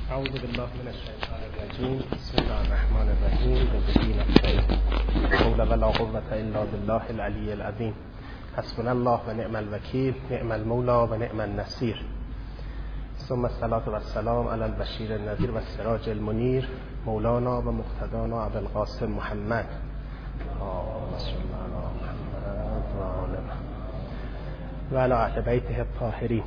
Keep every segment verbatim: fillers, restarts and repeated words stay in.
اعوذ بالله من الشیطان الرجیم. بسم الله الرحمن الرحیم. بسم الله حول ولا قوة الا بالله العلی العظیم. حسبنا الله و نعم الوکیل، نعم المولى و نعم النصیر. ثم الصلاة و السلام علی البشیر النذیر و السراج المنیر، مولانا و مقتدانا ابو القاسم محمد. اللهم صل علی محمد و علی اهل بیته الطاهرین.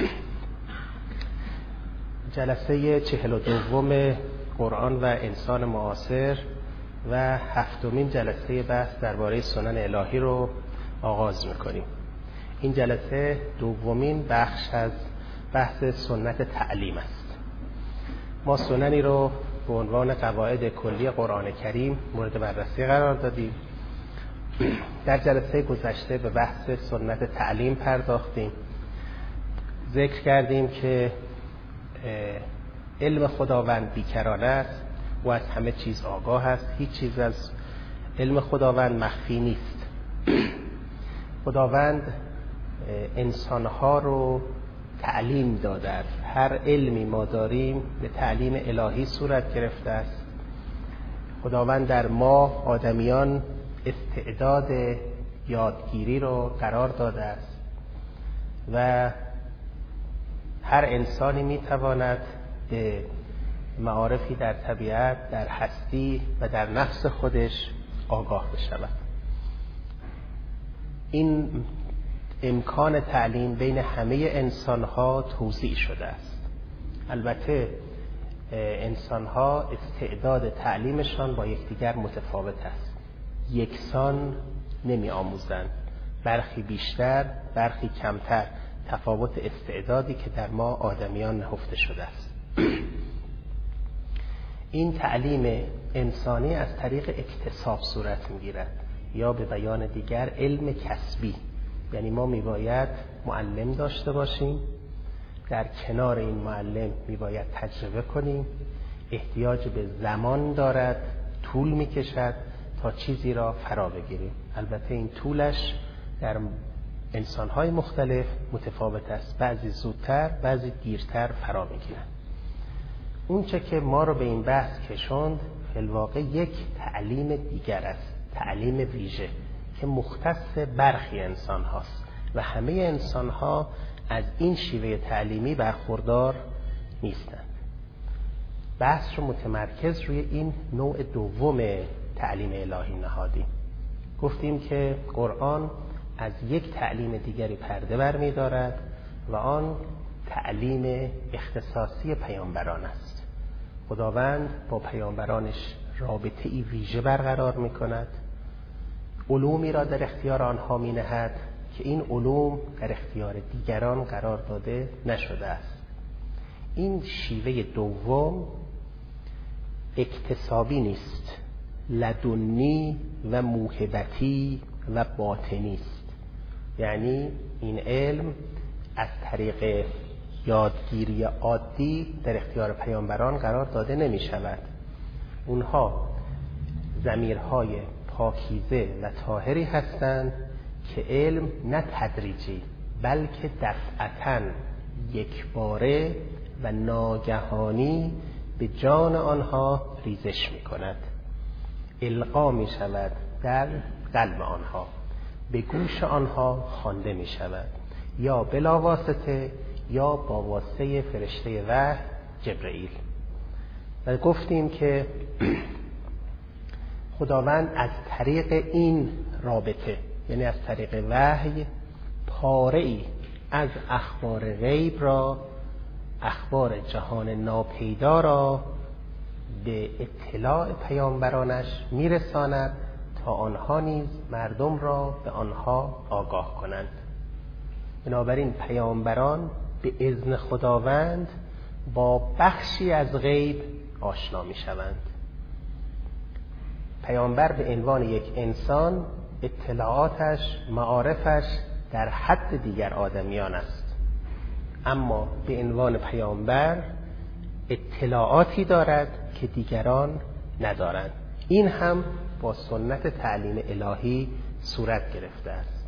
جلسه چهل و دوم قرآن و انسان معاصر و هفتمین جلسه بحث درباره سنن الهی رو آغاز میکنیم. این جلسه دومین بخش از بحث سنت تعلیم است. ما سننی رو به عنوان قواعد کلی قرآن کریم مورد بررسی قرار دادیم. در جلسه گذشته به بحث سنت تعلیم پرداختیم. ذکر کردیم که علم خداوند بیکرانه است و از همه چیز آگاه است. هیچ چیز از علم خداوند مخفی نیست. خداوند انسانها رو تعلیم داده است. هر علمی ما داریم به تعلیم الهی صورت گرفته است. خداوند در ما آدمیان استعداد یادگیری رو قرار داده است و هر انسانی میتواند به معارفی در طبیعت، در هستی و در نفس خودش آگاه بشود. این امکان تعلیم بین همه انسانها توزیع شده است. البته انسانها استعداد تعلیمشان با یکدیگر متفاوت است. یکسان نمی آموزند. برخی بیشتر، برخی کمتر. تفاوت استعدادی که در ما آدمیان نهفته شده است. این تعلیم انسانی از طریق اکتساب صورت می‌گیرد یا به بیان دیگر علم کسبی. یعنی ما می‌باید معلم داشته باشیم، در کنار این معلم می‌باید تجربه کنیم، احتیاج به زمان دارد، طول می‌کشد تا چیزی را فرا بگیریم. البته این طولش در انسان‌های مختلف متفاوت است. بعضی زودتر، بعضی دیرتر فرا می‌گیرند. اون چه که ما رو به این بحث کشوند فی الواقع یک تعلیم دیگر است، تعلیم ویژه که مختص برخی انسان هاست و همه انسان ها از این شیوه تعلیمی برخوردار نیستند. بحث رو متمرکز روی این نوع دوم تعلیم الهی نهادیم. گفتیم که قرآن از یک تعلیم دیگری پرده برمی دارد و آن تعلیم اختصاصی پیامبران است. خداوند با پیامبرانش رابطه ای ویژه برقرار می کند. علومی را در اختیار آنها می نهد که این علوم در اختیار دیگران قرار داده نشده است. این شیوه دوم اکتسابی نیست، لدنی و موهبتی و باطنی است. یعنی این علم از طریق یادگیری عادی در اختیار پیامبران قرار داده نمی شود. اونها ضمیرهای پاکیزه و طاهری هستند که علم نه تدریجی بلکه دفعتاً یکباره و ناگهانی به جان آنها ریزش می کند، القا می شود در قلب آنها، به گوش آنها خوانده می شود، یا بلا واسطه یا با واسطه فرشته وحی جبرئیل. و گفتیم که خداوند از طریق این رابطه، یعنی از طریق وحی، پاره‌ای از اخبار غیب را، اخبار جهان ناپیدا را به اطلاع پیامبرانش میرساند تا آنها نیز مردم را به آنها آگاه کنند. بنابراین پیامبران به اذن خداوند با بخشی از غیب آشنا می شوند. پیامبر به عنوان یک انسان اطلاعاتش، معارفش در حد دیگر آدمیان است، اما به عنوان پیامبر اطلاعاتی دارد که دیگران ندارند. این هم با سنت تعلیم الهی صورت گرفته است.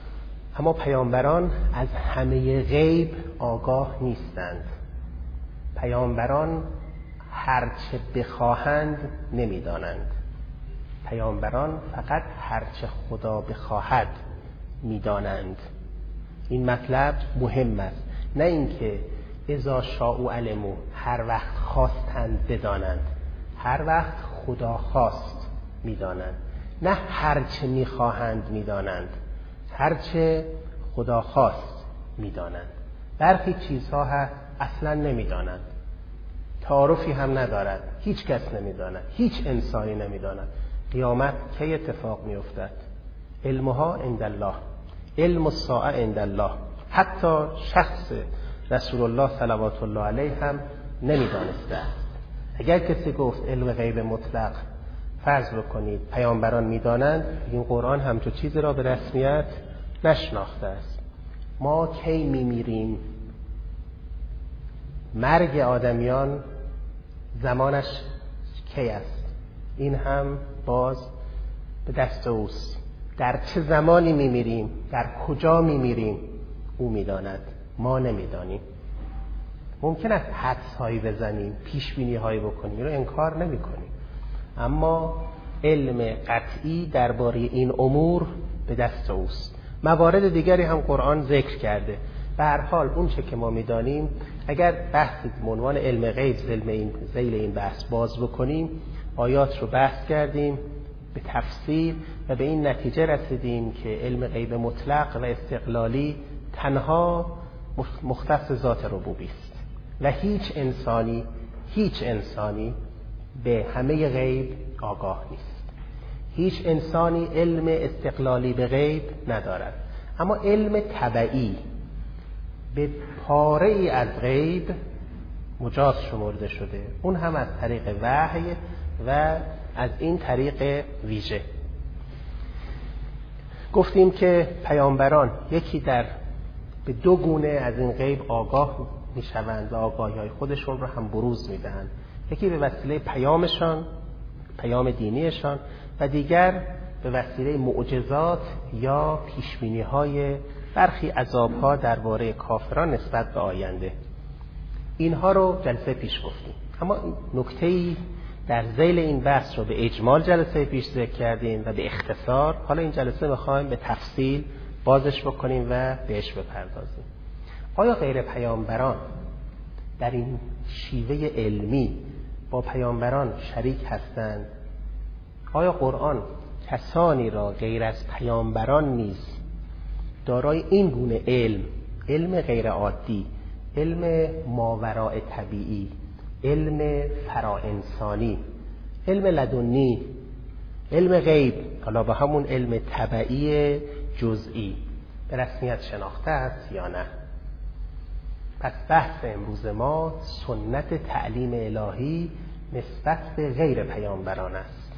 اما پیامبران از همه غیب آگاه نیستند. پیامبران هرچه بخواهند نمیدانند. پیامبران فقط هرچه خدا بخواهد میدانند. این مطلب مهم است، نه اینکه اذا شاءوا علموا، هر وقت خواستند بدانند. هر وقت خدا خواست میدانند، نه هرچه میخواهند میدانند، هرچه خدا خواست میدانند. برخی چیزها هست اصلا نمیدانند، تعارفی هم ندارد، هیچ کس نمیداند، هیچ انسانی نمیداند. قیامت کی اتفاق میافتد؟ علمها عند الله، علم الساعه عند الله. حتی شخص رسول الله صلوات الله علیه هم نمیدانسته است. اگر کسی گفت علم غیب مطلق فرض بکنید پیامبران میدانند، این قرآن همچو چیزی را به رسمیت نشناخته است. ما کی میمیریم؟ مرگ آدمیان زمانش کی است؟ این هم باز به دست اوست. در چه زمانی میمیریم، در کجا میمیریم، او میداند، ما نمیدانیم. ممکن است حدس هایی بزنیم، پیش بینی هایی بکنیم، این رو انکار نمی کنیم، اما علم قطعی درباره این امور به دست اوست. موارد دیگری هم قرآن ذکر کرده. به هر حال اون چه که ما میدانیم، اگر بحث عنوان علم غیب ذیل این ذیل این بحث باز بکنیم، آیات رو بحث کردیم به تفصیل و به این نتیجه رسیدیم که علم غیب مطلق و استقلالی تنها مختص ذات ربوبی است و هیچ انسانی هیچ انسانی به همه غیب آگاه نیست. هیچ انسانی علم استقلالی به غیب ندارد، اما علم تبعی به پاره ای از غیب مجاز شمرده شده، اون هم از طریق وحی و از این طریق ویژه. گفتیم که پیامبران یکی در به دو گونه از این غیب آگاه میشوند و آگاهی‌های خودشون رو هم بروز میدن. یکی به وسیله پیامشان، پیام دینیشان، و دیگر به وسیله معجزات یا پیشبینی‌های برخی عذاب‌ها درباره کافران نسبت به آینده. اینها رو جلسه پیش گفتیم، اما نکته‌ای در ذیل این بحث رو به اجمال جلسه پیش ذکر کردیم و به اختصار حالا این جلسه می‌خوایم به تفصیل بازش بکنیم و بهش بپردازیم. آیا غیر پیامبران در این شیوه علمی با پیامبران شریک هستند؟ آیا قرآن کسانی را غیر از پیامبران نیز دارای این گونه علم، علم غیر عادی، علم ماوراء طبیعی، علم فراانسانی، علم لدنی، علم غیب، حالا با همون علم تبعی جزئی به رسمیت شناخته است یا نه؟ پس بحث امروز ما سنت تعلیم الهی نسبت به غیر پیامبران است.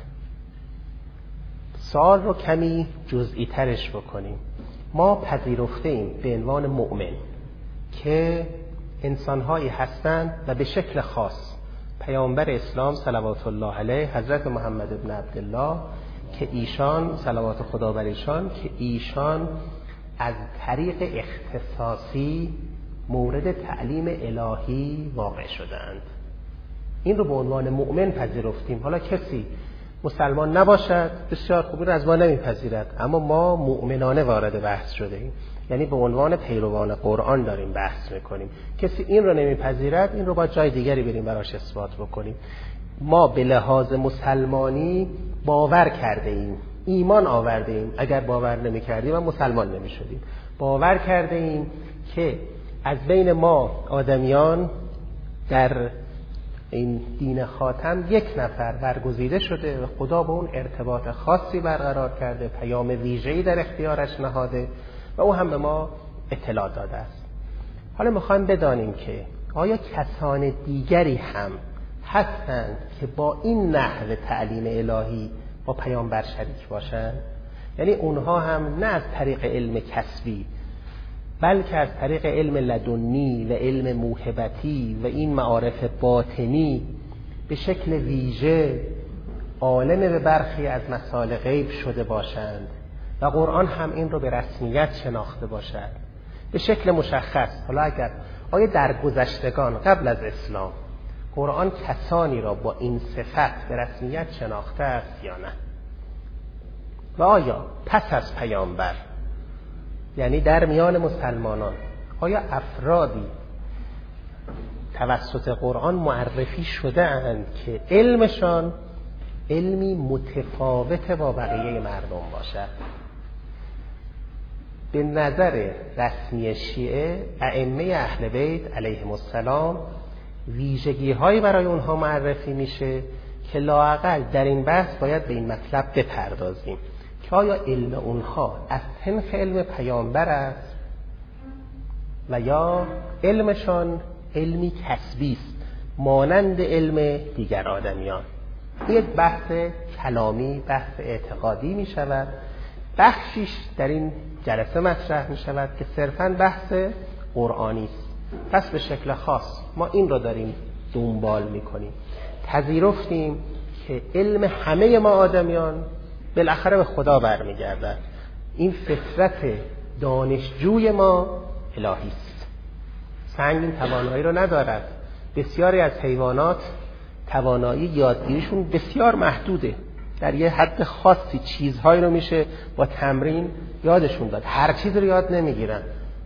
سوال رو کمی جزئی ترش بکنیم. ما پذیرفته ایم به عنوان مؤمن که انسان‌هایی هستند و به شکل خاص پیامبر اسلام صلوات الله علیه حضرت محمد ابن عبدالله که ایشان صلوات خدا بر ایشان که ایشان از طریق اختصاصی مورد تعلیم الهی واقع شدند. این رو به عنوان مؤمن پذیرفتیم. حالا کسی مسلمان نباشد بسیار خوبی رو از ما نمیپذیرد، اما ما مؤمنانه وارد بحث شده ایم، یعنی به عنوان پیروان قرآن داریم بحث میکنیم. کسی این رو نمیپذیرد، این رو با جای دیگری بریم براش اثبات بکنیم. ما به لحاظ مسلمانی باور کرده ایم، ایمان آورده ایم. اگر باور نمی کردیم هم مسلمان نمی شدیم. باور کرده ایم که از بین ما آدمیان در این دین خاتم یک نفر برگزیده شده و خدا با اون ارتباط خاصی برقرار کرده، پیام ویژه‌ای در اختیارش نهاده و او هم به ما اطلاع داده است. حالا میخوایم بدانیم که آیا کسان دیگری هم هستند که با این نحو تعلیم الهی با پیامبر شریک باشند؟ یعنی اونها هم نه از طریق علم کسبی بلکه از طریق علم لدنی و علم موهبتی و این معارف باطنی به شکل ویژه عالم به برخی از مسائل غیب شده باشند و قرآن هم این رو به رسمیت شناخته باشد به شکل مشخص. حالا اگر آیا در گذشتگان قبل از اسلام قرآن کسانی را با این صفت به رسمیت شناخته است یا نه؟ و آیا پس از پیامبر، یعنی در میان مسلمانان، آیا افرادی توسط قرآن معرفی شده اند که علمشان علمی متفاوت با بقیه مردم باشد؟ به نظر رسمی شیعه ائمه اهل بیت علیهم السلام ویژگی هایی برای اونها معرفی میشه که لااقل در این بحث باید به این مطلب بپردازیم که آیا علم اونها از صنف علم پیامبر است و یا علمشان علمی کسبی است مانند علم دیگر آدمیان. یک بحث کلامی، بحث اعتقادی می شود. بخشیش در این جلسه مطرح می شود که صرفاً بحث قرآنی است. پس به شکل خاص ما این رو داریم دنبال می کنیم. پذیرفتیم که علم همه ما آدمیان بالاخره به خدا برمیگردد. این فطرت دانشجوی ما الهی است. سنگ این توانایی رو ندارد. بسیاری از حیوانات توانایی یادگیریشون بسیار محدوده. در یه حد خاصی چیزهایی رو میشه با تمرین یادشون داد. هر چیز رو یاد نمیگیرن.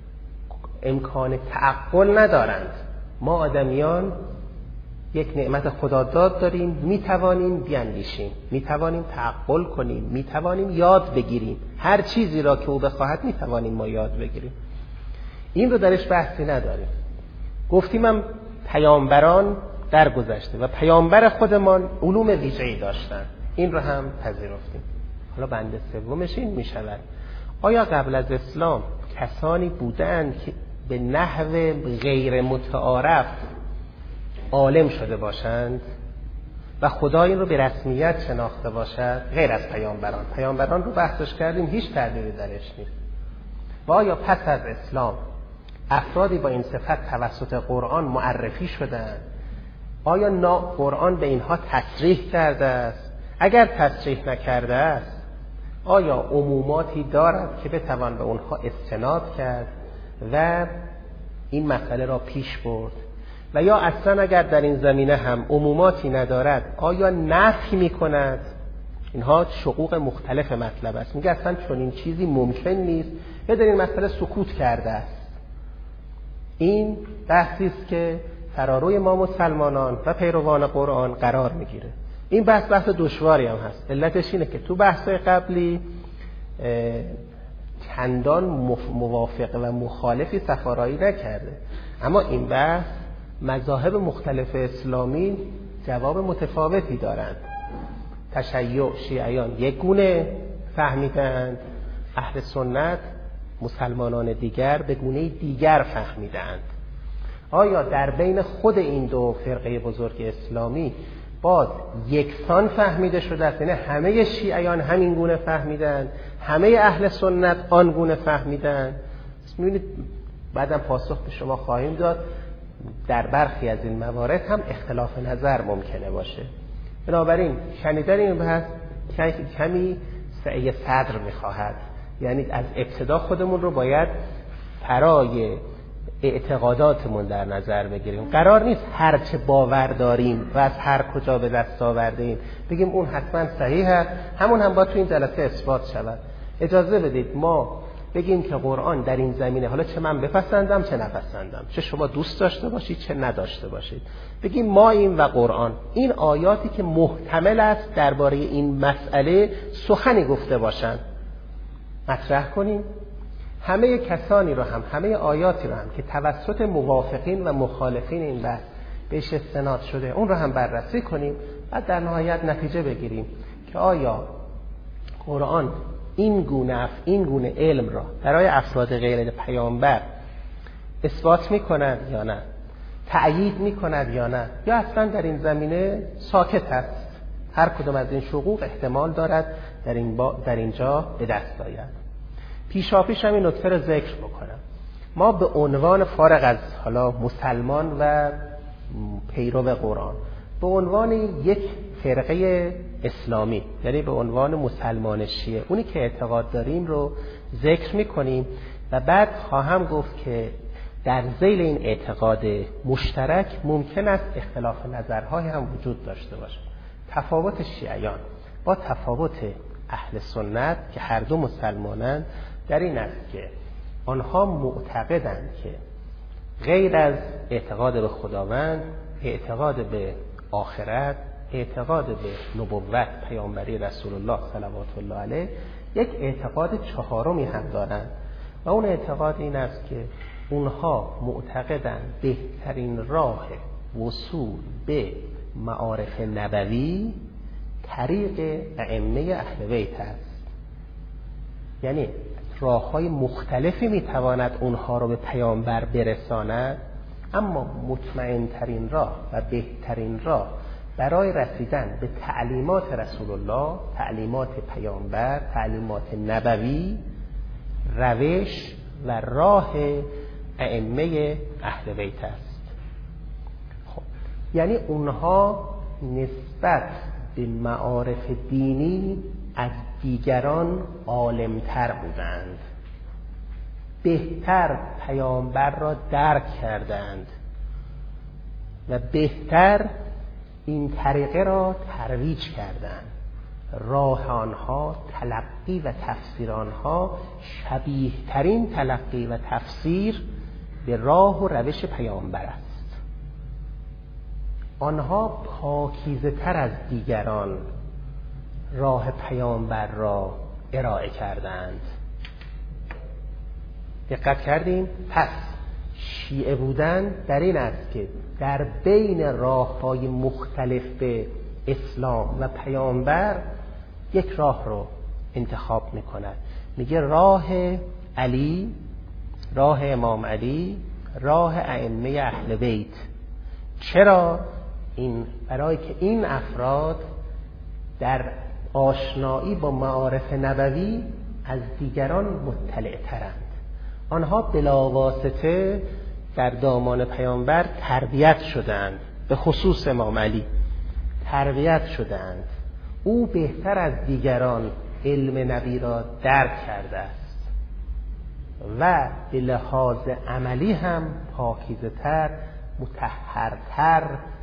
امکان تعقل ندارند. ما آدمیان یک نعمت خداداد داریم، میتوانیم بیاندیشیم، میتوانیم تعقل کنیم، میتوانیم یاد بگیریم. هر چیزی را که او بخواهد میتوانیم ما یاد بگیریم. این رو درش بحثی نداریم. گفتیم هم پیامبران در گذشته و پیامبر خودمان علوم ویژه‌ای داشتن. این رو هم پذیرفتیم. حالا بند سومش این میشود: آیا قبل از اسلام کسانی بودند که به نحو غیر متعارف عالم شده باشند و خدا این رو به رسمیت شناخته باشد غیر از پیامبران؟ پیامبران رو بحثش کردیم، هیچ تردیدی درش نیست. و آیا پس از اسلام افرادی با این صفت توسط قرآن معرفی شدند؟ آیا نا قرآن به اینها تصریح کرده است؟ اگر تصریح نکرده است آیا عموماتی دارد که بتوان به اونها استناد کرد و این مسئله را پیش برد؟ و یا اصلا اگر در این زمینه هم عموماتی ندارد آیا نفی میکند؟ اینها شقوق مختلف مطلب است. میگه اصلا چون این چیزی ممکن نیست یا در این مسئله سکوت کرده است. این بحثی است که فراروی ما مسلمانان و پیروان قرآن قرار میگیره. این بحث بحث دشواری هم هست. علتش اینه که تو بحث‌های قبلی چندان موافق و مخالفی سفارایی نکرده، اما این بحث مذاهب مختلف اسلامی جواب متفاوتی دارند. تشیع شیعیان یک گونه فهمیدند، اهل سنت مسلمانان دیگر به گونه دیگر فهمیدند. آیا در بین خود این دو فرقه بزرگ اسلامی باز یکسان فهمیده شده است؟ یعنی همه شیعیان همین گونه فهمیدند، همه اهل سنت آن گونه فهمیدند؟ می‌بینید بعدم پاسخ به شما خواهیم داد. در برخی از این موارد هم اختلاف نظر ممکنه باشه. بنابراین شنیدن این بحث کمی سعی صدر می‌خواهد. یعنی از ابتدا خودمون رو باید فرای اعتقاداتمون در نظر بگیریم. قرار نیست هر چه باور داریم و از هر کجا به دست آوردیم بگیم اون حتما صحیحه، همون هم باید تو این جلسه اثبات شود. اجازه بدید ما بگیم که قرآن در این زمینه، حالا چه من بپسندم چه نپسندم، چه شما دوست داشته باشید چه نداشته باشید، بگیم ما این و قرآن این آیاتی که محتمل است درباره این مسئله سخنی گفته باشند مطرح کنیم. همه کسانی رو هم، همه آیاتی رو هم که توسط موافقین و مخالفین این بحث بهش استناد شده اون رو هم بررسی کنیم و در نهایت نتیجه بگیریم که آیا قرآن این گونه این گونه علم را برای افراد غیر پیامبر اثبات می‌کند یا نه، تأیید می‌کند یا نه، یا اصلا در این زمینه ساکت است. هر کدام از این شقوق احتمال دارد در این با در اینجا به دست آید. پیشاپیش هم این نکته رو ذکر بکنم. ما به عنوان فارغ از حالا مسلمان و پیرو قرآن، به عنوان یک فرقه اسلامی، یعنی به عنوان مسلمان شیعه، اونی که اعتقاد داریم رو ذکر میکنیم و بعد خواهم گفت که در ذیل این اعتقاد مشترک ممکن است اختلاف نظرهای هم وجود داشته باشد. تفاوت شیعیان با تفاوت اهل سنت که هر دو مسلمانند در این است که آنها معتقدند که غیر از اعتقاد به خداوند، اعتقاد به آخرت، اعتقاد به نبوت پیامبری رسول الله صلوات الله علیه، یک اعتقاد چهارمی هم دارند و اون اعتقاد این است که اونها معتقدند بهترین راه وصول به معارف نبوی طریق ائمه اهل بیت است. یعنی راه‌های مختلفی میتواند اونها رو به پیامبر برساند، اما مطمئن ترین راه و بهترین راه برای رسیدن به تعلیمات رسول الله، تعلیمات پیامبر، تعلیمات نبوی، روش و راه ائمه اهل بیت است. خب یعنی اونها نسبت به معارف دینی از دیگران عالمتر بودند، بهتر پیامبر را درک کردند و بهتر این طریقه را ترویج کردند. راه آنها، تلقی و تفسیر آنها شبیه ترین تلقی و تفسیر به راه و روش پیامبر است. آنها پاکیزه تر از دیگران راه پیامبر را ارائه کردند. دقت کردیم؟ پس شیعه بودن در این است که در بین راه‌های مختلف به اسلام و پیامبر یک راه رو انتخاب می‌کند. میگه راه علی، راه امام علی، راه ائمه اهل بیت. چرا؟ این برای که این افراد در آشنایی با معارف نبوی از دیگران مطلع ترند. آنها بلاواسطه در دامان پیامبر تربیت شدند، به خصوص امام علی تربیت شدند. او بهتر از دیگران علم نبی را درک کرده است و به لحاظ عملی هم پاکیزه تر، مطهرتر،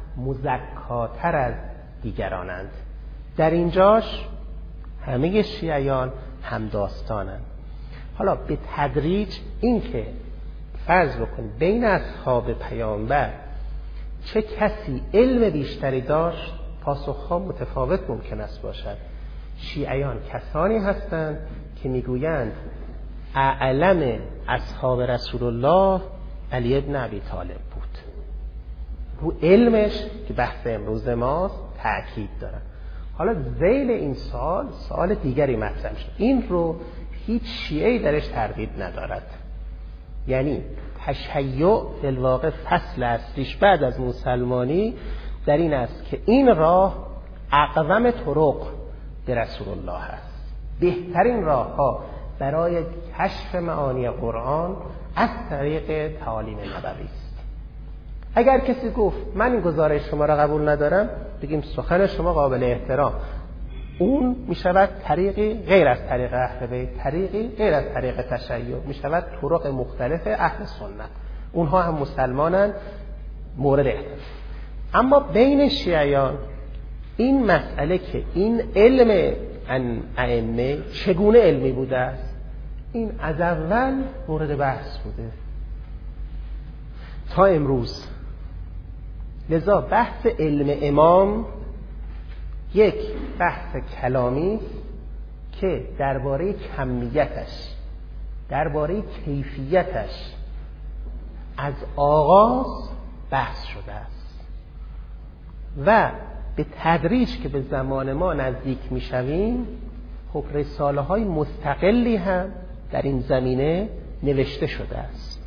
مزکاتر از دیگرانند. در اینجاش همه شیعیان همداستانند. حالا به تدریج این که فرض بکنید بین اصحاب پیامبر چه کسی علم بیشتری داشت، پاسخها متفاوت ممکن است باشد. شیعیان کسانی هستند که میگویند اعلم اصحاب رسول الله علی ابن ابی طالب بود. رو علمش که بحث امروز ماست تأکید دارن. حالا ذیل این سال سال دیگری مطرح شد. این رو هیچ شیعه‌ای درش تردید ندارد. یعنی تشیع در واقع فصل اصلیش بعد از مسلمانی در این است که این راه اقوم طرق به رسول الله است. بهترین راه ها برای کشف معانی قرآن از طریق تعالیم نبوی است. اگر کسی گفت من این گزارش شما را قبول ندارم، بگیم سخن شما قابل احترام، اون می شود طریقی غیر از طریق اهل بیت، طریقی غیر از طریق تشیع، می شود طرق مختلف اهل سنت. اونها هم مسلمانند، مورد احترام. اما بین شیعیان این مسئله که این علم ائمه چگونه علمی بوده است، این از اول مورد بحث بوده تا امروز. لذا بحث علم امام یک بحث کلامی که درباره کمیتش، درباره کیفیتش از آغاز بحث شده است و به تدریج که به زمان ما نزدیک می شویم، خب رساله های مستقلی هم در این زمینه نوشته شده است.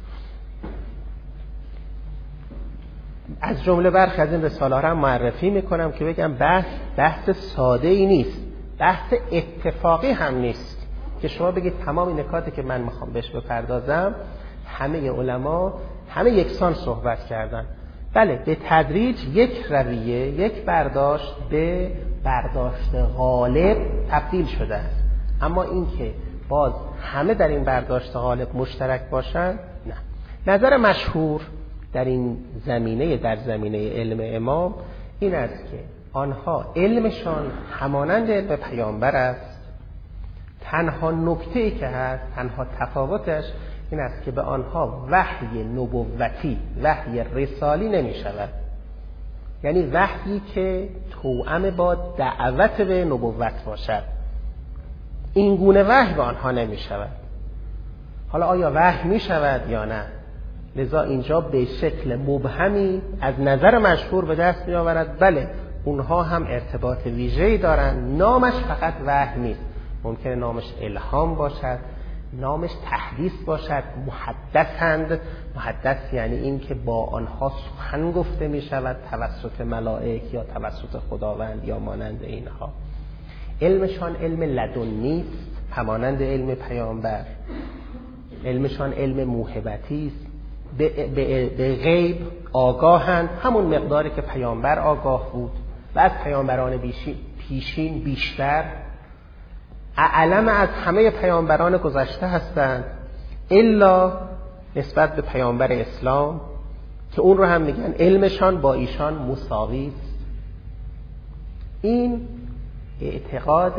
از جمله برخی از این رساله ها را معرفی میکنم که بگم بحث بحث ساده ای نیست، بحث اتفاقی هم نیست که شما بگید تمام این نکاتی که من میخوام بهش بپردازم همه علما همه یکسان صحبت کردن. بله، به تدریج یک رویه، یک برداشت به برداشت غالب تبدیل شده است. اما این که باز همه در این برداشت غالب مشترک باشن، نه. نظر مشهور در این زمینه در زمینه علم امام این است که آنها علمشان همانند علم پیامبر است. تنها نکته‌ای که هست، تنها تفاوتش این است که به آنها وحی نبوتی، وحی رسالی نمی شود. یعنی وحیی که توأم با دعوت به نبوت باشد، این گونه وحی به آنها نمی شود. حالا آیا وحی می شود یا نه؟ لذا اینجا به شکل مبهمی از نظر مشهور به دست می آورد بله اونها هم ارتباط ویژه‌ای دارن، نامش فقط وحی نیست، ممکنه نامش الهام باشد، نامش تحدیث باشد، محدثند. محدث یعنی این که با آنها سخن گفته می شود توسط ملائک یا توسط خداوند یا مانند اینها. علمشان علم لدنی است همانند علم پیامبر. علمشان علم موهبتی است، به, به, به غیب آگاهند همون مقداری که پیامبر آگاه بود و از پیامبران پیشین بیشتر. اعلم از همه پیامبران گذشته هستند الا نسبت به پیامبر اسلام که اون رو هم میگن علمشان با ایشان مساوی است. این اعتقاد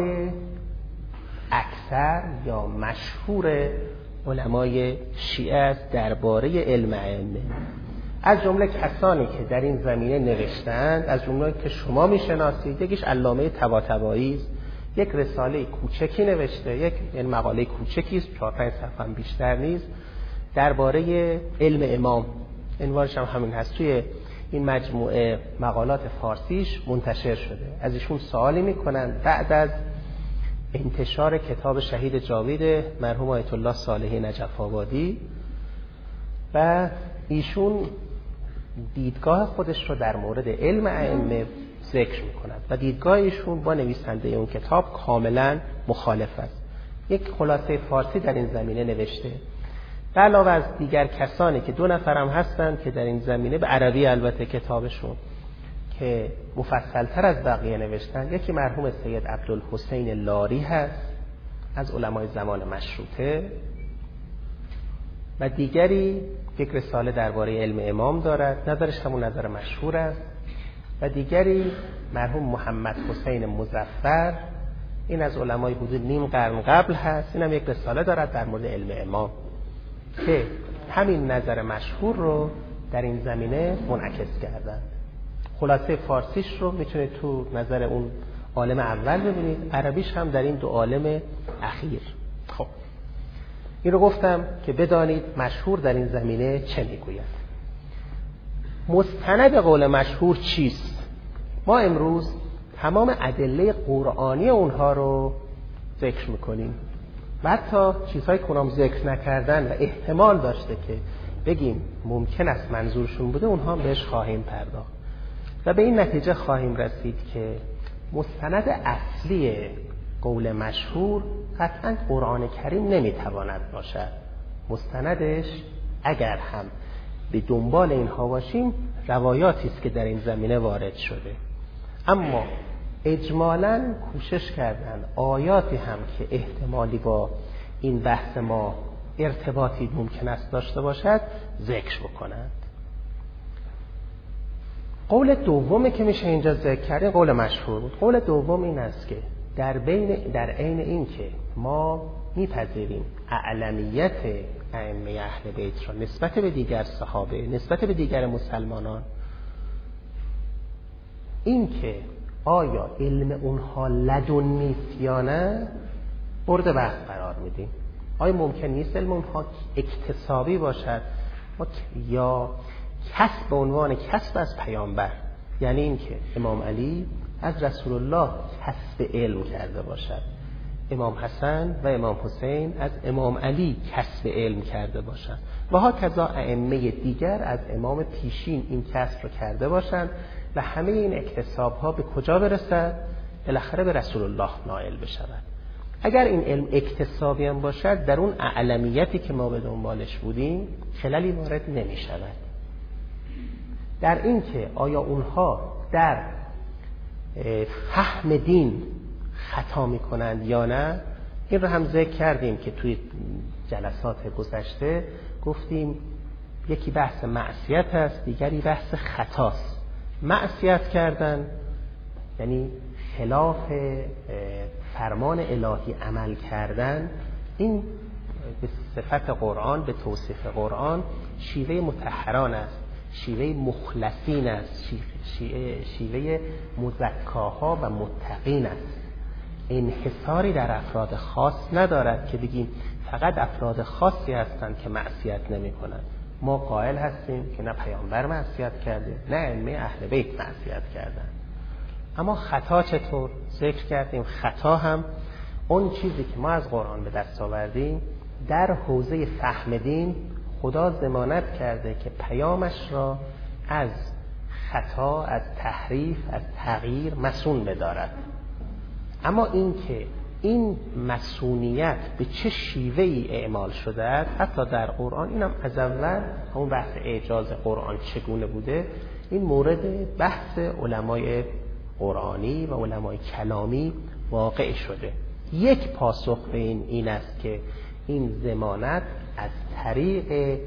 اکثر یا مشهور علمای شیعه است درباره علم ائمه، از جمله کسانی که در این زمینه نوشتند، از جمله که شما میشناسید. یکیش علامه طباطبایی است، یک رساله کوچکی نوشته، یک این مقاله کوچکی است، چهار پنج صفحه هم بیشتر نیست، درباره علم امام. عنوانش هم همین هست، توی این مجموعه مقالات فارسیش منتشر شده. از ایشون سوالی میکنن بعد از انتشار کتاب شهید جاوید مرحوم آیت الله صالحی نجف آبادی و ایشون دیدگاه خودش رو در مورد علم ائمه ذکر میکنند و دیدگاه ایشون با نویسنده اون کتاب کاملا مخالف است. یک خلاصه فارسی در این زمینه نوشته، به علاوه از دیگر کسانی که دو نفرم هستند که در این زمینه به عربی البته کتابشون که مفصلتر از بقیه نوشتن. یکی مرحوم سید عبدالحسین لاری هست از علمای زمان مشروطه و دیگری یک رساله درباره علم امام دارد، نظرش همون نظر مشهور است. و دیگری مرحوم محمد حسین مظفر، این از علمای حدود نیم قرن قبل هست، این هم یک رساله دارد در مورد علم امام که همین نظر مشهور رو در این زمینه منعکس کردند. خلاصه فارسیش رو میتونید تو نظر اون عالم اول ببینید، عربیش هم در این دو عالم اخیر. خب این رو گفتم که بدانید مشهور در این زمینه چه میگوید. مستند قول مشهور چیست؟ ما امروز تمام ادله قرآنی اونها رو ذکر میکنیم و حتی چیزهایی که اونام ذکر نکردن و احتمال داشته که بگیم ممکن است منظورشون بوده، اونها هم بهش خواهیم پرداخت و به این نتیجه خواهیم رسید که مستند اصلی قول مشهور قطعا قرآن کریم نمیتواند باشد. مستندش اگر هم به دنبال اینها باشیم روایاتی است که در این زمینه وارد شده، اما اجمالاً کوشش کردن آیاتی هم که احتمالی با این بحث ما ارتباطی ممکن است داشته باشد ذکر بکنند. قول دومی که میشه اینجا ذکر کرده قول مشهور بود. قول دوم این است که در بین در عین این که ما میپذیریم اعلمیت ائمه اهل بیت را نسبت به دیگر صحابه، نسبت به دیگر مسلمانان، این که آیا علم اونها لدنی است یا نه مورد بحث قرار میدیم. آیا ممکن نیست علم اونها اکتسابی باشد یا کسب به عنوان کسب از پیامبر، یعنی این که امام علی از رسول الله کسب علم کرده باشد، امام حسن و امام حسین از امام علی کسب علم کرده باشند و ها کذا ائمه دیگر از امام پیشین این کسب رو کرده باشند و همه این اکتساب ها به کجا برسد؟ بالاخره به رسول الله نائل بشود. اگر این علم اکتسابی هم باشد در اون اعلمیتی که ما به دنبالش بودیم خللی وارد نمی شود. در این که آیا اونها در فهم دین خطا می کنند یا نه، این رو هم ذکر کردیم که توی جلسات گذشته گفتیم یکی بحث معصیت است، دیگری بحث خطاست. معصیت کردن یعنی خلاف فرمان الهی عمل کردن، این به صفت قرآن، به توصیف قرآن شیوه مطهران است، شیوه مخلصین است، شیوه, شیوه مزکاها و متقین است. انحصاری در افراد خاص ندارد که بگیم فقط افراد خاصی هستند که معصیت نمی کنند. ما قائل هستیم که نه پیامبر معصیت کرده، نه ائمه اهل بیت معصیت کردن. اما خطا چطور؟ ذکر کردیم خطا هم اون چیزی که ما از قرآن به دست آوردیم در حوزه فهم دین خدا ضمانت کرده که پیامش را از خطا، از تحریف، از تغییر مسئول بدارد. اما این که این مسئولیت به چه شیوهی اعمال شده است حتی در قرآن، اینم از اول همون بحث اعجاز قرآن چگونه بوده، این مورد بحث علمای قرآنی و علمای کلامی واقع شده. یک پاسخ به این این است که این ضمانت از طریق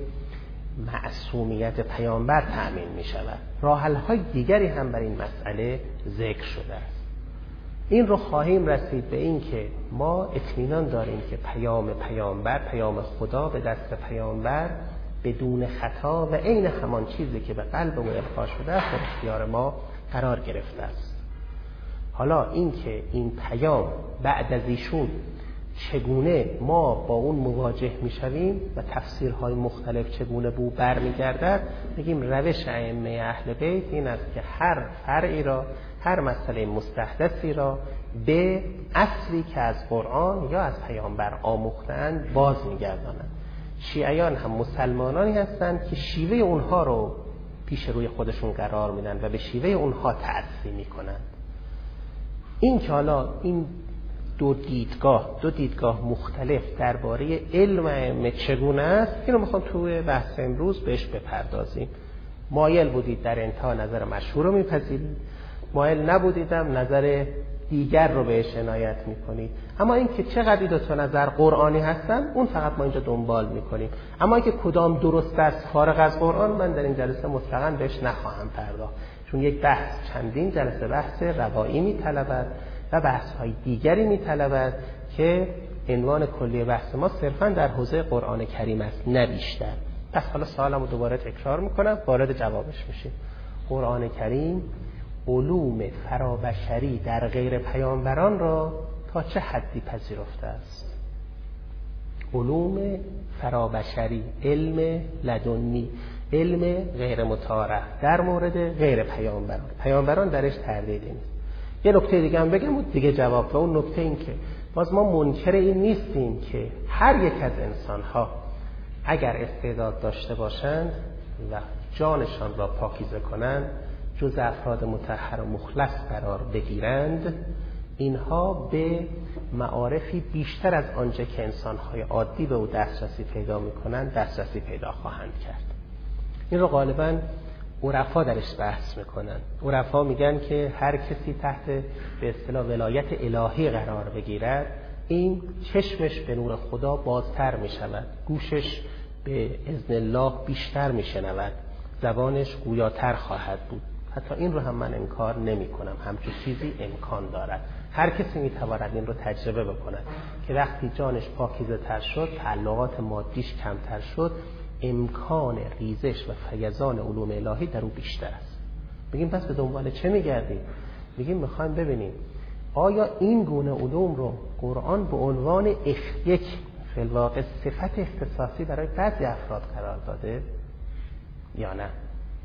معصومیت پیامبر تأمین می شود. راه حل های دیگری هم بر این مسئله ذکر شده است. این رو خواهیم رسید به این که ما اطمینان داریم که پیام پیامبر، پیام خدا به دست پیامبر بدون خطا و عین همان چیزی که به قلب او القا شده است در اختیار ما قرار گرفته است. حالا این که این پیام بعد از ایشون چگونه ما با اون مواجه میشویم و تفسیرهای مختلف چگونه بو برمیگردد، میگیم روش ائمه اهل بیت این است که هر فرعی را، هر مسئله مستحدثی را به اصلی که از قرآن یا از پیامبر آموختند باز میگردانند. شیعیان هم مسلمانانی هستند که شیوه اونها رو پیش روی خودشون قرار میدن و به شیوه اونها تأسی میکنند. این که حالا این دو دیدگاه دو دیدگاه مختلف درباره علم ائمه چگونه است، اینو میخوام توی بحث امروز بهش بپردازیم. مایل بودید در انتها نظر مشهور رو میپذیرید، مایل نبودیدم نظر دیگر رو بهش عنایت میکنید. اما این که چقدر این دو تا نظر قرآنی هستن اون فقط ما اینجا دنبال میکنیم. اما اینکه کدام درست است فارغ از قرآن من در این جلسه مطلقاً بهش نخواهم پرداخت، چون یک بحث چندین جلسه بحث روایی میطلبد و بحث های دیگری میطلبد که عنوان کلی بحث ما صرفاً در حوزه قرآن کریم است نه بیشتر. پس حالا سوالمو دوباره تکرار میکنم، وارد جوابش میشیم. قرآن کریم علوم فرابشری در غیر پیامبران را تا چه حدی پذیرفته است؟ علوم فرابشری، علم لدنی، علم غیر متعارف در مورد غیر پیامبران، پیامبران درش تردیدی نیست. یه نکته دیگه هم بگم و دیگه جواب. و اون نکته این که باز ما منکر این نیستیم که هر یک از انسان‌ها اگر استعداد داشته باشند و جانشان را پاکیزه کنند، جز افراد مطهر و مخلص قرار بگیرند، اینها به معارفی بیشتر از آنچه که انسان‌های عادی به او دسترسی پیدا می‌کنند دسترسی پیدا خواهند کرد. این رو غالباً عرفا درش بحث میکنن. عرفا میگن که هر کسی تحت به اصطلاح ولایت الهی قرار بگیرد، این چشمش به نور خدا بازتر میشود، گوشش به اذن الله بیشتر میشنود، زبانش گویاتر خواهد بود. حتی این رو هم من انکار نمی کنم، همچون چیزی امکان دارد. هر کسی میتواند این رو تجربه بکند که وقتی جانش پاکیزه تر شد، تعلقات مادیش کمتر شد، امکان ریزش و فیضان علوم الهی در او بیشتر است. بگیم پس به دنبال چه میگردیم؟ میگیم میخوایم ببینیم آیا این گونه علوم رو قرآن به عنوان یک فی الواقع صفت اختصاصی برای بعضی افراد قرار داده یا نه؟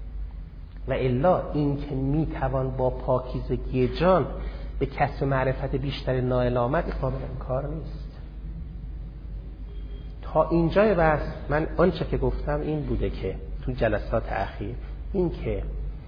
و الا این که میتوان با پاکیزگی جان به کسب معرفت بیشتر نائل آمد، این قابل انکار نیست. تا اینجای بحث من آنچه که گفتم این بوده که تو جلسات اخیر این که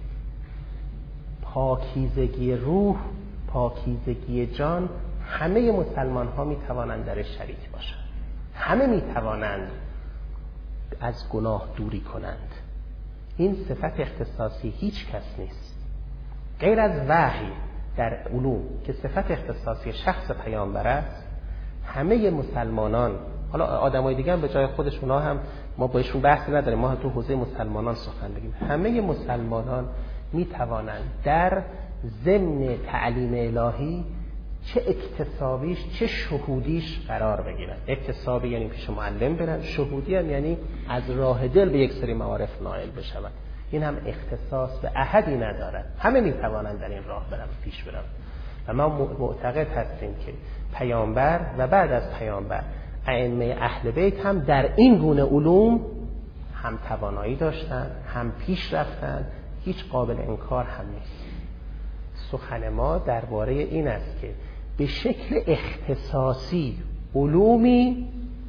پاکیزگی روح، پاکیزگی جان، همه مسلمان ها می توانند در شریک باشند، همه می توانند از گناه دوری کنند. این صفت اختصاصی هیچ کس نیست غیر از وحی در علوم که صفت اختصاصی شخص پیامبر است. همه مسلمانان حالا آدمای دیگه هم به جای خودشون هم ما با ایشون بحثی نداریم، ما تو حوزه مسلمانان سخن بگیم. همه مسلمانان میتوانند در ضمن تعلیم الهی چه اکتسابیش چه شهودیش قرار بگیرن. اکتسابی یعنی پیش معلم برن، شهودی هم یعنی از راه دل به یک سری معارف نائل بشوند. این هم اختصاص به احدی ندارد، همه میتوانند در این راه برن پیش برن. و ما معتقد هستیم که پیامبر و بعد از پیامبر ائمه اهل بیت هم در این گونه علوم هم توانایی داشتن، هم پیش رفتن، هیچ قابل انکار هم نیست. سخن ما درباره این است که به شکل اختصاصی علومی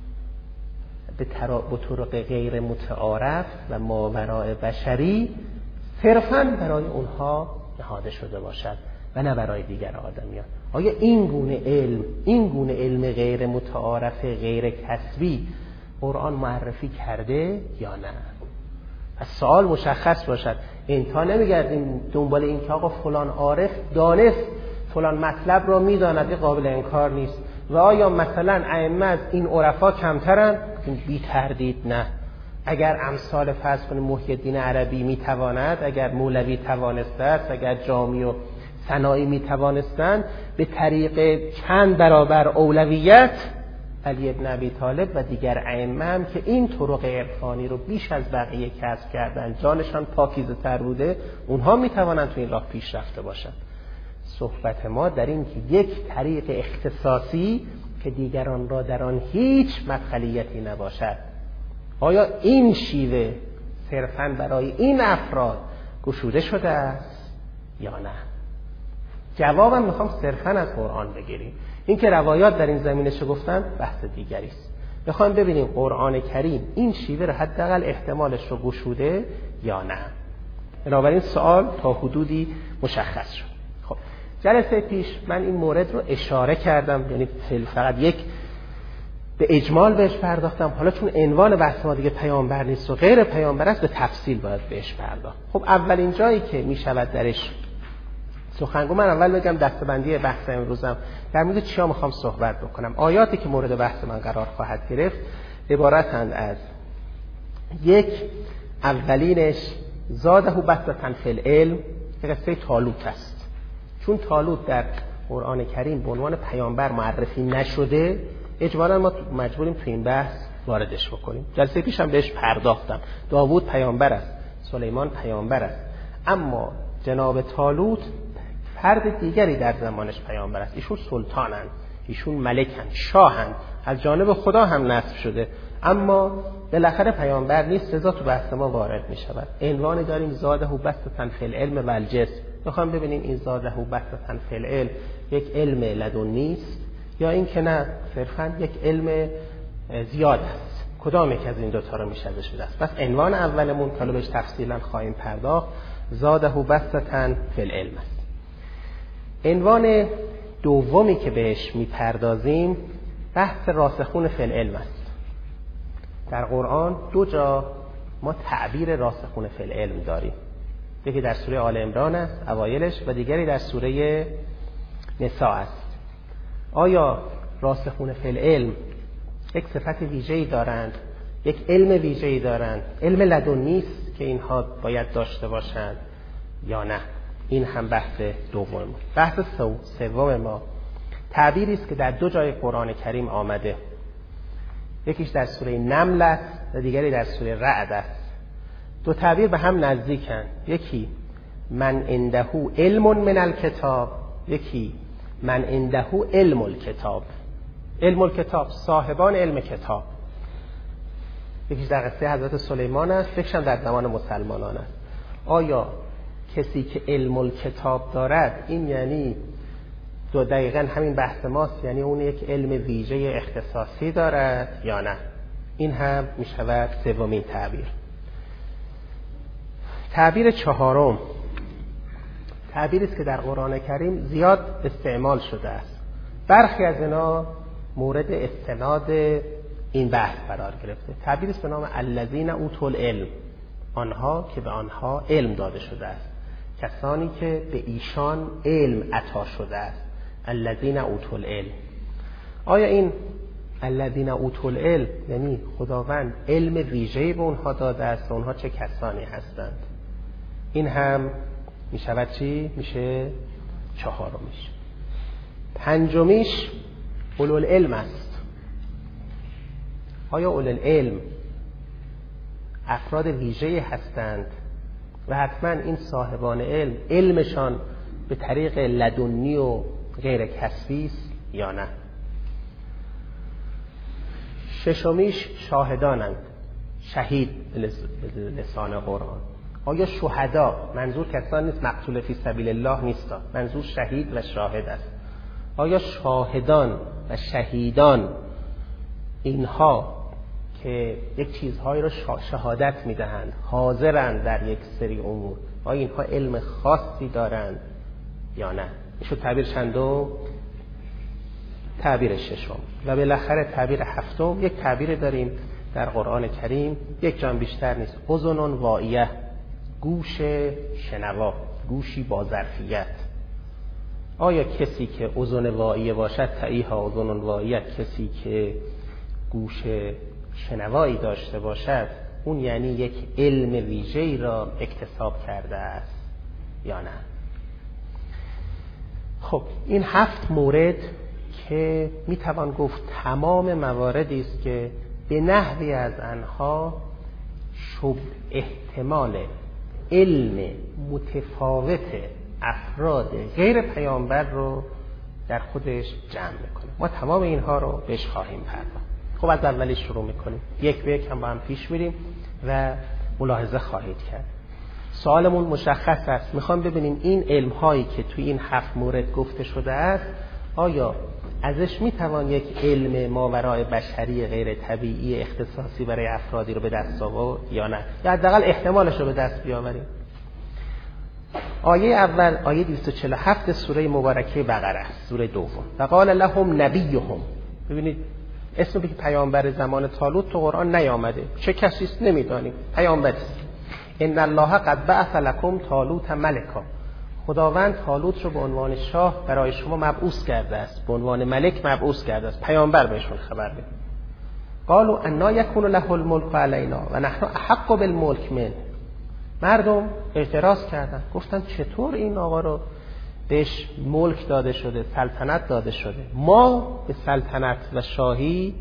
به طرق غیر متعارف و ماوراء بشری صرفاً برای اونها نهاده شده باشد و نه برای دیگر آدمیان. آیا این گونه علم، این گونه علم غیر متعارف غیر کسبی قرآن معرفی کرده یا نه؟ پس سوال مشخص باشد. این تا نمیگردیم دنبال این که آقا فلان عارف دانست فلان مطلب را میداند، قابل انکار نیست. و آیا مثلا ائمه از این عرفا کمترن؟ بی تردید نه. اگر امثال فرض کنیم محی الدین عربی میتواند، اگر مولوی توانسته است، اگر جامی و ثنایی میتوانستند، به طریق چند برابر اولویت علی ابن ابی طالب و دیگر ائمه هم که این طرق عرفانی رو بیش از بقیه کسب کردن، جانشان پاکیزه تر بوده، اونها میتوانند تو این راه پیش رفته باشند. صحبت ما در این که یک طریق اختصاصی که دیگران را در آن هیچ مدخلیتی نباشد، آیا این شیوه صرفاً برای این افراد گشوده شده است یا نه؟ جوابم میخوام صرفاً از قرآن بگیریم. این که روایات در این زمینه چه گفتن بحث دیگری است. میخوایم ببینیم قرآن کریم این شیوه رو حداقل احتمالش رو گشوده یا نه. بنابراین سوال تا حدودی مشخص شد. خب جلسه پیش من این مورد رو اشاره کردم، یعنی فقط یک به اجمال بهش پرداختم. حالا چون عنوان بحث ما دیگه پیامبر نیست و غیر پیامبر است، به تفصیل باید بهش پرداخت. خب اولین جایی که میشود درش سخنگو، من اول بگم دسته‌بندی بحث امروزم در مورد چیا میخوام صحبت بکنم. آیاتی که مورد بحث من قرار خواهد گرفت عبارتند از یک، اولینش زاده بسطة فی العلم، که قصه طالوت است. چون طالوت در قرآن کریم به عنوان پیامبر معرفی نشده، اجباراً ما مجبوریم تو این بحث واردش بکنیم. جلسه پیشم بهش پرداختم. داوود پیامبر است، سلیمان پیامبر است، اما جناب طالوت فرد دیگری در زمانش پیامبر است. ایشون سلطانند، ایشون ملکند، شاهند، از جانب خدا هم نصب شده، اما بالاخره پیامبر نیست. لذا تو بحث ما وارد می شود. عنوان داریم زاده بسطة فی العلم و الجسم. میخوام ببینیم این زاده بسطة فی العلم یک علم لدنی است یا این که نه صرفاً یک علم زیاد است. کدام یک از این دوتا رو میشه ازش بدست؟ پس عنوان اولمون که بهش تفصیلا خواهیم پرداخت زاده بسطة فی العلم است. عنوان دومی که بهش میپردازیم بحث راسخون فی العلم است. در قرآن دو جا ما تعبیر راسخون فی العلم داریم. یکی در سوره آل عمران است اوایلش و دیگری در سوره نساء است. آیا راسخون فی العلم یک صفت ویژه‌ای دارند، یک علم ویژه‌ای دارند، علم لدنی است که اینها باید داشته باشند یا نه؟ این هم بحث دوم. بحث سوم ما تعبیری است که در دو جای قرآن کریم آمده. یکیش در سوره نمل است و دیگری در سوره رعد است. دو تعبیر به هم نزدیکند. یکی من عنده علم من الکتاب، یکی من عنده علم الکتاب. علم الکتاب، صاحبان علم کتاب. یکیش در قصه حضرت سلیمان است، یکیش در زمان مسلمانان است. آیا کسی که علم الکتاب دارد این یعنی دو دقیقاً همین بحث ماست، یعنی اون یک علم ویژه اختصاصی دارد یا نه؟ این هم می شود سومین تعبیر. تعبیر چهارم تعبیری است که در قرآن کریم زیاد استعمال شده است. برخی از اینا مورد استناد این بحث قرار گرفته. تعبیری است به نام الذین اوتوا العلم، آنها که به آنها علم داده شده است، کسانی که به ایشان علم عطا شده است. الذین اوتوا العلم. آیا این الذین اوتوا العلم یعنی خداوند علم ویژه‌ای به اونها داده است و اونها چه کسانی هستند. این هم می شود چی؟ میشه چهارمیش. پنجمیش اولوالعلم است. آیا اولوالعلم افراد ویژه‌ای هستند و حتما این صاحبان علم علمشان به طریق لدنی و غیر کسبی است یا نه؟ ششمیش شاهدانند، شهید به لسان قرآن. آیا شهدا منظور کسان نیست مقتول فی سبیل الله نیست، منظور شهید و شاهد است. آیا شاهدان و شهیدان اینها که یک چیزهایی را شهادت میدهند، حاضرند در یک سری امور، آیا اینها علم خاصی دارند یا نه؟ این شد تعبیر چندم؟ تعبیر ششم. و بالاخره تعبیر هفتم، یک تعبیر داریم در قرآن کریم، یک جان بیشتر نیست، اذن واعیه، گوش شنوا، گوشی با ظرفیت. آیا کسی که اذن واعیه باشد، تعیها اذن واعیه، کسی که گوش شنوایی داشته باشد، اون یعنی یک علم ویژه‌ای را اکتساب کرده است یا نه؟ خب این هفت مورد که میتوان گفت تمام مواردی است که به نحوی از آنها شب احتمال علم متفاوت افراد غیر پیامبر رو در خودش جمع میکنه. ما تمام اینها رو بهش خواهیم پرداخت. خب از اولی شروع میکنیم، یک به یک هم با هم پیش میریم و ملاحظه خواهید کرد. سوالمون مشخص است، میخوام ببینیم این علم هایی که توی این هفت مورد گفته شده است، آیا ازش میتوان یک علم ماورای بشری غیر طبیعی اختصاصی برای افرادی رو به دست آورد یا نه؟ یا حداقل احتمالش رو به دست بیاوریم. آیه اول آیه دویست و چهل و هفت سوره مبارکه بقره است، سوره دوم. و قال لهم نبیهم. ببینید اسم که پیامبر زمان طالوت تو قرآن نیامده، چه کسی است نمیدانیم، پیامبر است. ان الله قد بعث لكم طالوت ملکا. خداوند طالوت رو به عنوان شاه برای شما مبعوث کرده است، به عنوان ملک مبعوث کرده است، پیامبر بهشون خبر بده. قالوا انا یکون له الملک علینا و نحن احق بالملک منه. مردم اعتراض کردند، گفتن چطور این آقا رو بهش ملک داده شده، سلطنت داده شده، ما به سلطنت و شاهی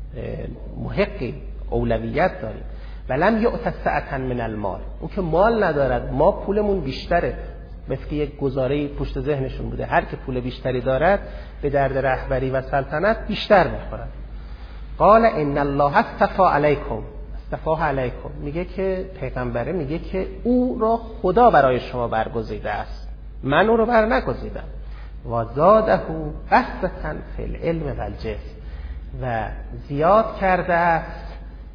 محقی اولویت داریم. ولم یؤت سعة من المال. اون که مال ندارد، ما پولمون بیشتره. مثل که یک گزاره پشت ذهنشون بوده، هر که پول بیشتری دارد به درد رهبری و سلطنت بیشتر میخورد. قال ان الله اصطفى علیکم، اصطفاه علیکم، میگه که پیغمبره میگه که او را خدا برای شما برگزیده است، من او رو بر نگزیدم. و زاده بسطة فی العلم و الجسم، و زیاد کرده است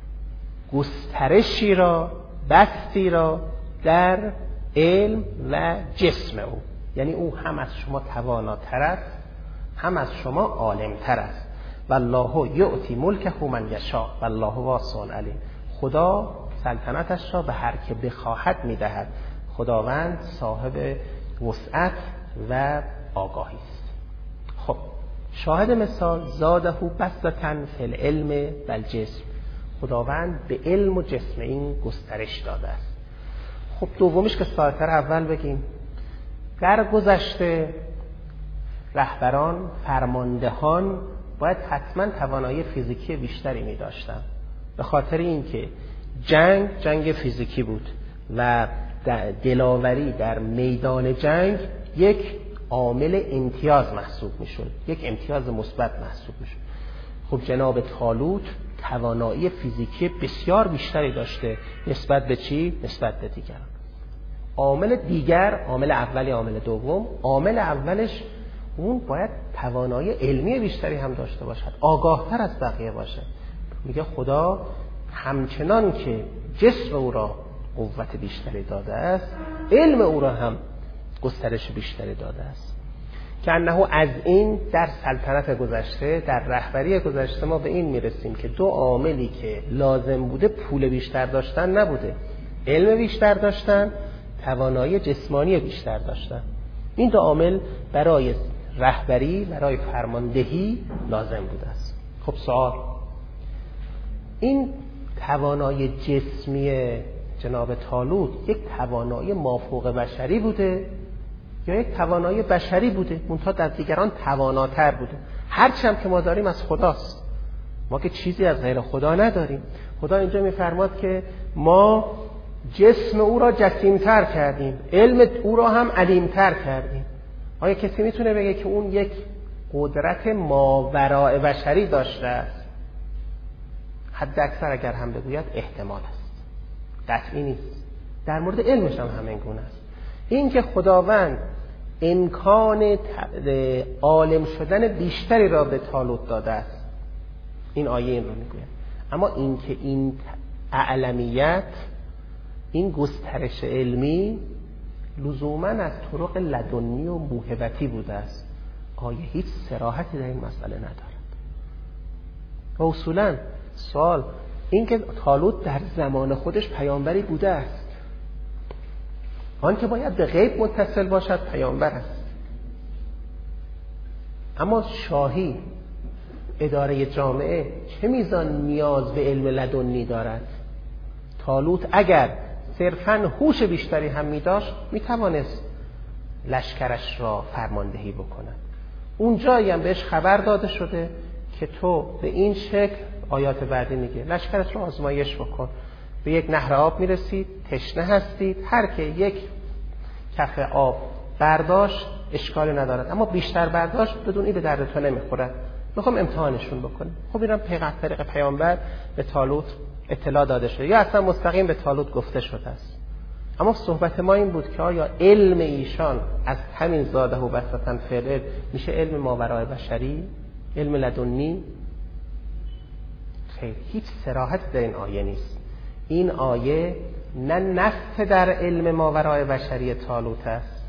گسترشی را، بسطی را در علم و جسم او. یعنی او هم از شما تواناتر است، هم از شما عالمتر است. والله یؤتی ملکه من یشاء والله واسع علیم. خدا سلطنتش را به هر که بخواهد میدهد. خداوند صاحب وسعت و آگاهی است. خب شاهد مثال زاده بسطة فی العلم و الجسم. خداوند به علم و جسم این گسترش داده است. خب دومیش که ساده‌تر اول بگیم، در گذشته رهبران، فرماندهان باید حتما توانایی فیزیکی بیشتری می داشتن، به خاطر اینکه جنگ جنگ فیزیکی بود و دلاوری در میدان جنگ یک عامل امتیاز محسوب می شد، یک امتیاز مثبت محسوب می شد. خب جناب طالوت توانایی فیزیکی بسیار بیشتری داشته نسبت به چی؟ نسبت به دیگران. عامل دیگر، عامل اولی، عامل دوم، عامل اولش اون باید توانایی علمی بیشتری هم داشته باشد، آگاهتر از بقیه باشه. میگه خدا همچنان که جسم او را قوت بیشتری داده است، علم او را هم گسترش بیشتری داده است. که انه از این در سلطنت گذشته، در رهبری گذشته ما به این میرسیم که دو عاملی که لازم بوده پول بیشتر داشتن نبوده، علم بیشتر داشتن، توانایی جسمانی بیشتر داشتن. این دو عامل برای رهبری، برای فرماندهی لازم بوده است. خب سوال، این توانایی جسمی جناب طالوت یک توانایی مافوق بشری بوده یا یک توانایی بشری بوده منتها در دیگران تواناتر بوده؟ هرچی هم که ما داریم از خداست، ما که چیزی از غیر خدا نداریم. خدا اینجا میفرماد که ما جسم او را جسیمتر کردیم، علم او را هم علیمتر کردیم. آیا کسی میتونه بگه که اون یک قدرت ماوراء بشری داشته است؟ حد اکثر اگر هم بگوید احتمال است، قطعی نیست. در مورد علمش هم همین گونه است. این که خداوند امکان عالم شدن بیشتری را به طالوت داده است، این آیه این رو میگوید. اما این که این اعلمیت، این گسترش علمی لزوماً از طرق لدنی و موهبتی بوده است. آیه هیچ صراحتی در این مسئله ندارد. و اصولاً سوال این که طالوت در زمان خودش پیامبری بوده است، آن که باید به غیب متصل باشد پیامبر است. اما شاهی، اداره جامعه چه میزان نیاز به علم لدنی دارد؟ طالوت اگر صرفاً هوش بیشتری هم می‌داشت می‌توانست لشکرش را فرماندهی بکند. اون جایی هم بهش خبر داده شده که تو به این شکل، آیات بعدی میگه لشکرت را آزمایش بکن. به یک نهر آب میرسید، تشنه هستید، هر که یک کف آب برداشت اشکالی ندارد، اما بیشتر برداشت بدون این به درد تو نمیخورد، میخوام امتحانشون بکنیم. خب اینم پیغمبر پیامبر به طالوت اطلاع داده شده یا اصلا مستقیم به طالوت گفته شده است. اما صحبت ما این بود که آیا علم ایشان از همین زاده و بسطن فعل میشه علم ماوراء بشری، علم لدنی؟ خیر، هیچ صراحت در این آیه نیست. این آیه نه نص در علم ماوراء بشری طالوت است،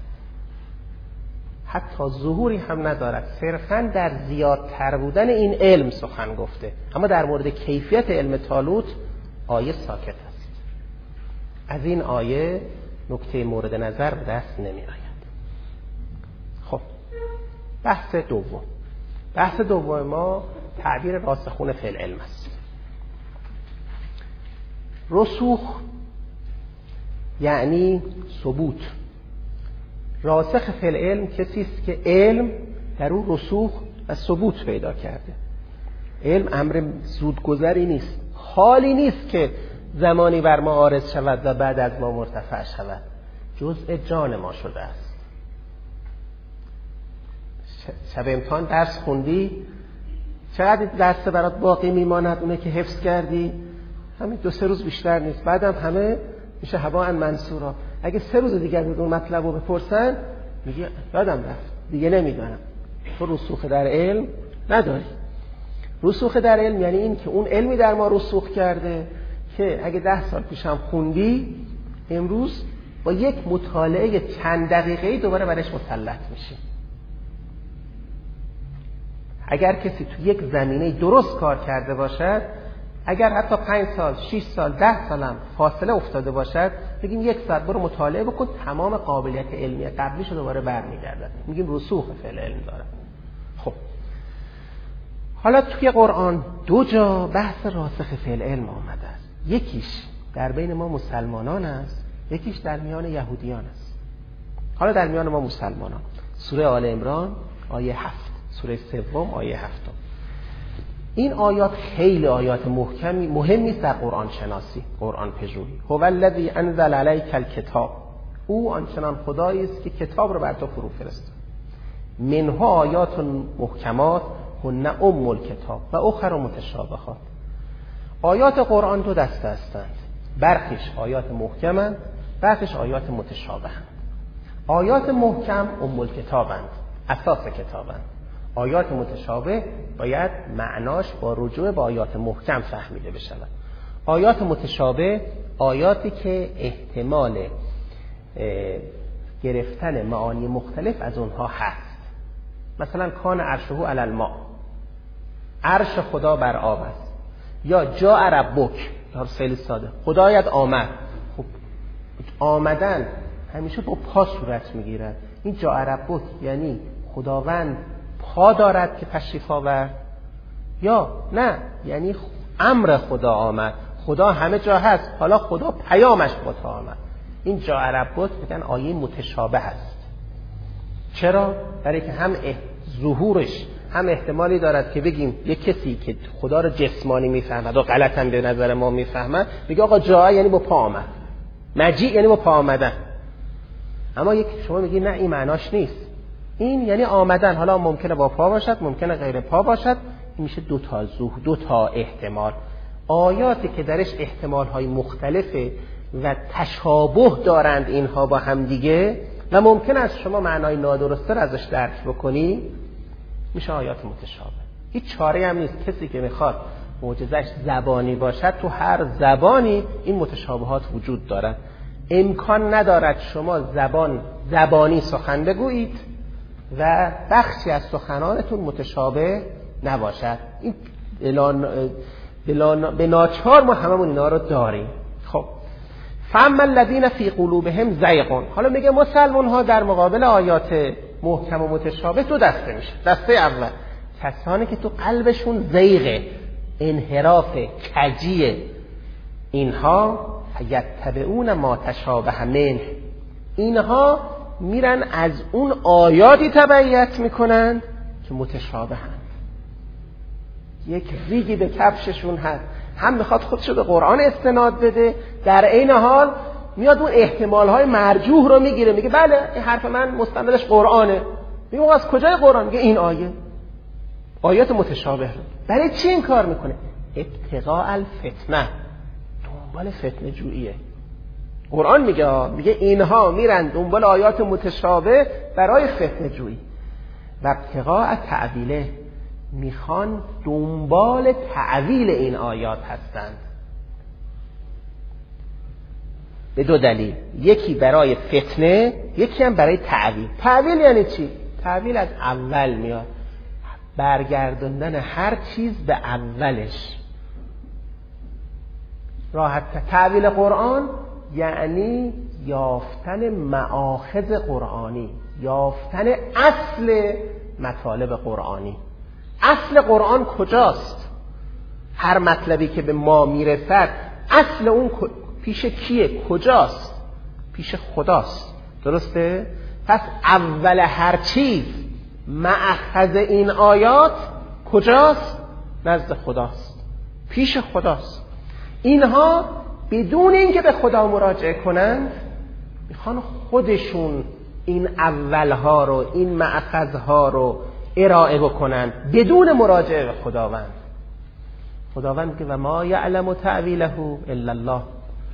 حتی ظهوری هم ندارد، صرفاً در زیادتر بودن این علم سخن گفته. اما در مورد کیفیت علم طالوت آیه ساکت است. از این آیه نکته مورد نظر به دست نمی آید. خب بحث دوم، بحث دوم ما تعبیر راسخون فی العلم است. رسوخ یعنی ثبوت. راسخ فی العلم کسی است که علم در او رسوخ و ثبوت پیدا کرده. علم امر زودگذری نیست، حالی نیست که زمانی بر ما عارض شود و بعد از ما مرتفع شود، جزء جان ما شده است. شب امتحان درس خوندی، چقدر درس برات باقی میماند؟ اونه که حفظ کردی همین دو سه روز بیشتر نیست، بعدم همه میشه هباء منثورا. اگه سه روز دیگر بدون مطلب رو بپرسن میگه یادم رفت، دیگه نمیدونم. تو رسوخ در علم نداری. رسوخ در علم یعنی این که اون علمی در ما رسوخ کرده که اگه ده سال پیشم خوندی، امروز با یک مطالعه چند دقیقه‌ای دوباره برش مسلط میشی. اگر کسی تو یک زمینه درست کار کرده باشد، اگر حتی پنج سال، شش سال، ده سالم فاصله افتاده باشد، بگیم یک ساعت برو مطالعه بکن، تمام قابلیت علمی قبلیشو دوباره برمیگردد. میگیم رسوخ فی العلم داره. خب حالا توی قرآن دو جا بحث راسخ فی العلم آمده است. یکیش در بین ما مسلمانان است، یکیش در میان یهودیان است. حالا در میان ما مسلمانان، سوره آل عمران آیه هفت، سوره سوم آیه هفتم. این آیات خیلی آیات محکمی مهمی است در قرآن شناسی، قرآن پژوهی. هو الذی انزل علیک الکتاب، او آنچنان خدایی است که کتاب رو بر تو فرو فرستاد. منها آیات محکمات هن ام الکتاب و اخر متشابهات. آیات قرآن دو دسته هستند، برخیش آیات محکمند، برخیش آیات متشابهند. آیات محکم ام الکتابند، اساس کتابند. آیات متشابه باید معناش با رجوع به آیات محکم فهمیده بشود. آیات متشابه آیاتی که احتمال گرفتن معانی مختلف از اونها هست. مثلا کان عرشه علی الماء، عرش خدا بر آب است. یا جاء ربک، خیلی ساده، خدایت آمد. خب آمدن همیشه با پا صورت میگیرد. این جاء ربک یعنی خداوند پا دارد که تشریف آورد، یا نه یعنی امر خدا آمد، خدا همه جا هست، حالا خدا پیامش با تو آمد. این جا ربک میگن آیه متشابه هست. چرا؟ برای که هم ظهورش هم احتمالی دارد که بگیم یک کسی که خدا رو جسمانی میفهمد و غلط هم به نظر ما میفهمد میگه آقا جا یعنی با پا آمد، مجیء یعنی با پا آمدن. اما یک شما میگی نه این معناش نیست، این یعنی آمدن، حالا ممکنه با پا باشد ممکنه غیر پا باشد. این میشه دو تا ظهور، دو تا احتمال. آیاتی که درش احتمال های مختلفه و تشابه دارند اینها با هم دیگه و ممکن است شما معنای نادرسته رو ازش درک بکنی، میشه آیات متشابه. هیچ چاره هم نیست. کسی که میخواد معجزش زبانی باشد، تو هر زبانی این متشابهات وجود دارد. امکان ندارد شما زبان زبانی سخن بگویید و بخشی از سخنانتون متشابه نباشد. این بلان بلان به ناچار ما هممون اینا رو داریم. خب فاما الذین فی قلوبهم زیغ، حالا میگه مسلمان ها در مقابل آیات محکم و متشابه دو دسته میشه. دسته اول کسانی که تو قلبشون زیغه، انحراف، کجیه، اینها یتبعون ما تشابه منه، اینها میرن از اون آیاتی تبعیت میکنند که متشابه هست. یک ریگی به کفششون هست، هم میخواد خودشو به قرآن استناد بده، در عین حال میاد اون احتمالهای مرجوح رو میگیره، میگه بله این حرف من مستندش قرآنه. میگه از کجای قرآن؟ میگه این آیه، آیات متشابه رو. برای چی این کار میکنه؟ ابتغاء الفتنه، دنبال فتنه جوییه. قرآن میگه میگه اینها میرن دنبال آیات متشابه برای فتنه جویی و ابتغاء تعویله، میخوان دنبال تعویل این آیات هستند. به دو دلیل، یکی برای فتنه، یکی هم برای تعویل. تعویل یعنی چی؟ تعویل از اول میاد، برگردوندن هر چیز به اولش. راحت تعویل قرآن یعنی یافتن مآخذ قرآنی، یافتن اصل مطالب قرآنی. اصل قرآن کجاست؟ هر مطلبی که به ما میرسد اصل اون پیش کیه؟ کجاست؟ پیش خداست. درسته؟ پس اول هر چیز مأخذ این آیات کجاست؟ نزد خداست، پیش خداست. اینها بدون اینکه به خدا مراجعه کنند میخوان خودشون این اولها رو، این مأخذها رو ارائه بکنند بدون مراجعه به خداوند. خداوند میگه و ما یعلم تعویله الا الله،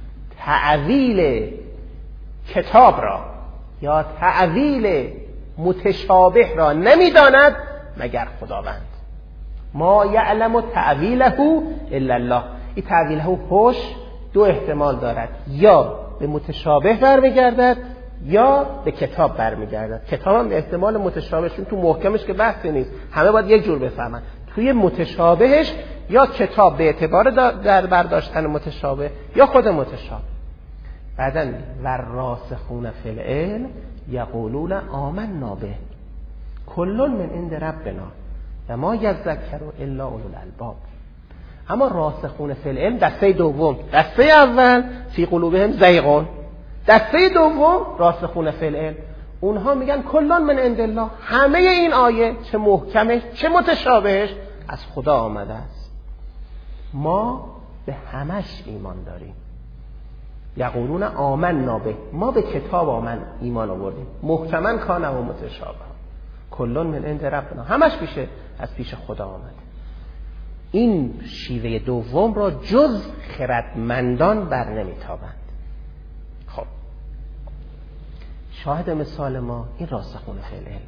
تعویل کتاب را یا تعویل متشابه را نمیداند مگر خداوند. ما یعلم تعویله الا الله، این تعویله هوش دو احتمال دارد، یا به متشابه برمیگردد یا به کتاب برمیگردد. کتاب هم احتمال متشابهشون تو محکمش که بحثی نیست، همه باید یک جور بفهمن. توی متشابهش یا کتاب به اعتبار در برداشتن متشابه یا خود متشابه. بعدن و راسخون فی العلم یقولون آمنا به کل من عند ربنا و ما یذکر الا اولو الالباب. اما راسخون فی العلم دسته دوم، دسته اول فی قلوبهم زیغ، دسته دوم راسخون فی العلم، اونها میگن کلان من عند الله، همه این آیه چه محکمش چه متشابهش از خدا آمده است، ما به همش ایمان داریم. یقولون آمنا به، ما به کتاب آمن ایمان آوردیم، محکمن کانه و متشابه، کلان من عند ربنا، همش پیشه از پیش خدا آمده. این شیوه دوم را جز خردمندان بر نمیتابند. خب شاهد مثال ما این راسخون فی العلم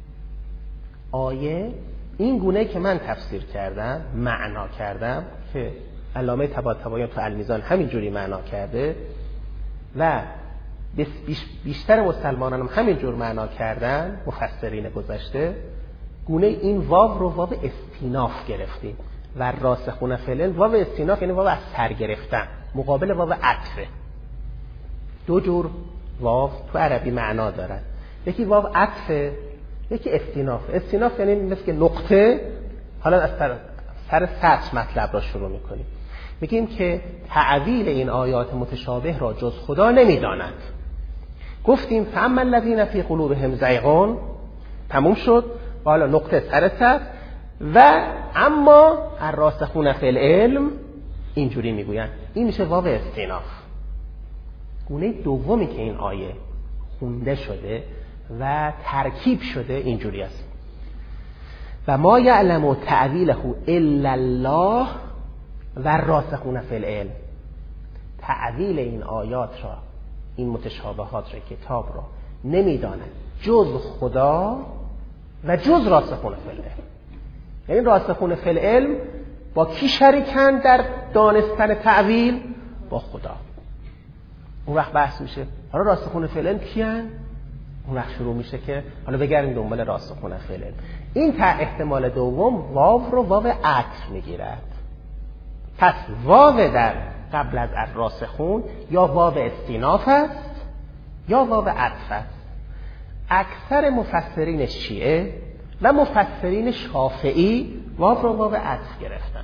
آیه این گونه که من تفسیر کردم، معنا کردم که علامه طباطبایی تو المیزان همین جوری معنا کرده و بیشتر مسلمانان هم همین جور معنا کردن، مفسرین گذشته، گونه این واو رو واو استیناف گرفتیم و راسخون فی العلم واو استیناف یعنی واو از سر گرفتن مقابل واو عطفه. دو جور واو تو عربی معنا دارد، یکی واو عطفه، یکی استیناف. استیناف یعنی مثل نقطه، حالا از سر, سر سطح مطلب را شروع میکنیم. میگیم که تعویل این آیات متشابه را جز خدا نمیداند. گفتیم فاما الذین فی قلوبهم زیغ، تموم شد. و حالا نقطه سر سطح. و اما الراسخون فی العلم اینجوری میگوین. این میشه واو استیناف. گونه دومی که این آیه خونده شده و ترکیب شده اینجوری است: و ما یعلم تعویله الا الله و الراسخون فی العلم. تعویل این آیات را، این متشابهات را، کتاب را نمیداند جز خدا و جز راسخون فی العلم. یعنی راسخون فی العلم با کی شریکن در دانستن تعویل؟ با خدا. اون وقت بحث میشه حالا راسخون فی العلم کیان؟ اون وقت شروع میشه که حالا بگردیم دنبال راسخون فی العلم. این تا احتمال دوم واو رو واو عطف میگیرد. پس واو در قبل از الراسخون یا واو استیناف است یا واو عطف است. اکثر مفسرین شیعه و مفسرین شافعی واو رو واو عطف گرفتن.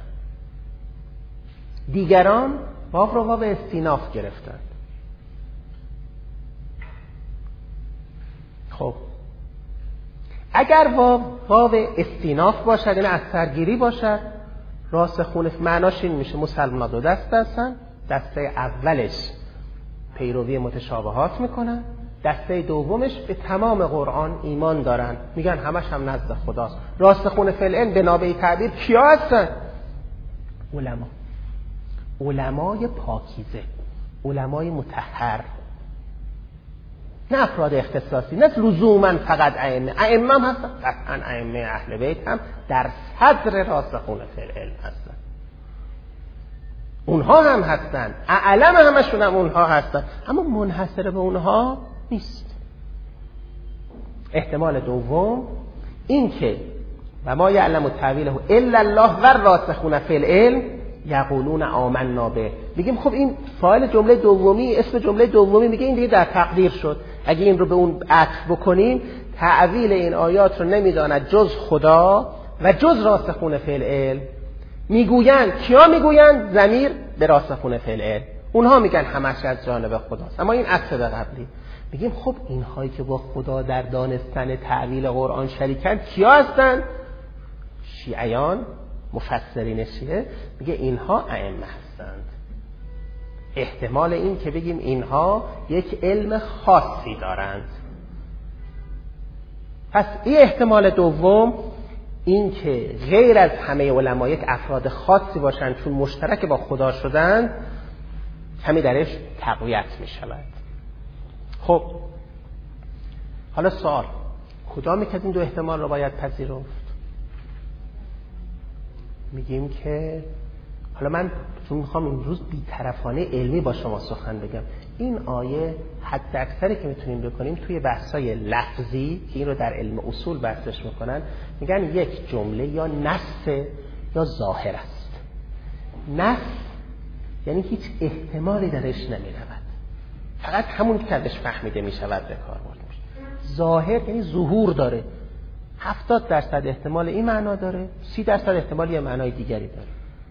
دیگران واو رو واو استیناف گرفتن. خب اگر واو واو استیناف باشد، یعنی از سرگیری باشد، راسخون معناش این میشه مسلمان دو دست هستن. دسته اولش پیروی متشابهات میکنن، دسته دومش به تمام قرآن ایمان دارن، میگن همش هم نزد خداست. راسخون فی العلم به نابه تعبیر کیا هستن؟ علما، علمای پاکیزه، علمای مطهر، نه افراد اختصاصی، نه لزوما فقط ائمه. ائمه هم هستن، قطعا ائمه اهل بیت هم در صدر راسخون فی العلم هستن. اونها هم هستن، اعلم همشون هم اونها هستن، اما منحصر به اونها نیست. احتمال دوم این که و ما یعلم تعویله الا الله و الراسخون فی العلم یقولون آمنا به. میگیم خب این فاعل جمله دومی، اسم جمله دومی، میگه این دیگه در تقدیر شد. اگه این رو به اون عطف بکنیم، تعویل این آیات رو نمیداند جز خدا و جز راسخون فی العلم. میگویند، کیا میگویند؟ ضمیر به راسخون فی العلم. اونها میگن همش از جانب خداست. اما این عطف به قبلی. میگیم خب اینهایی که با خدا در دانستن تعویل قرآن شریکند کیا هستند؟ شیعیان، مفسرین شیعه. میگه اینها ائمه هستند. احتمال این که بگیم اینها یک علم خاصی دارند. پس این احتمال دوم، این که غیر از همه علما یک افراد خاصی باشند چون مشترک با خدا شدند، کمی درش تقویت می شود. خب حالا سوال، کدامی که از این دو احتمال رو باید پذیرفت؟ میگیم که حالا من چون میخوام امروز بی‌طرفانه علمی با شما سخن بگم، این آیه حد اکثری که میتونیم بکنیم توی بحثای لفظی که این رو در علم اصول بحثش میکنن، میگن یک جمله یا نص یا ظاهر است. نص یعنی هیچ احتمالی درش نمیرود، فقط همون که ازش فهمیده میشود به کار برده میشه. ظاهر یعنی ظهور داره، هفتاد درصد احتمال این معنا داره، سی درصد احتمال یه معنای دیگری داره.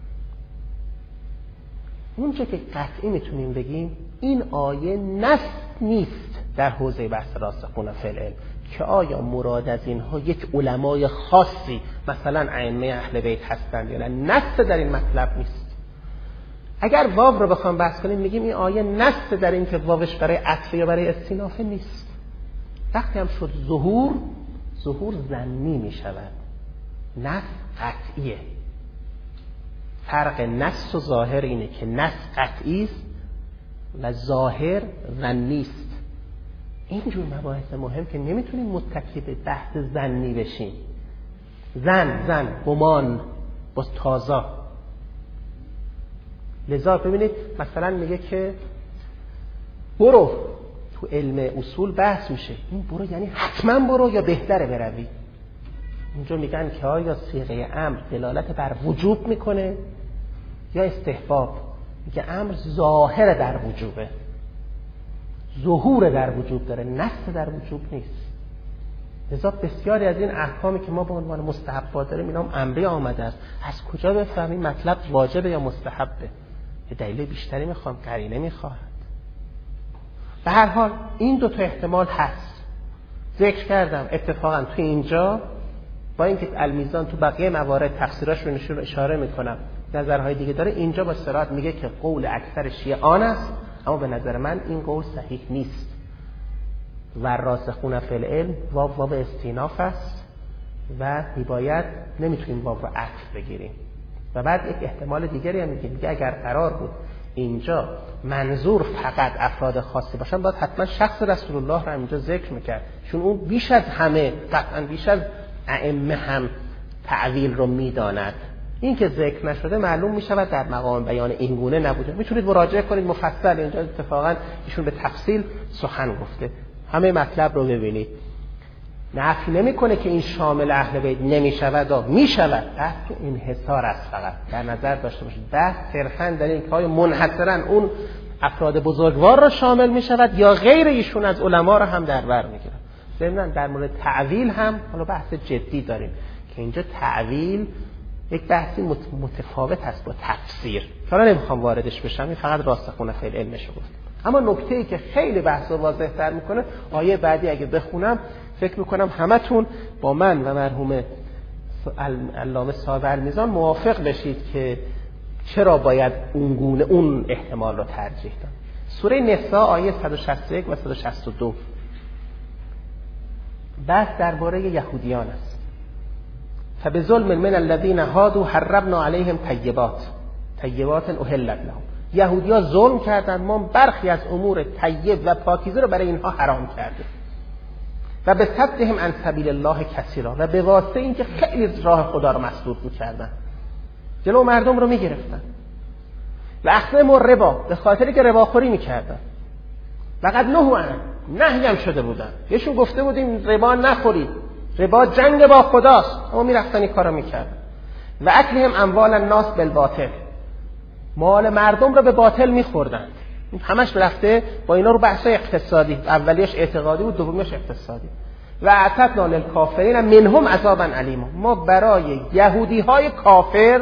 اونجا که قطعی میتونیم بگیم این آیه نص نیست در حوزه بحث راسخون فی العلم که آیا مراد از اینها یک علمای خاصی مثلا ائمه اهل بیت هستند یا نه، نص در این مطلب نیست. اگر واو رو بخوام بحث کنیم میگیم این آیه نص در این که واوش برای عطف یا برای استیناف نیست. وقتی هم شد ظهور، ظهور ظنی میشود، نص قطعیه. فرق نص و ظاهر اینه که نص قطعی است و ظاهر ظنی است. اینجور مباحث مهم که نمیتونیم متکی به بحث ظنی بشیم. زن زن گمان باز تازه. لذا ببینید مثلا میگه که برو، تو علم اصول بحث میشه این برو یعنی حتما برو یا بهتره بروی. اینجا میگن که آیا صیغه امر دلالت بر وجوب میکنه یا استحباب. میگه امر ظاهر در وجوبه، ظهور در وجوب داره، نص در وجوب نیست. لذا بسیاری از این احکامی که ما به عنوان مستحبات داریم اینا هم امری آمده است. از کجا بفهمیم مطلب واجبه یا مستحبه؟ یه دلیل بیشتری میخوام، قرینه میخواهد. به هر حال این دو تا احتمال هست. ذکر کردم اتفاقا تو اینجا با اینکه المیزان تو بقیه موارد تفسیراش رو نشون اشاره میکنم، نظرهای دیگه داره، اینجا با صراحت میگه که قول اکثر شیعه آن است، اما به نظر من این قول صحیح نیست. و راسخون فی العلم واو واو استیناف است و میباید نمیتونیم واو و عطف بگیریم. و بعد یک احتمال دیگری هم میگه میگه اگر قرار بود اینجا منظور فقط افراد خاصی باشن باید حتما شخص رسول الله رو اینجا ذکر میکرد، چون اون بیش از همه، قطعا بیش از ائمه هم تعویل رو میداند. این که ذکر نشده معلوم میشود در مقام بیان این گونه نبوده. میتونید مراجعه کنید مفصل، اینجا اتفاقا ایشون به تفصیل سخن گفته، همه مطلب رو ببینید. نفی نمیکنه که این شامل اهل بیت نمیشود، میشود. بحث تو انحصار است، فقط در نظر داشته باشید بحث صرفا در این که آیا منحصرا اون افراد بزرگوار را شامل میشود یا غیر ایشون از علما را هم در بر میگیره. ضمن در مورد تعویل هم حالا بحث جدی داریم که اینجا تعویل یک بحثی متفاوت است با تفسیر، حالا نمیخوام واردش بشم، این فقط راسخون فی العلمش گفت. اما نکته‌ای که خیلی بحث رو واضح‌تر میکنه آیه بعدی اگه بخونم فکر میکنم همتون با من و مرحوم علامه صاحب المیزان موافق بشید که چرا باید اون گونه اون احتمال رو ترجیح داد. سوره نساء آیه صد و شصت و یک و صد و شصت و دو بحث درباره یهودیان است. فبظلم من الذين هادوا حرمنا عليهم طیبات طیبات احلت لهم. یهودی‌ها ظلم کردند، ما برخی از امور طیب و پاکیزه رو برای اینها حرام کردیم. و به صدهم عن سبیل الله کثیرا، و به واسطه اینکه خیلی راه خدا رو مسدود می‌کردن، جلو مردم رو می‌گرفتن. و اخذهم الربا، به خاطری که رباخوری می‌کردن. فقط نهوا عن، نهی هم شده بودن. یهشون گفته بودیم ربا نخورید، ربا جنگ با خداست، اما می‌رفتن این کارو می‌کردن. و اکلهم اموال الناس بالباطل، مال مردم رو به باطل می‌خوردن. همش رفته با اینا رو بحث اقتصادی، اولیش اعتقادی بود، دومیش اقتصادی. و اعتدنا للکافرین منهم عذابا الیما، ما برای یهودی های کافر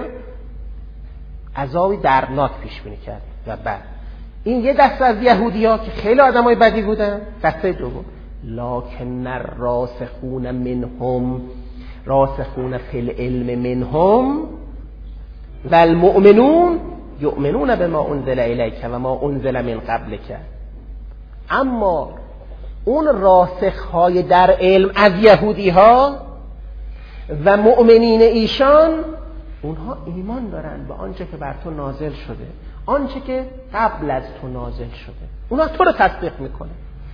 عذابی دردناک پیش بینی کرد. و بعد این یه دسته از یهودی ها که خیلی آدمای بدی بودن، دسته دوم لکن الراسخون منهم، راسخون فی العلم منهم و المؤمنون یؤمنون بما انزل الیک و ما انزل من قبلک. اما اون راسخهای در علم از یهودی ها و مؤمنین ایشان، اونها ایمان دارن به آنچه که بر تو نازل شده، آنچه که قبل از تو نازل شده، اونها تو رو تصدیق میکنه.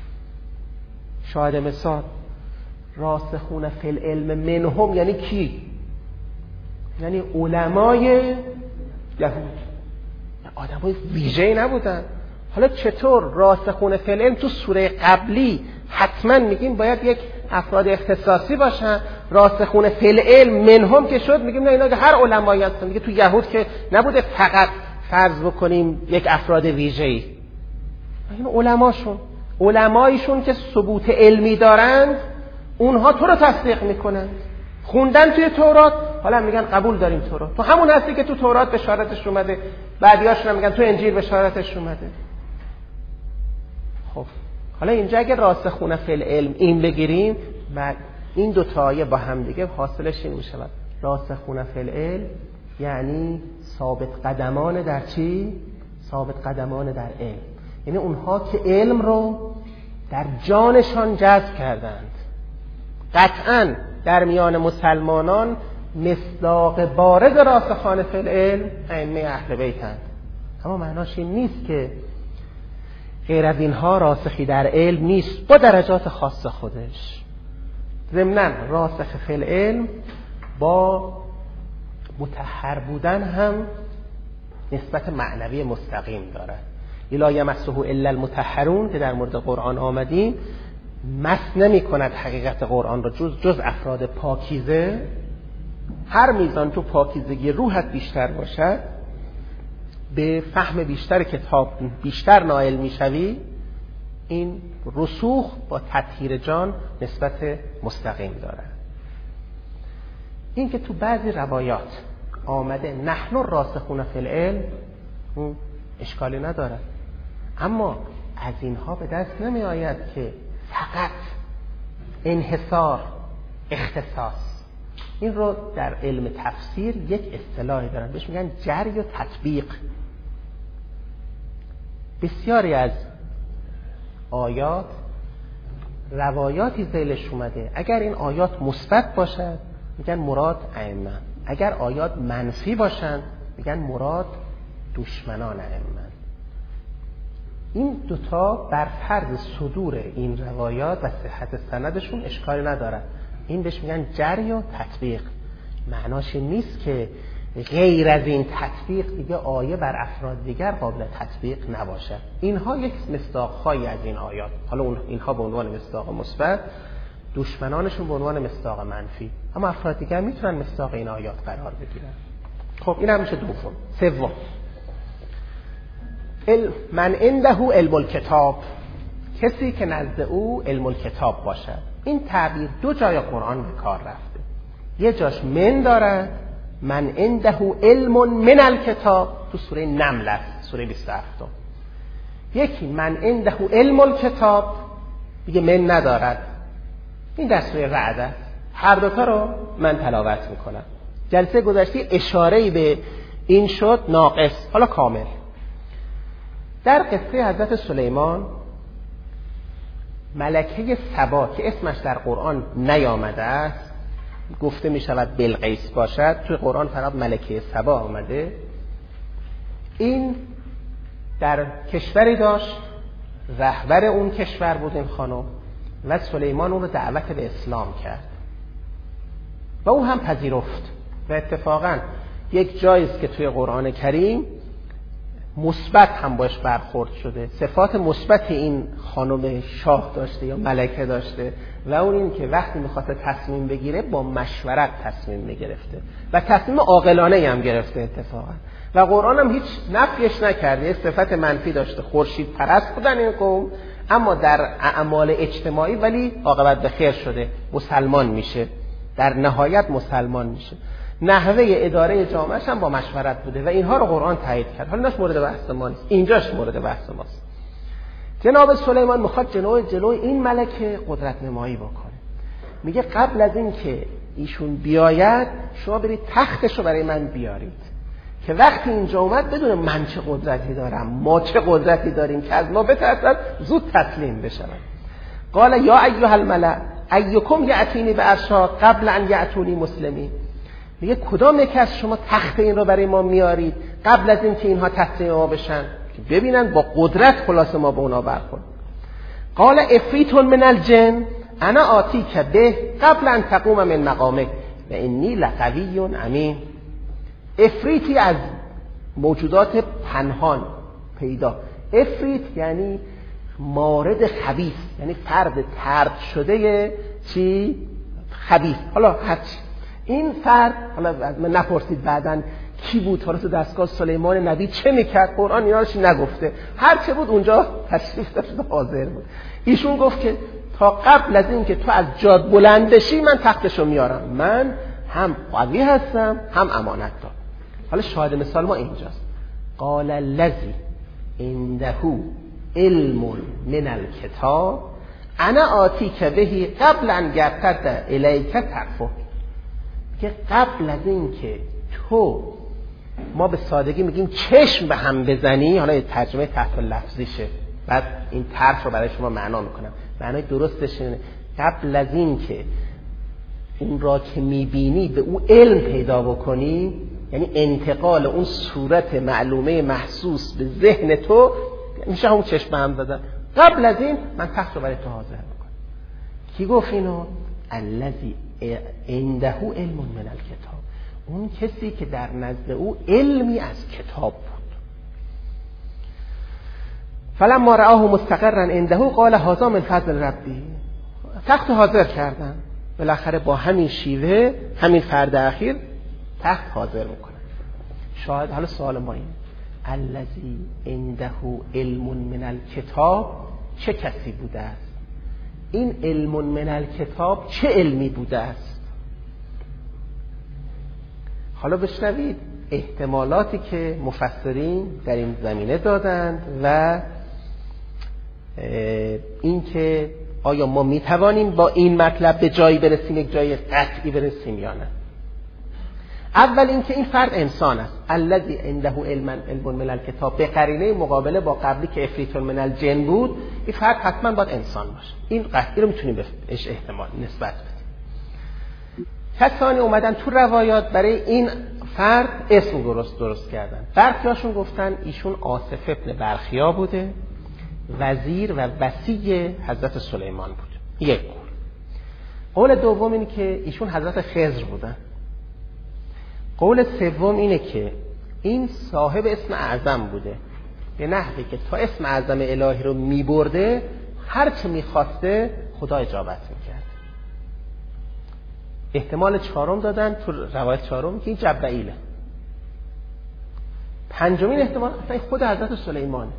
شاهد مثال راسخون فی العلم منهم یعنی کی؟ یعنی علمای یهود، آدمای ویژه‌ای نبودن. حالا چطور راسخون فی العلم تو سوره قبلی حتما میگیم باید یک افراد اختصاصی باشن، راسخون فی العلم منهم که شد میگیم نه اینا که هر علمایی هستن دیگه. تو یهود که نبوده فقط فرض بکنیم یک افراد ویژه‌ای، این علماشون، علمایشون که ثبوت علمی دارند، اونها تو رو تصدیق میکنن. خوندن توی تورات، حالا میگن قبول داریم تورات، تو همون هستی که تو تورات بشارتش اومده، بعدیاشون هم میگن تو انجیل بشارتش اومده. خب حالا اینجا اگه راسخون فی العلم این بگیریم و این دو تا آیه با هم دیگه حاصلش این میشه. راسخون فی العلم یعنی ثابت قدمان در چی؟ ثابت قدمان در علم، یعنی اونها که علم رو در جانشان جذب کردند. قطعاً در مسلمانان مصداق بارز راسخان فی العلم ائمه اهل بیتند، اما معناش این نیست که غیر از اینها راسخی در علم نیست با درجات خاص خودش. ضمناً راسخ فی العلم با مطهر بودن هم نسبت معنوی مستقیم دارد. لا یمسه الا المطهرون که در مورد قرآن آمدیم، مس نمی کند حقیقت قرآن را جز, جز افراد پاکیزه. هر میزان تو پاکیزگی روحت بیشتر باشد، به فهم بیشتر کتاب بیشتر نائل می شوی، این رسوخ با تطهیر جان نسبت مستقیم داره. این که تو بعضی روایات آمده نحن الراسخون فی العلم، اون اشکالی نداره، اما از اینها به دست نمی آید که فقط انحصار اختصاص. این رو در علم تفسیر یک اصطلاحی دارن بهش میگن جری و تطبیق. بسیاری از آیات روایاتی ذیلش اومده، اگر این آیات مثبت باشد میگن مراد ائمه، اگر آیات منفی باشند میگن مراد دشمنان ائمه. این دوتا بر فرض صدور این روایات و صحت سندشون اشکالی نداره. این بهش میگن جری و تطبیق. معناش نیست که غیر از این تطبیق دیگه آیه بر افراد دیگر قابل تطبیق نباشه. اینها یک مصداق‌هایی از این آیات، حالا اون اینها به عنوان مصداق مثبت، دشمنانشون به عنوان مصداق منفی، اما افراد دیگر میتونن مصداق این آیات قرار بگیرن. خب این هم میشه دوم. سوم، من عنده علم الکتاب، کسی که نزد او علم الکتاب باشد. این تعبیر دو جای قرآن به کار رفته. یه جاش من داره، من عنده علم من الکتاب، تو سوره نمل است، سوره بیست و هفت. یکی من عنده علم الکتاب دیگه من ندارد، این در سوره رعد است. هر دوتا رو من تلاوت میکنم. جلسه گذشته اشاره‌ای به این شد ناقص، حالا کامل. در قصه حضرت سلیمان ملکه سبا که اسمش در قرآن نیامده است، گفته می شود بلقیس باشد، توی قرآن فقط ملکه سبا آمده. این در کشوری داشت، رهبر اون کشور بود این خانم، و سلیمان اون رو دعوت به اسلام کرد و او هم پذیرفت. و اتفاقا یک جاییست که توی قرآن کریم مثبت هم باش برخورد شده، صفات مثبت این خانم شاه داشته یا ملکه داشته، و اون این که وقتی میخواسته تصمیم بگیره با مشورت تصمیم میگرفته و تصمیم عاقلانه هم گرفته اتفاقا. و قرآن هم هیچ نفیش نکرده. یه صفت منفی داشته، خورشید پرست بودن این قوم، اما در اعمال اجتماعی ولی عاقبت به خیر شده، مسلمان میشه، در نهایت مسلمان میشه. نحوه اداره جامعهش هم با مشورت بوده و اینها رو قرآن تایید کرد. حالا ایناش مورد بحث ما نیست، اینجاش مورد بحث ماست. جناب سلیمان میخواد جلوی جلوی این ملکه قدرت نمایی بکنه. میگه قبل از این که ایشون بیاید شما برید تختش رو برای من بیارید که وقتی اینجا اومد بدون من چه قدرتی دارم، ما چه قدرتی داریم که از ما بترسد، زود تسلیم بشن. قال یا ایها الملأ ایکم یأتینی بعرشها قبل ان یأتونی مسلمین. میگه کدام یکی از شما تخت این رو برای ما میارید قبل از این که اینها تسلیم ما بشن، که ببینن با قدرت خلاص ما به اونا برخورد. قال افریت من الجن انا آتیک به قبل ان تقوم من مقامک و انی لقوی امین. افریتی از موجودات پنهان پیدا. افریت یعنی مارد خبیث، یعنی فرد طرد شده چی؟ خبیث. حالا هرچی این فرد، حالا من نپرسید بعدن کی بود، حالا تو دستگاه سلیمان نبی چه میکرد، قرآن اینا روش نگفته، هر چه بود اونجا تشریف داشت و حاضر بود. ایشون گفت که تا قبل از این که تو از جاد بلند بشی من تختشو میارم، من هم قوی هستم هم امانت دار. حالا شاهد مثال ما اینجاست. قال الذی عنده علم من الکتاب انا آتیک به قبل ان یرتد الیک طرفه. که قبل از این که تو، ما به سادگی میگیم چشم به هم بزنی، حالا یه ترجمه تحت لفظیشه، بعد این طرف رو برای شما معنا میکنم. معنای درستش اینه قبل از این که اون را که میبینی به اون علم پیدا بکنی، یعنی انتقال اون صورت معلومه محسوس به ذهن تو، میشه همون چشم به هم زدن. قبل از این من تخت رو برای تو حاضر میکنم. کی گفت اینو؟ الذی عنده علم من الکتاب، اون کسی که در نزد او علمی از کتاب بود. فلما رآه مستقرا عنده قال هذا من فضل ربی. تخت حاضر کردن، بالاخره با همین شیوه همین فرد اخیر تخت حاضر میکنن. شاید حالا سوال ما اینه الذی عنده علم من الکتاب چه کسی بوده است؟ این علم من الکتاب چه علمی بوده است؟ حالا بشنوید احتمالاتی که مفسرین در این زمینه دادند و این که آیا ما میتوانیم با این مطلب به جایی برسیم، یک جای قطعی برسیم یا نه. اول اینکه این فرد انسان است، الذی عنده علم علم من الکتاب، به قرینه مقابله با قبلی که عفریت من الجن بود، این فرد حتما باید انسان باشه. این قطعی رو میتونیم بهش احتمال نسبت بدیم. کسانی اومدن تو روایات برای این فرد اسم درست درست کردن. برخیاشون گفتن ایشون آصف ابن برخیا بوده، وزیر و وصی حضرت سلیمان بود. یک قول. قول دوم اینه که ایشون حضرت خضر بودن. قول سوم اینه که این صاحب اسم اعظم بوده، به نحوی که تا اسم اعظم الهی رو میبرده هر چه میخواسته خدا اجابت میکرد. احتمال چهارم دادن تو روایت چهارم که این جبرئیله. پنجمین احتمال اصلا خود حضرت سلیمانه.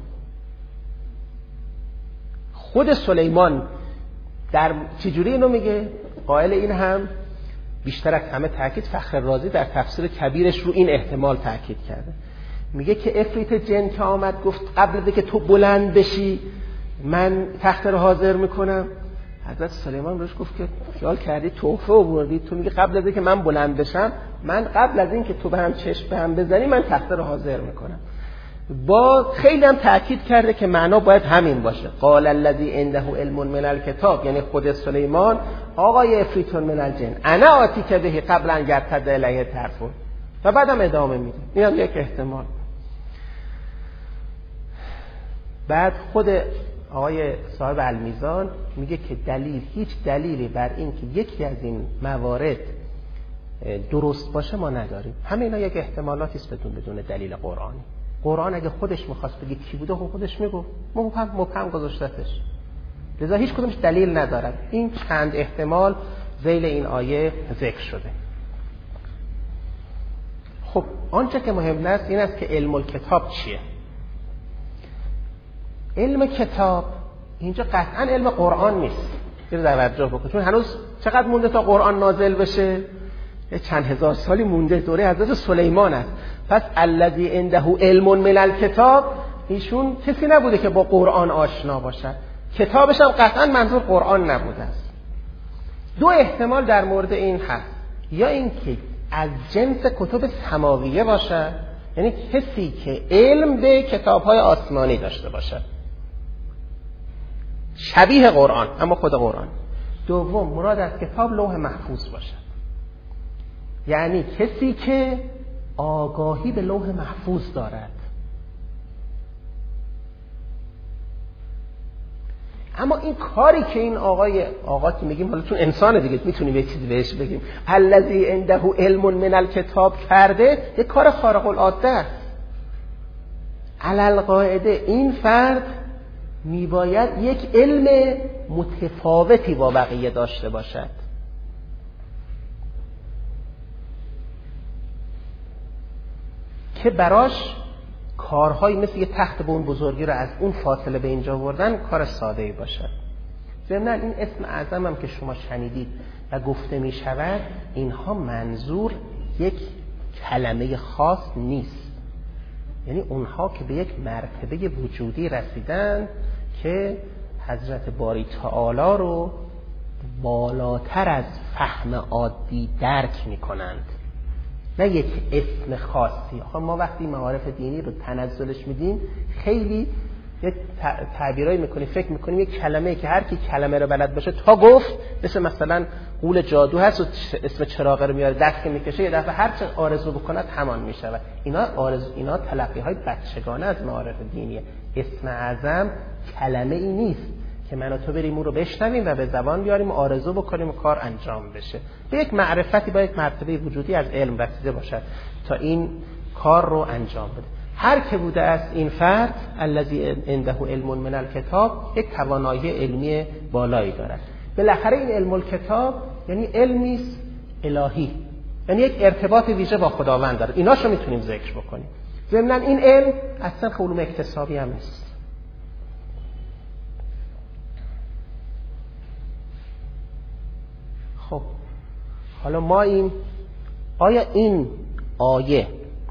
خود سلیمان در چجوری اینو میگه؟ قائل این هم بیشتر از همه تاکید فخر رازی در تفسیر کبیرش رو این احتمال تاکید کرده. میگه که عفریت جن که آمد گفت قبل از اینکه تو بلند بشی من تخت رو حاضر میکنم، حضرت سلیمان بهش گفت که خیال کردی تحفه آوردی، تو میگه قبل از اینکه من بلند بشم، من قبل از اینکه تو به هم چشم به هم بزنی من تخت رو حاضر میکنم. با خیلی هم تأکید کرده که معنا باید همین باشه. قال الذی عنده علم من الکتاب، یعنی خود سلیمان آقای عفریت من الجن، انا آتی که به قبل ان یرتد الیه طرفون، و بعدم ادامه میده. این هم یک احتمال. بعد خود آقای صاحب المیزان میگه که دلیل هیچ دلیلی بر این که یکی از این موارد درست باشه ما نداریم. همه اینا یک احتمالاتی است بدون بدون دلیل قرآنی. قرآن اگه خودش میخواست بگه کی بوده خب خودش میگفت، مبهم مبهم گذاشتهش، لذا هیچ کدومش دلیل ندارد. این چند احتمال ذیل این آیه ذکر شده. خب آنچه که مهم است این است که علم الکتاب چیه. علم کتاب اینجا قطعا علم قرآن نیست، این توجه بکنید، چون هنوز چقدر مونده تا قرآن نازل بشه؟ چند هزار سالی مونده، دوره حضرت سلیمان است. پس الذی عنده علم من الکتاب، ایشون کسی نبوده که با قرآن آشنا باشه، کتابش هم قطعا منظور قرآن نبوده است. دو احتمال در مورد این هست، یا اینکه از جنس کتب سماویه باشه، یعنی کسی که علم به کتاب‌های آسمانی داشته باشه، شبیه قرآن اما خود قرآن. دوم مراد از کتاب لوح محفوظ باشه، یعنی کسی که آگاهی به لوح محفوظ دارد. اما این کاری که این آقای آقا که میگیم، حالا چون انسان دیگه میتونیم یه چیزی بهش بگیم، الذی عنده علم من الکتاب کرده، یک کار خارق العاده است. علالقاعده این فرد میباید یک علم متفاوتی با بقیه داشته باشد. که براش کارهایی مثل یه تخت به اون بزرگی رو از اون فاصله به اینجا آوردن کار ساده‌ای باشه. ضمناً این اسم اعظم هم که شما شنیدید و گفته می شود، اینها منظور یک کلمه خاص نیست، یعنی اونها که به یک مرتبه وجودی رسیدن که حضرت باری تعالی رو بالاتر از فهم عادی درک می کنند، نه یک اسم خاصی. آخه ما وقتی معارف دینی رو تنزلش میدیم خیلی یک تعبیرایی میکنیم، فکر میکنیم یک کلمه که هر کی کلمه رو بلد باشه تا گفت، مثل مثلا قول جادو هست و اسم چراغ رو میاره دست که میکشه یه دفعه هر چه آرزو بکنه تمام میشه. اینا آرزو اینا تلقی های بچگانه از معارف دینیه. اسم اعظم کلمه ای نیست که من و تو بریم اون رو بشنویم و به زبان بیاریم و آرزو بکنیم و کار انجام بشه. به یک معرفتی با یک مرتبه وجودی از علم رسیده باشد تا این کار رو انجام بده. هر که بوده است این فرد الذی عنده علم من الکتاب، یک توانایی علمی بالایی دارد. بالاخره این علم الکتاب یعنی علمی الهی، یعنی یک ارتباط ویژه با خداوند داره. ایناشو میتونیم ذکر بکنیم. ضمن این علم اصلا علوم اکتسابی هم نیست. خب حالا ما این آیا این آیه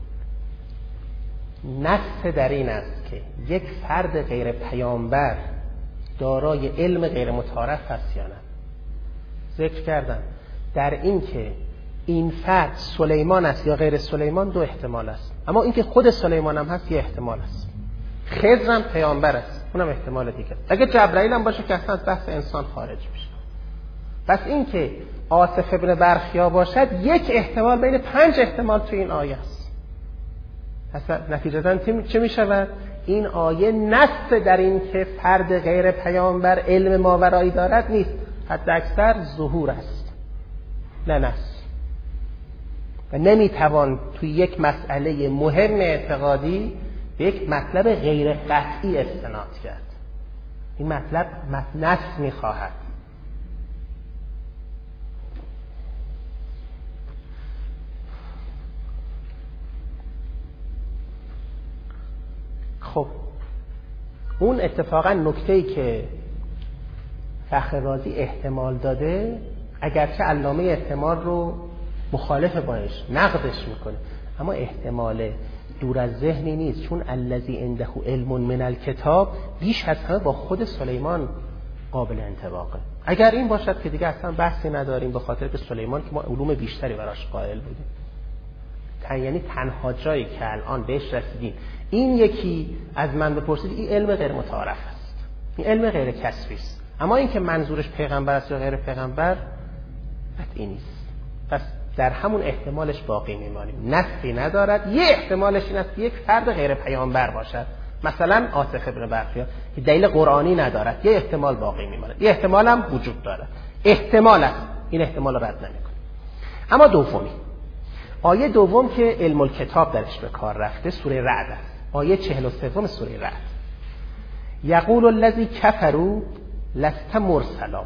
نص در این است که یک فرد غیر پیامبر دارای علم غیر متعارف هست یا نه؟ ذکر کردم در این که این فرد سلیمان است یا غیر سلیمان دو احتمال است، اما اینکه خود سلیمان هم هست یه احتمال است. خضر هم پیامبر است، اونم احتمال دیگه. اگه جبرائیل هم باشه که اصلا از بحث انسان خارج میشه. پس اینکه آصف ابن برخیا باشد یک احتمال بین پنج احتمال تو این آیه است. پس نتیجتاً چه میشود؟ این آیه نص در این که فرد غیر پیامبر علم ماورایی دارد نیست، حتی اکثر ظهور است، نه نص. و نمیتوان توی یک مسئله مهم اعتقادی به یک مطلب غیر قطعی استناد کرد. این مطلب نص میخواهد. خب اون اتفاقا نکته‌ای که فخر رازی احتمال داده، اگرچه علامه احتمال رو مخالف باش نقدش میکنه، اما احتمال دور از ذهنی نیست، چون الذی عنده علم من الکتاب بیش از همه با خود سلیمان قابل انطباقه. اگر این باشد که دیگه اصلا بحثی نداریم، به خاطر که سلیمان که ما علوم بیشتری براش قائل بودیم. یعنی تنها جایی که الان بهش رسیدیم این یکی از من بپرسید این علم غیر متعارف است، این علم غیر کسبی است، اما این که منظورش پیغمبر است یا غیر پیغمبر قطعی نیست. پس در همون احتمالش باقی میمانیم، نصی ندارد. یه احتمالش این است که یک فرد غیر پیامبر باشد، مثلا آصف ابن برخیا که دلیل قرآنی ندارد، یه احتمال باقی میماند. یه احتمال هم وجود دارد، احتمال است، این احتمال رو رد نمیکنه. اما دومی آیه دوم که علم الکتاب درش به کار رفته سوره رعد است، آیه چهل و سه سوره رعد. یقول الذی کفروا لست مرسلا.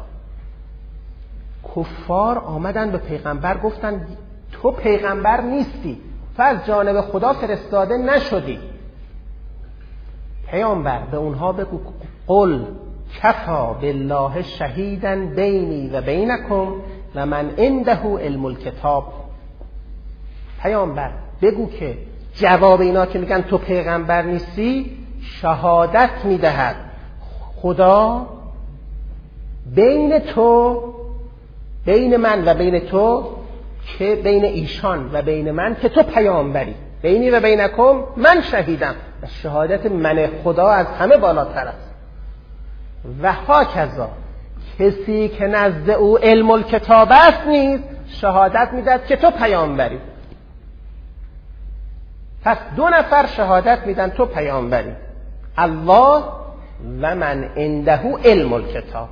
کفار آمدن به پیغمبر گفتن تو پیغمبر نیستی، تو از جانب خدا فرستاده نشدی. پیامبر به اونها بگو قل کفا بالله شهیدا بینی و بینکم و من عنده علم الکتاب. پیامبر بگو که جواب اینا که میگن تو پیغمبر نیستی شهادت میدهد خدا بین تو، بین من و بین تو، که بین ایشان و بین من که تو پیامبری، بینی و بینکم من شهیدم. و شهادت من خدا از همه بالاتر است. و هاکذا کسی که نزد او علم الکتاب است نیز شهادت میدهد که تو پیامبری. پس دو نفر شهادت میدن تو پیامبری، الله و من عنده علم الکتاب.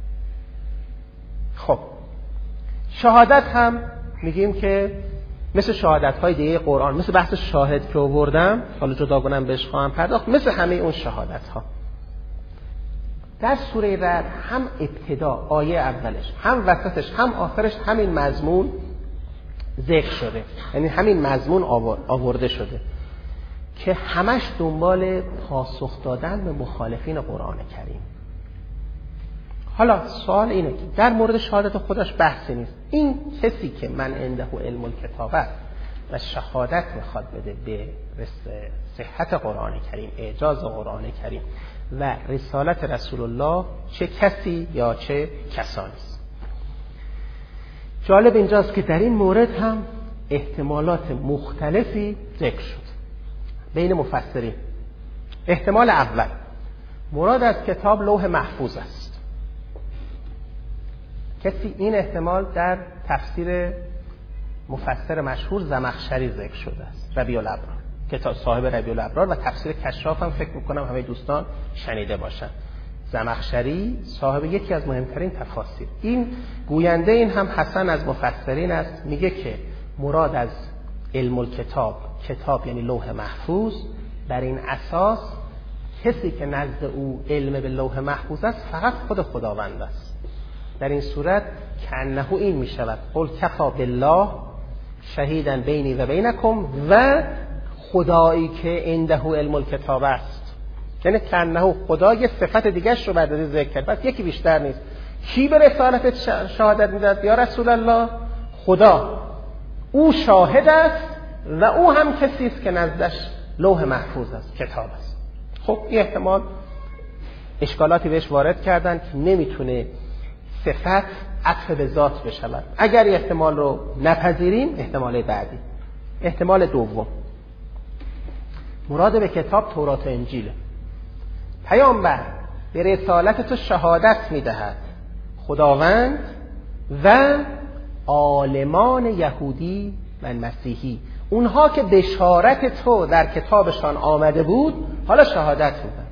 خب شهادت هم میگیم که مثل شهادت های دیگه قرآن، مثل بحث شاهد که آوردم، حالا جداگانه بهش خواهم پرداخت، مثل همه اون شهادت ها در سوره رعد هم ابتدا آیه اولش، هم وسطش، هم آخرش همین مضمون ذکر شده. یعنی همین مضمون آورده شده که همش دنبال پاسخ دادن به مخالفین قرآن کریم. حالا سوال اینه که در مورد شهادت خودش بحثی نیست. این کسی که من عنده علم الکتاب است و شهادت میخواد بده به صحت قرآن کریم، اعجاز قرآن کریم و رسالت رسول الله، چه کسی یا چه کسانی است. جالب اینجاست که در این مورد هم احتمالات مختلفی ذکر شد بین مفسرین. احتمال اول، مراد از کتاب لوح محفوظ است. کسی این احتمال در تفسیر مفسر مشهور زمخشری ذکر شده است، ربیع الابرار، کتاب صاحب ربیع الابرار، و تفسیر کشاف هم فکر میکنم همه دوستان شنیده باشن. زمخشری صاحب یکی از مهمترین تفاسیر. این گوینده این هم حسن از مفسرین است، میگه که مراد از علم الکتاب، کتاب یعنی لوح محفوظ، بر این اساس کسی که نزد او علم به لوح محفوظ است فقط خود خداوند است. در این صورت کأنه این می شود قل کفا بالله شهیدن بینی و بینکم و خدایی که عنده علم الکتاب است. یعنی کأنه خدا یه صفت دیگه‌اش رو بعد از ذکر کرد، بس یکی بیشتر نیست کی به رسالت شهادت میدهد؟ یا رسول الله، خدا. او شاهد است و او هم کسی است که نزدش لوح محفوظ است، کتاب است. خب این احتمال اشکالاتی بهش وارد کردن که نمیتونه صفت عطف به ذات بشود. اگر این احتمال رو نپذیریم، احتمال بعدی، احتمال دوم، مراد به کتاب تورات و انجیله. پیامبر به رسالت تو شهادت میدهد خداوند و عالمان یهودی و مسیحی، اونها که بشارت تو در کتابشان آمده بود حالا شهادت میدن.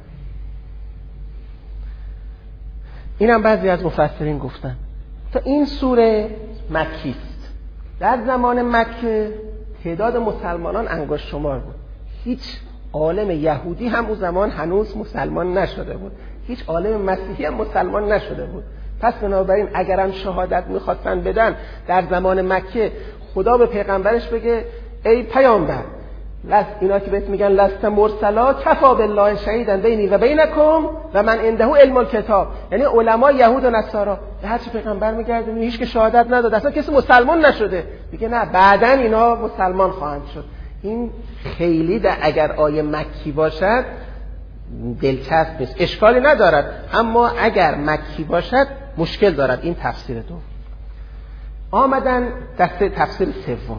اینم بعضی از مفسرین گفتن تا این سوره مکی است. در زمان مکه تعداد مسلمانان انگشت شمار بود. هیچ عالم یهودی هم اون زمان هنوز مسلمان نشده بود، هیچ عالم مسیحی هم مسلمان نشده بود. پس بنابراین اگرم شهادت میخواستن بدن در زمان مکه، خدا به پیغمبرش بگه ای پیامبر، لست اینا که بهت میگن لست مرسلا کفا بالله شهیدا بینی و بینکم و من عنده علم الکتاب، یعنی علما یهود و نصارا، به هر چی پیغمبر میگردونه هیچ که شهادت نداد، اصلا کسی مسلمان نشده، میگه نه بعداً اینا مسلمان خواهند شد. این خیلی در اگر آیه مکی باشد دلچسب نیست، اشکالی ندارد، اما اگر مکی باشد مشکل دارد. این تفسیر دو. آمدن دسته تفسیر سوم،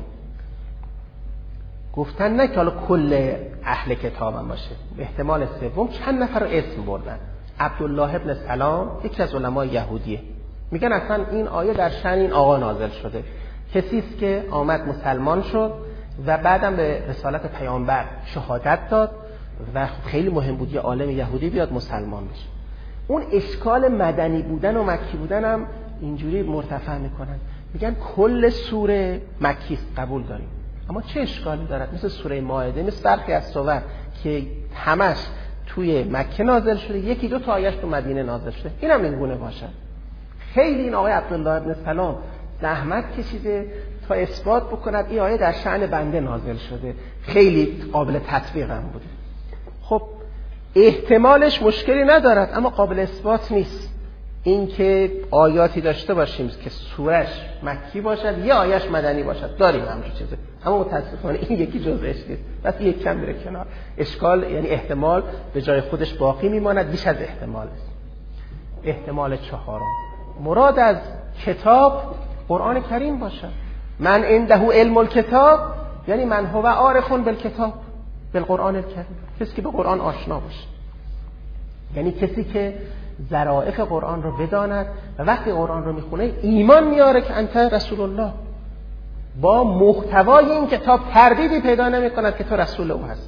گفتن نه که حالا کل اهل کتاب هم باشه، احتمال سوم چند نفر رو اسم بردن. عبدالله ابن سلام یکی از علمای یهودیه، میگن اصلا این آیه در شأن این آقا نازل شده، کسی است که آمد مسلمان شد و بعدم به رسالت پیامبر شهادت داد و خیلی مهم بود یه عالم یهودی بیاد مسلمان بشه. اون اشکال مدنی بودن و مکی بودن هم اینجوری مرتفع میکنن، میگن کل سوره مکی است، قبول داریم، اما چه اشکالی دارد؟ مثل سوره مائده، مثل برخی از سور که همش توی مکه نازل شده، یکی دو تا آیش تو مدینه نازل شده، اینم این گونه باشه. خیلی این آقای عبدالله ابن سلام زحمت کشیده تا اثبات بکند این آیه در شأن بنده نازل شده، خیلی قابل تطبیق هم بوده. خب احتمالش مشکلی ندارد، اما قابل اثبات نیست. این که آیاتی داشته باشیم که سورش مکی باشد یه آیش مدنی باشد، داریم همچون چیزه، اما متاسفانه این یکی جزءش نیست، بس یک کم میره کنار. اشکال یعنی احتمال به جای خودش باقی میماند، بیش از احتمال است. احتمال چهارم، مراد از کتاب قرآن کریم باشد. من عنده علم الکتاب یعنی من هو عارف بالکتاب بالقرآن الکریم، کسی که به قرآن آشنا باشه، یعنی کسی که ظرافت قرآن رو بداند و وقتی قرآن رو میخونه ایمان میاره که انت رسول الله، با محتوای این کتاب تردیدی پیدا نمیکند که تو رسول او هستی.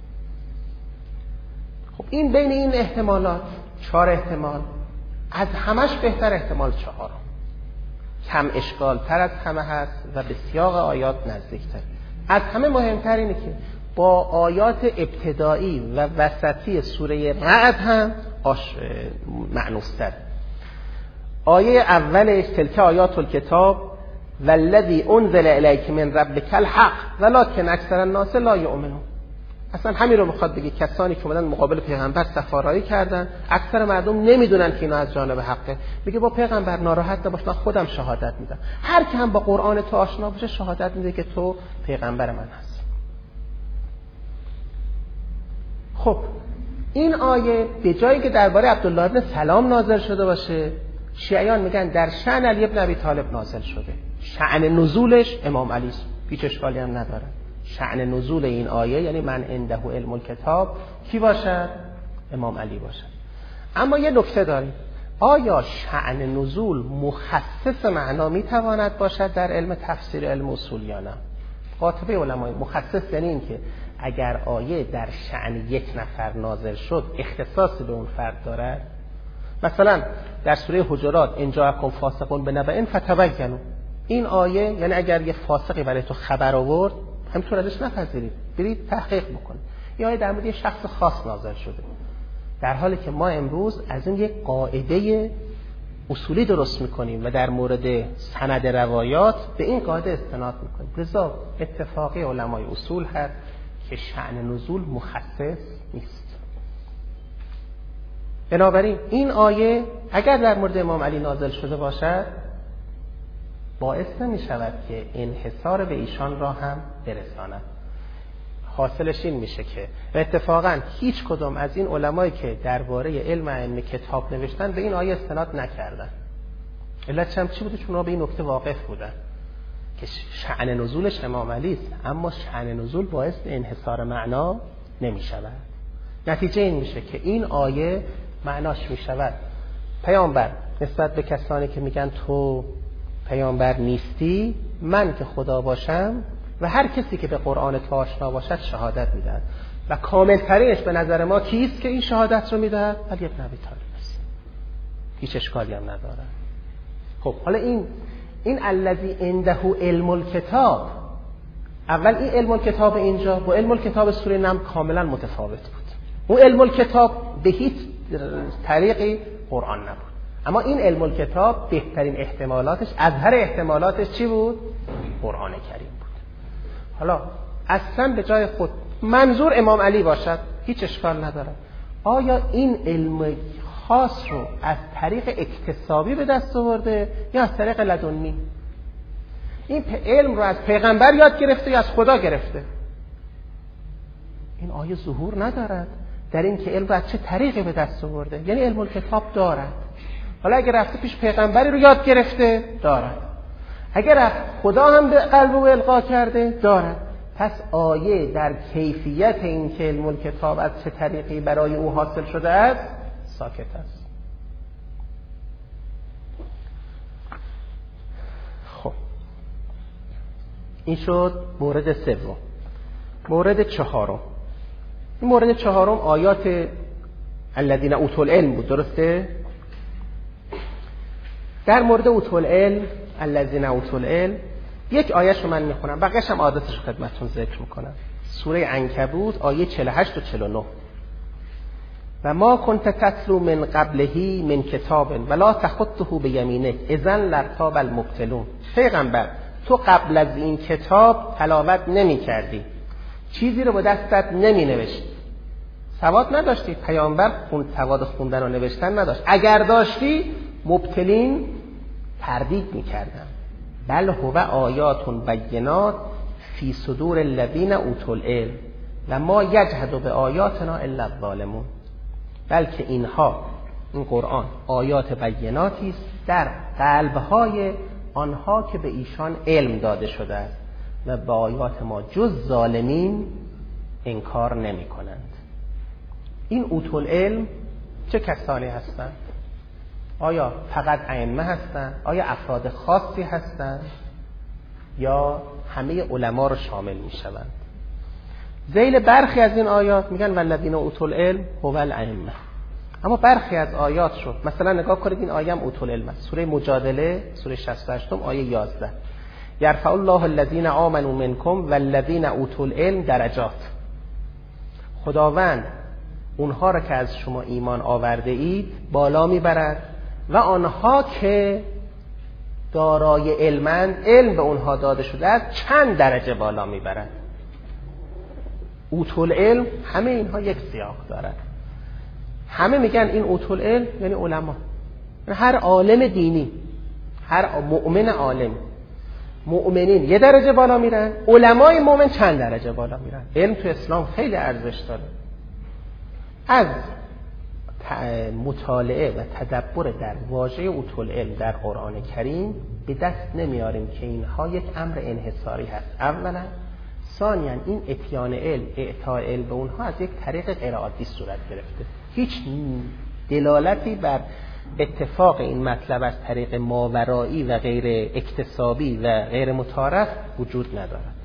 خب این بین این احتمالات، چهار احتمال، از همش بهتر احتمال چهارم، کم اشکال تر از همه هست و به سیاق آیات نزدیکتر. از همه مهمتر اینه که با آیات ابتدایی و وسطی سوره رعد هم آش معنوستر. آیه اولش تلک آیات الکتاب والذی انزل الیک من ربک الحق ولکن اکثر الناس لا یؤمنون. اصلا همین رو میخواد بگه، کسانی که اومدن مقابل پیغمبر سفارایی کردن، اکثر مردم نمیدونن که اینا از جانب حقه. میگه با پیغمبر ناراحت نباش، من خودم شهادت میدم. هر کی هم با قرآن تو آشنا باشه شهادت میده که تو پیغمبر من هستی. خب این آیه به جایی که درباره عبدالله ابن سلام نازل شده باشه، شیعیان میگن در شأن علی ابن ابی طالب نازل شده. شأن نزولش امام علی است، هیچ اشکالی هم نداره. شأن نزول این آیه یعنی من عنده علم الکتاب کی باشد؟ امام علی باشد. اما یه نکته داریم، آیا شأن نزول مخصص معنا میتواند باشد در علم تفسیر علم اصول یا نه؟ قاطبه علمای مخصص یعنی این که اگر آیه در شأن یک نفر نازل شد اختصاص به اون فرد دارد. مثلا در سوره حجرات ان جاءکم فاسقون بنبأ فتبینوا، این آیه یعنی اگر یه فاسقی برای تو خبر آورد همینطور ازش نپذیرید، برید تحقیق بکنید. این آیه در مورد یه شخص خاص نازل شده، در حالی که ما امروز از این یک قاعده اصولی درست میکنیم و در مورد سند روایات به این قاعده استناد میکنیم. لذا اتفاقی علمای اصول هست که شأن نزول مخصص نیست. بنابراین این آیه اگر در مورد امام علی نازل شده باشد باعث نمی شود که انحصار به ایشان را هم برساند. حاصلش این میشه که اتفاقا هیچ کدام از این علمایی که درباره علم ائمه کتاب نوشتن به این آیه استناد نکردن. علتش هم چی بوده؟ چون اونا به این نکته واقف بودن که شأن نزولش امام علی است، اما شأن نزول باعث انحصار معنا نمی شود. نتیجه این میشه که این آیه معناش می شود پیامبر نسبت به کسانی که میگن تو پیامبر نیستی، من که خدا باشم و هر کسی که به قرآن تو آشنا باشد شهادت میدهد و کامل ترینش به نظر ما کیست که این شهادت رو میدهد؟ علی بن ابی طالب است. هیچ اشکالی هم نداره. خب حالا این این الذی عنده علم الکتاب، اول این علم الکتاب اینجا با علم الکتاب سوره نمل کاملا متفاوت بود. اون علم الکتاب به هیچ طریقی قرآن نبود، اما این علم الکتاب بهترین احتمالاتش، اظهر احتمالاتش چی بود؟ قرآن کریم بود. حالا اصلا به جای خود منظور امام علی باشد هیچ اشکال نداره. آیا این علم خاص رو از طریق اکتسابی به دست آورده یا از طریق لدنی؟ این علم رو از پیغمبر یاد گرفته یا از خدا گرفته؟ این آیه ظهور ندارد در این که علم رو از چه طریقی به دست آورده. یعنی علم الکتاب دارد. حالا اگر رفته پیش پیغمبری رو یاد گرفته دارد، اگر رفت خدا هم به قلب او القا کرده دارد. پس آیه در کیفیت این که علم الکتاب از چه طریقی برای او حاصل شده است ساکت است. خب این شد مورد سوم. مورد چهارم، این مورد چهارم آیات الذین اوتوا العلم بود، درسته؟ در مورد اوتوا العلم الذین اوتوا العلم یک آیه‌ش رو من میخونم، بقیه‌اش هم عادتش خدمتتون ذکر میکنم. سوره عنکبوت آیه چهل و هشت و چهل و نه. و ما کنت تتلو من قبلهی من کتاب ولا تخطه بیمینک اذن لارتاب المبطلون. پیغمبر تو قبل از این کتاب تلاوت نمی کردی، چیزی رو با دستت نمی نوشتی، سواد نداشتی. پیامبر خون سواد خوندن و نوشتن نداشت. اگر داشتی مبطلین تردید می کردن. بل هو آیات بینات فی صدور الذین اوتوا العلم و ما یجحد به آیاتنا الا الظالمون. بلکه اینها، این قرآن آیات بیناتی است در قلب‌های آنها که به ایشان علم داده شده است و به آیات ما جز ظالمین انکار نمی کنند. این اوتوا العلم چه کسانی هستند؟ آیا فقط ائمه هستند؟ آیا افراد خاصی هستند؟ یا همه علما رو شامل می شوند؟ ذیل برخی از این آیات میگن والذین اوتوا العلم هو الائمه، اما برخی از آیات رو مثلا نگاه کنید، این آیه هم اوتوا العلم است. سوره مجادله سوره شصت و هشت آیه یازده، یرفع الله الذین آمنوا منکم والذین اوتوا العلم درجات. خداوند اونها را که از شما ایمان آورده اید بالا میبرد و آنها که دارای علمند، علم به اونها داده شده است، چند درجه بالا میبرد. اوتوا العلم همه اینها یک سیاق دارد. همه میگن این اوتوا العلم یعنی علما، هر عالم دینی، هر مؤمن عالم. مؤمنین یه درجه بالا میرن، علمای مؤمن چند درجه بالا میرن. علم تو اسلام خیلی ارزش داره. از مطالعه و تدبر در واژه اوتوا العلم در قرآن کریم به دست نمیاریم که اینها یک امر انحصاری هست. اولا، ثانیاً این اتیان علم، اعطاء علم به اونها از یک طریق غیر عادی صورت گرفته. هیچ دلالتی بر اتفاق این مطلب از طریق ماورایی و غیر اکتسابی و غیر متعارف وجود ندارد.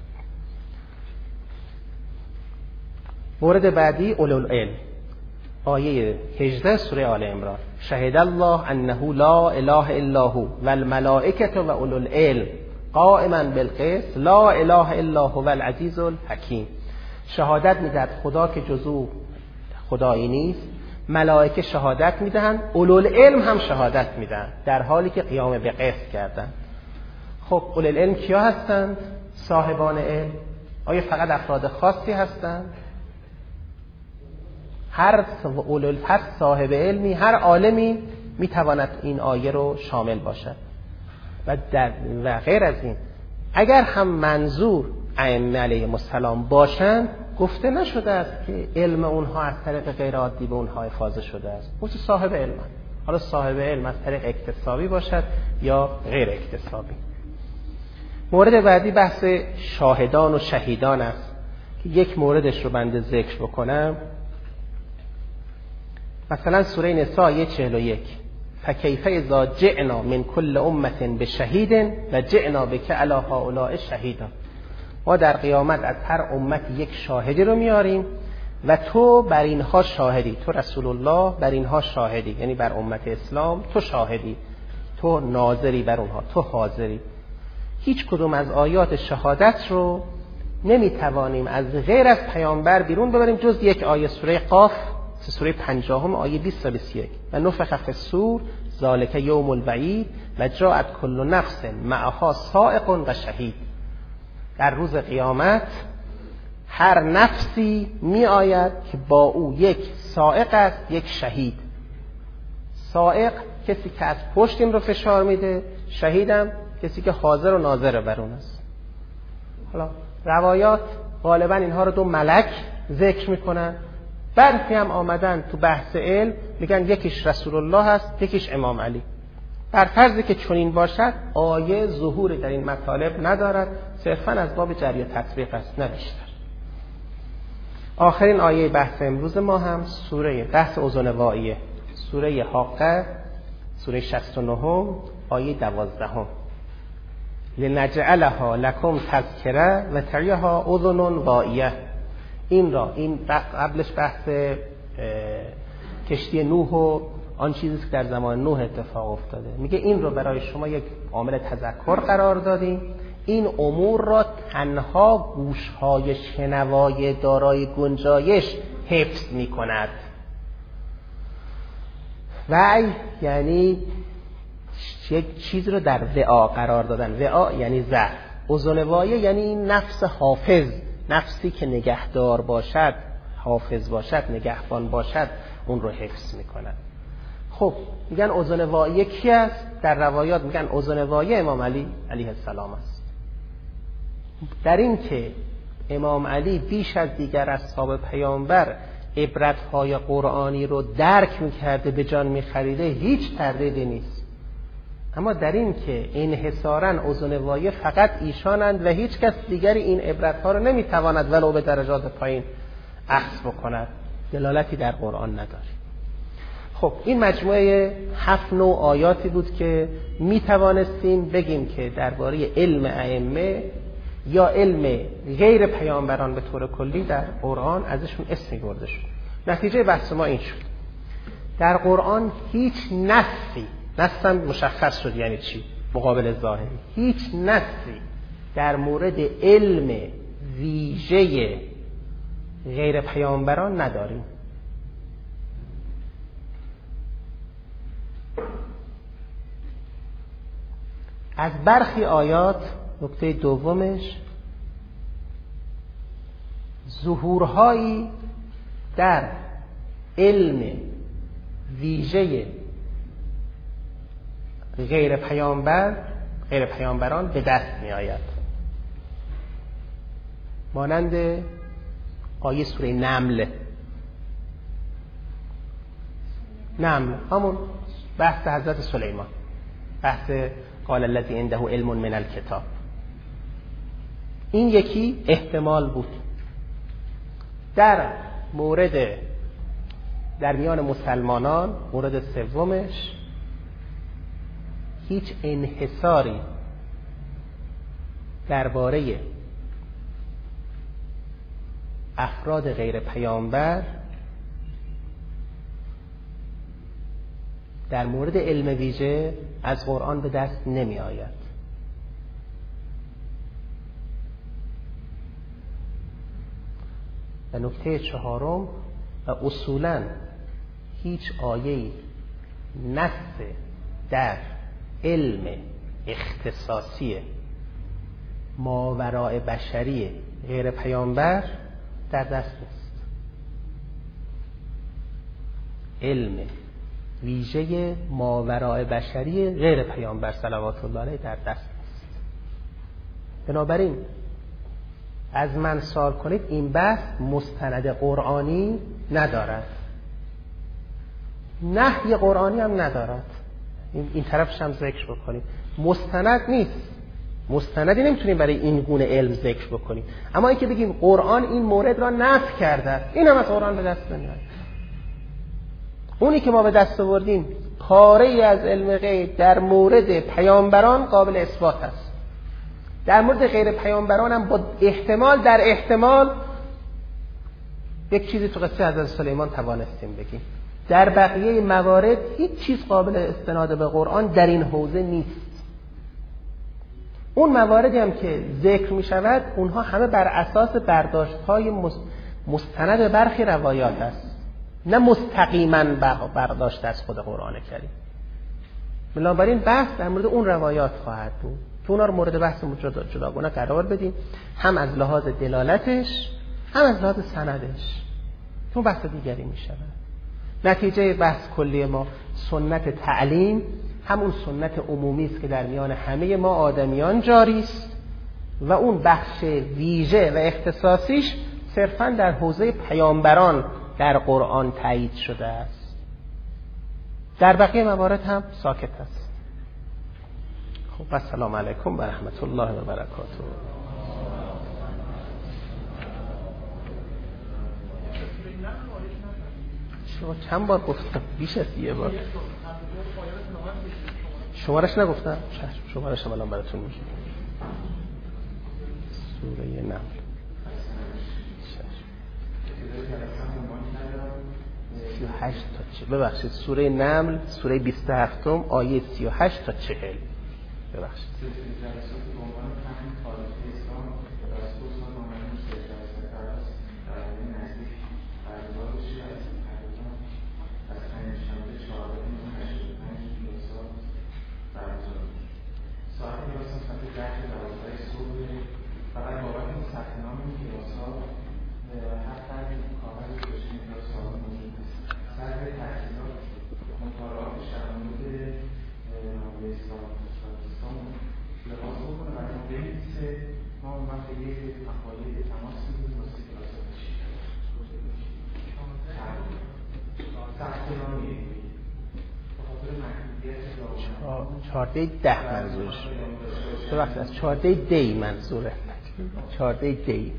مورد بعدی اولوالعلم، آیه هجده سوره آل عمران. شهد الله انه لا اله الا هو والملائکه و اولوالعلم قائما بالقسط لا اله الا هو العزیز الحکیم. شهادت میدهد خدا که جز او خدایی نیست، ملائکه شهادت میدهند، اولوالعلم هم شهادت میدهند در حالی که قیام به قسط کردند. خب اولوالعلم کیا هستند؟ صاحبان علم. آیا فقط افراد خاصی هستند؟ هر اولل هر صاحب علمی، هر عالمی میتواند این آیه رو شامل باشد. و در و غیر از این اگر هم منظور ائمه علیهم السلام باشند، گفته نشده است که علم اونها از طریق غیر عادی به اونها افاضه شده است. اون صاحب علم هست. حالا صاحب علم از طریق اکتسابی باشد یا غیر اکتسابی. مورد بعدی بحث شاهدان و شهیدان است که یک موردش رو بنده ذکر بکنم. مثلا سوره نساء آیه چهل و یک، فکیف اذا جئنا من کل امة بشهید و جئنا بک علی هؤلاء شهیدا. ما در قیامت از هر امت یک شاهدی رو میاریم و تو بر اینها شاهدی، تو رسول الله بر اینها شاهدی، یعنی بر امت اسلام تو شاهدی، تو ناظری بر اونها، تو حاضری. هیچ کدوم از آیات شهادت رو نمیتوانیم از غیر از پیامبر بیرون ببریم جز یک آیه، سوره قاف، سوره پنجاهم آیه بیست تا بیست و یک، و نفخ فی الصور ذالک یوم الوعید و جاءت کل نفس معها سائق و شهید. در روز قیامت هر نفسی می آید که با او یک سائق است، یک شهید. سائق کسی که از پشت این رو فشار میده، شهیدم کسی که حاضر و ناظر بر اون است. حالا روایات غالبا اینها رو دو ملک ذکر میکنن. برخی هم آمدن تو بحث علم میگن یکیش رسول الله هست، یکیش امام علی. بر فرضی که چنین باشد آیه ظهوری در این مطالب ندارد، صرفا از باب جری و تطبیق است، نه بیشتر. آخرین آیه بحث امروز ما هم سوره بحث اوزون واییه، سوره حاقه، سوره شصت و نه آیه دوازده. لنجعلها لکم تذکره و تعیها اذن واییه. این را این قبلش بحث کشتی نوح و آن چیزی که در زمان نوح اتفاق افتاده، میگه این رو برای شما یک عامل تذکر قرار دادیم. این امور را تنها گوش‌های شنوای دارای گنجایش حفظ می‌کند. وعی یعنی یک چیز رو در وعا قرار دادن. وعا یعنی ظرف. اذن وایه یعنی این نفس حافظ، نفسی که نگهدار باشد، حافظ باشد، نگهبان باشد، اون رو حفظ می‌کند. خب میگن اذن وایه کی است؟ در روایات میگن اذن وایه امام علی علیه السلام است. در این که امام علی بیش از دیگر اصحاب پیامبر عبرت‌های قرآنی رو درک می‌کرده، به جان می‌خریده، هیچ تردیدی نیست. اما در این که انحصاراً اذن وایه فقط ایشانند و هیچ کس دیگری این عبرت‌ها رو نمی‌تواند ولو به درجات پایین اخذ بکند، دلالتی در قرآن نداره. خب این مجموعه هفت نوع آیاتی بود که می توانستیم بگیم که درباره علم ائمه یا علم غیر پیامبران به طور کلی در قرآن ازشون اسمی برده شد. نتیجه بحث ما این شد: در قرآن هیچ نصی، نصاً مشخص شد یعنی چی مقابل ظاهری، هیچ نصی در مورد علم ویژه غیر پیامبران نداریم. از برخی آیات، نکته دومش، ظهورهایی در علم ویژه غیر پیامبر غیر پیامبران به دست می آید. مانند آیه سوره نمل. نمل همون بحث حضرت سلیمان، بحث قال الذی عنده علم من الکتاب. این یکی احتمال بود. در مورد در میان مسلمانان مورد سومش هیچ انحصاری درباره افراد غیر پیامبر در مورد علم ویژه از قرآن به دست نمی آید. و نکته چهارم، و اصولاً هیچ آیه‌ای نص در علم اختصاصی ماوراء بشری غیر پیامبر در دست نیست. علم ویژه ماوراء بشری غیر پیامبر صلوات الله علیه در دست است. بنابراین از من سوال کنید این بحث مستند قرآنی ندارد، نهی قرآنی هم ندارد. این, این طرفش هم ذکر بکنیم. مستند نیست، مستندی نمیتونیم برای این گونه علم ذکر بکنیم. اما اینکه بگیم قرآن این مورد را نفی کرده، این هم از قرآن به دست نمیاد. اونی که ما به دست آوردیم پاره‌ای از علم غیب در مورد پیامبران قابل اثبات است. در مورد غیر پیامبران هم با احتمال در احتمال یک چیزی تو قصه حضرت سلیمان توانستیم بگیم. در بقیه موارد هیچ چیز قابل استناد به قرآن در این حوزه نیست. اون مواردی هم که ذکر می شود اونها همه بر اساس برداشت‌های مستند به برخی روایات است، نه مستقیما برداشت از خود قرآن کریم. بنابراین بحث در مورد اون روایات خواهد بود که اونا رو مورد بحث جداگانه قرار بدیم، هم از لحاظ دلالتش هم از لحاظ سندش، تو بحث دیگری می شود. نتیجه بحث کلی ما سنت تعلیم همون سنت عمومی است که در میان همه ما آدمیان جاری است و اون بخش ویژه و اختصاصیش صرفاً در حوزه پیامبران در قرآن تایید شده است. در بقیه موارد هم ساکت است. خب السلام علیکم و رحمت الله و برکاته. شما چند بار گفتم؟ بیش از یه بار. شمارش نگفتم؟ شمارش هم الان براتون میگم. سوره نمل سی و هشت تا چه ببخشید سوره نمل سوره بیست و هفت آیه سی و هشت تا چهل. ببخشید چهارده ده منظورش ببخشید از چهارده دی منظوره چهارده دی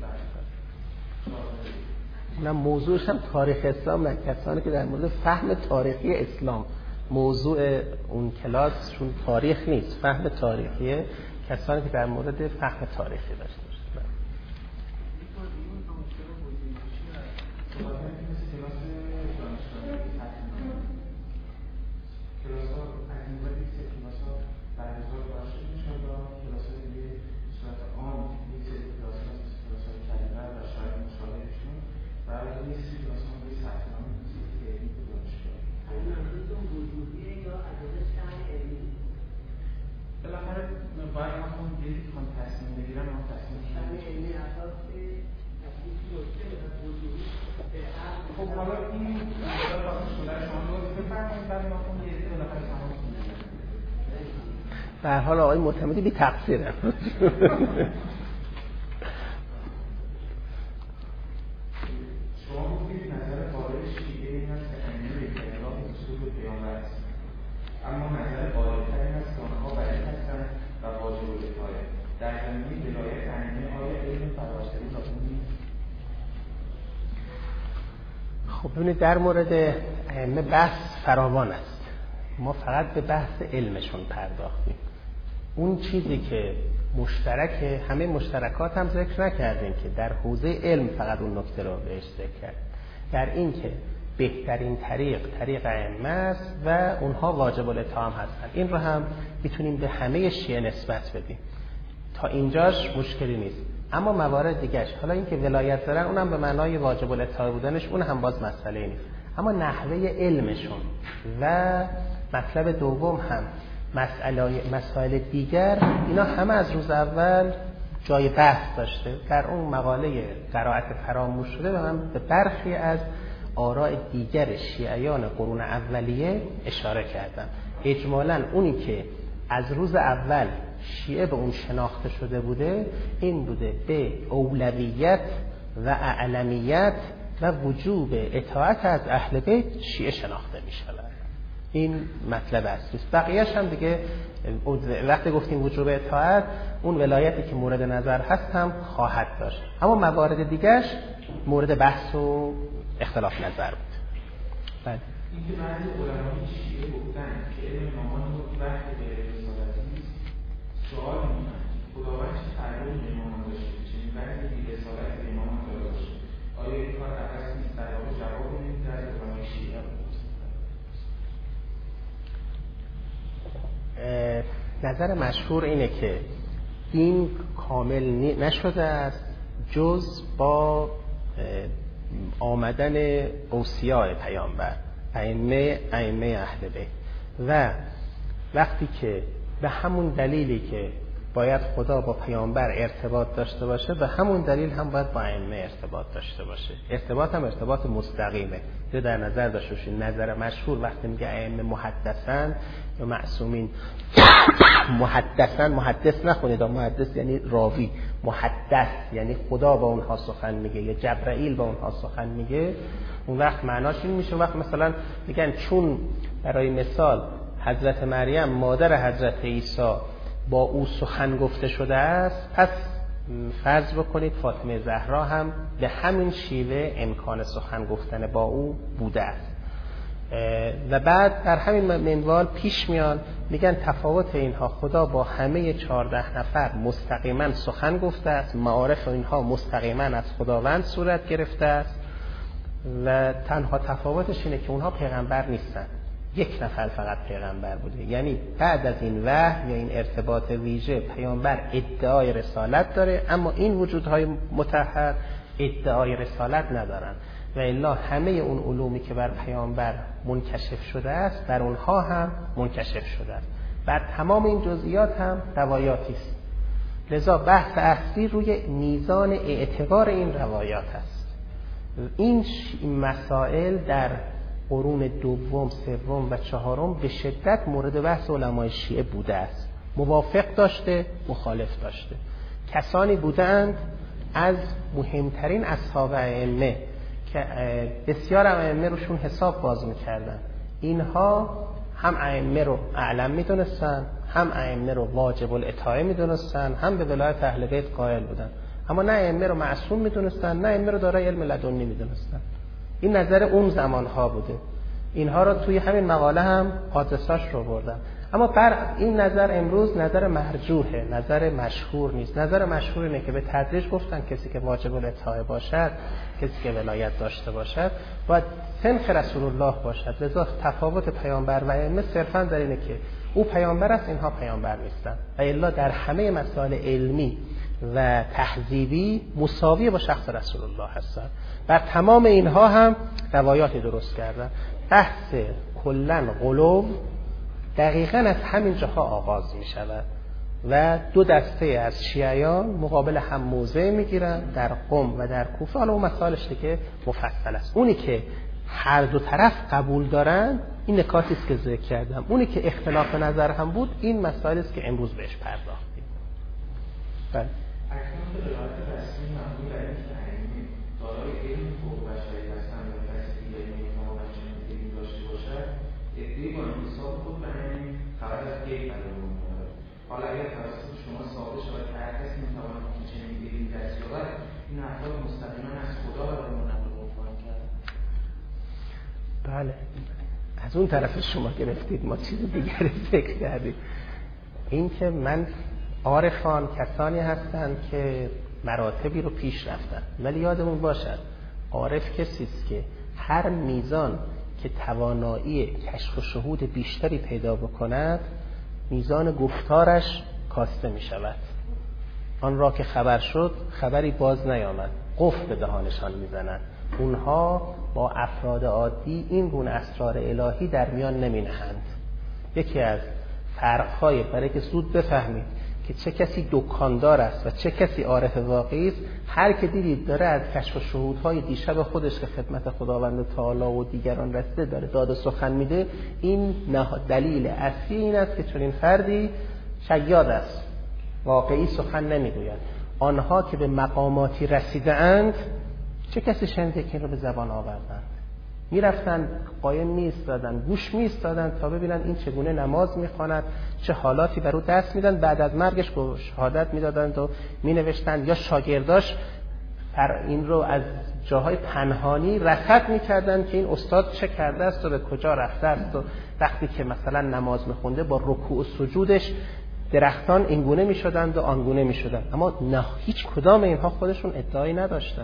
اونم موضوعش هم تاریخ اسلام و کسانی که در مورد فهم تاریخی اسلام موضوع اون کلاس چون تاریخ نیست، فهم تاریخیه، کسانی که در مورد فهم تاریخی داشته باشه. به هر حال آقای معتمدی بی تقصیره. شما گفتید نظر قائل شیعه این است که امیر اطلاع اصول پیامبر است، اما نظر قائل‌تر این است که آنها بعید هستند و واجب الکفایه. در زمینه ولایت ائمه آیا علم فراسری لازم نیست؟ خب ببینید در مورد ائمه بحث فراوان است، ما فقط به بحث علمشون پرداختیم. اون چیزی که مشترک همه مشترکات هم ذکر نکردیم که در حوزه علم فقط اون نکته رو بهش ذکر کرد، در این که بهترین طریق طریق ائمه است و اونها واجب الاطاعه هستند. این رو هم میتونیم به همه شیعه نسبت بدیم، تا اینجاش مشکلی نیست. اما موارد دیگهش، حالا این که ولایت دارن اونم به معنای واجب الاطاعه بودنش اون هم باز مسئله نیست، اما نحوه علمشون و مطلب دوم هم مسائل مسائل دیگر اینا همه از روز اول جای بحث داشته. در اون مقاله قرائت فراموش شده و من به برخی از آراء دیگر شیعیان قرون اولیه اشاره کردم. اجمالاً اونی که از روز اول شیعه به اون شناخته شده بوده این بوده به اولویت و اعلمیت و وجوب اطاعت از اهل بیت شیعه شناخته می شود. این مطلب اصلی است. بقیه‌اش هم دیگه وقتی گفتیم وجوب اطاعت اون ولایتی که مورد نظر هست هم خواهد داشت، اما موارد دیگرش مورد بحث و اختلاف نظر بود. بعد اینکه بعضی علمای شیعه گفتن که علم امامان رو وقتی به رسالتی نیست، سوال می‌کنن خداوند چه تعلقی به امامان داشته؟ چنین بعضی بی رسالت به امامان داشته، آیا این کار عوض نیست؟ در واقع جواب نمی‌دید از علمای شیعه. نظر مشهور اینه که این کامل نشده است جز با آمدن اوصیاء پیامبر، ائمه ائمه اهل بیت، و وقتی که به همون دلیلی که باید خدا با پیامبر ارتباط داشته باشه به همون دلیل هم باید با ائمه ارتباط داشته باشه. ارتباط هم ارتباط مستقیمه. یا در نظر داشته باشین نظر مشهور وقتی میگه ائمه محدثن یا معصومین محدثن، محدث نخونید، محدث یعنی راوی، محدث یعنی خدا با اونها سخن میگه یا جبرائیل با اونها سخن میگه. اون وقت معناش این میشه وقت مثلا میگن چون برای مثال حضرت مریم مادر حضرت عیسی با او سخن گفته شده است، پس فرض بکنید فاطمه زهرا هم به همین شیوه امکان سخن گفتن با او بوده است. و بعد در همین منوال پیش میان میگن تفاوت اینها خدا با همه چهارده نفر مستقیما سخن گفته است، معارف اینها مستقیما از خداوند صورت گرفته است و تنها تفاوتش اینه که اونها پیغمبر نیستن، یک نفر فقط پیغمبر بوده. یعنی بعد از این وحی یا این ارتباط ویژه پیامبر ادعای رسالت داره، اما این وجودهای مطهر ادعای رسالت ندارن و الا همه اون علومی که بر پیامبر منکشف شده است بر اونها هم منکشف شده است. بعد تمام این جزئیات هم روایاتی است. لذا بحث اصلی روی میزان اعتبار این روایات است. این مسائل در قرون دوم، سوم و چهارم به شدت مورد بحث علمای شیعه بوده است. موافق داشته، مخالف داشته. کسانی بودند از مهمترین اصحاب ائمه که بسیار ائمه روشون حساب باز میکردن. اینها هم ائمه رو اعلم میدونستن، هم ائمه رو واجب الاطاعه میدونستن، هم به ولایت اهل بیت قائل بودن، اما نه ائمه رو معصوم میدونستن نه ائمه رو دارای علم لدنی میدونستن. این نظر اون زمانها بوده. اینها رو توی همین مقاله هم حادثاش رو بردن. اما بر این نظر امروز نظر مرجوحه، نظر مشهور نیست. نظر مشهور اینه که به تدریج گفتن کسی که واجب الاطاعه باشد، کسی که ولایت داشته باشد باید سنخ رسول الله باشد. لذا تفاوت پیامبر و ائمه صرفا در اینه که او پیامبر است، اینها پیامبر نیستن و الا در همه مسائل علمی و تهذیبی مساوی با شخص رسول الله هستند. بر تمام اینها هم روایاتی درست کردن. بحث کلن غلو دقیقاً از همین جاها آغاز می شود و دو دسته از شیعیان مقابل هم موضع می گیرن در قم و در کوفه. حالا اون مسائلش دیگه مفصل است. اونی که هر دو طرف قبول دارن این نکاتی است که ذکر کردم. اونی که اختلاف نظر هم بود این مسائلی است که امروز بهش پرداختیم. بله. اکنون به روایت رسمی مبنی بر اینکه ائمه دارای علم فوق بشری هستند و کسی دیگری نمی‌تواند همچنین علمی داشته باشد، ادعای با انتصاب خود به همین خبر از غیب معلوم می‌کند. حالا اگر توسط شما ثابت شود که هر کسی می‌تواند همچنین علمی دست یابد، این افراد مستقیما از خدا را به نقل قرآن کردند. بله، از اون طرف شما گرفتید، ما چیز دیگری ذکر کردیم. این که من عارفان کسانی هستند که مراتبی رو پیش رفتن، ولی یادمون باشد عارف کسی است که هر میزان که توانایی کشف و شهود بیشتری پیدا بکند میزان گفتارش کاسته می شود. آن را که خبر شد خبری باز نیامد، قفل به دهانشان می زنند. اونها با افراد عادی این گونه اسرار الهی در میان نمی نهند. یکی از فرق‌های برای که زود بفهمید که چه کسی دکاندار است و چه کسی عارف واقعی است، هر که دیدید داره از کشف و شهودهای دیشب خودش که خدمت خداوند تعالی و دیگران رسیده داره داد و سخن میده، این دلیل اصلی این است که چنین فردی شیاد است، واقعی سخن نمیگوید. آنها که به مقاماتی رسیده اند چه کسی شنیده که این رو به زبان آوردند؟ میرفتن قایم میستادن، گوش میستادن تا ببینن این چگونه نماز میخواند، چه حالاتی بر او دست میدن، بعد از مرگش شهادت میدادند و مینوشتند. یا شاگرداش این رو از جاهای پنهانی رصد میکردن که این استاد چه کرده است و به کجا رفته است و وقتی که مثلا نماز میخونده با رکوع و سجودش درختان اینگونه میشدند و آنگونه میشدند. اما نه، هیچ کدام اینها خودشون ادعایی نداشتند.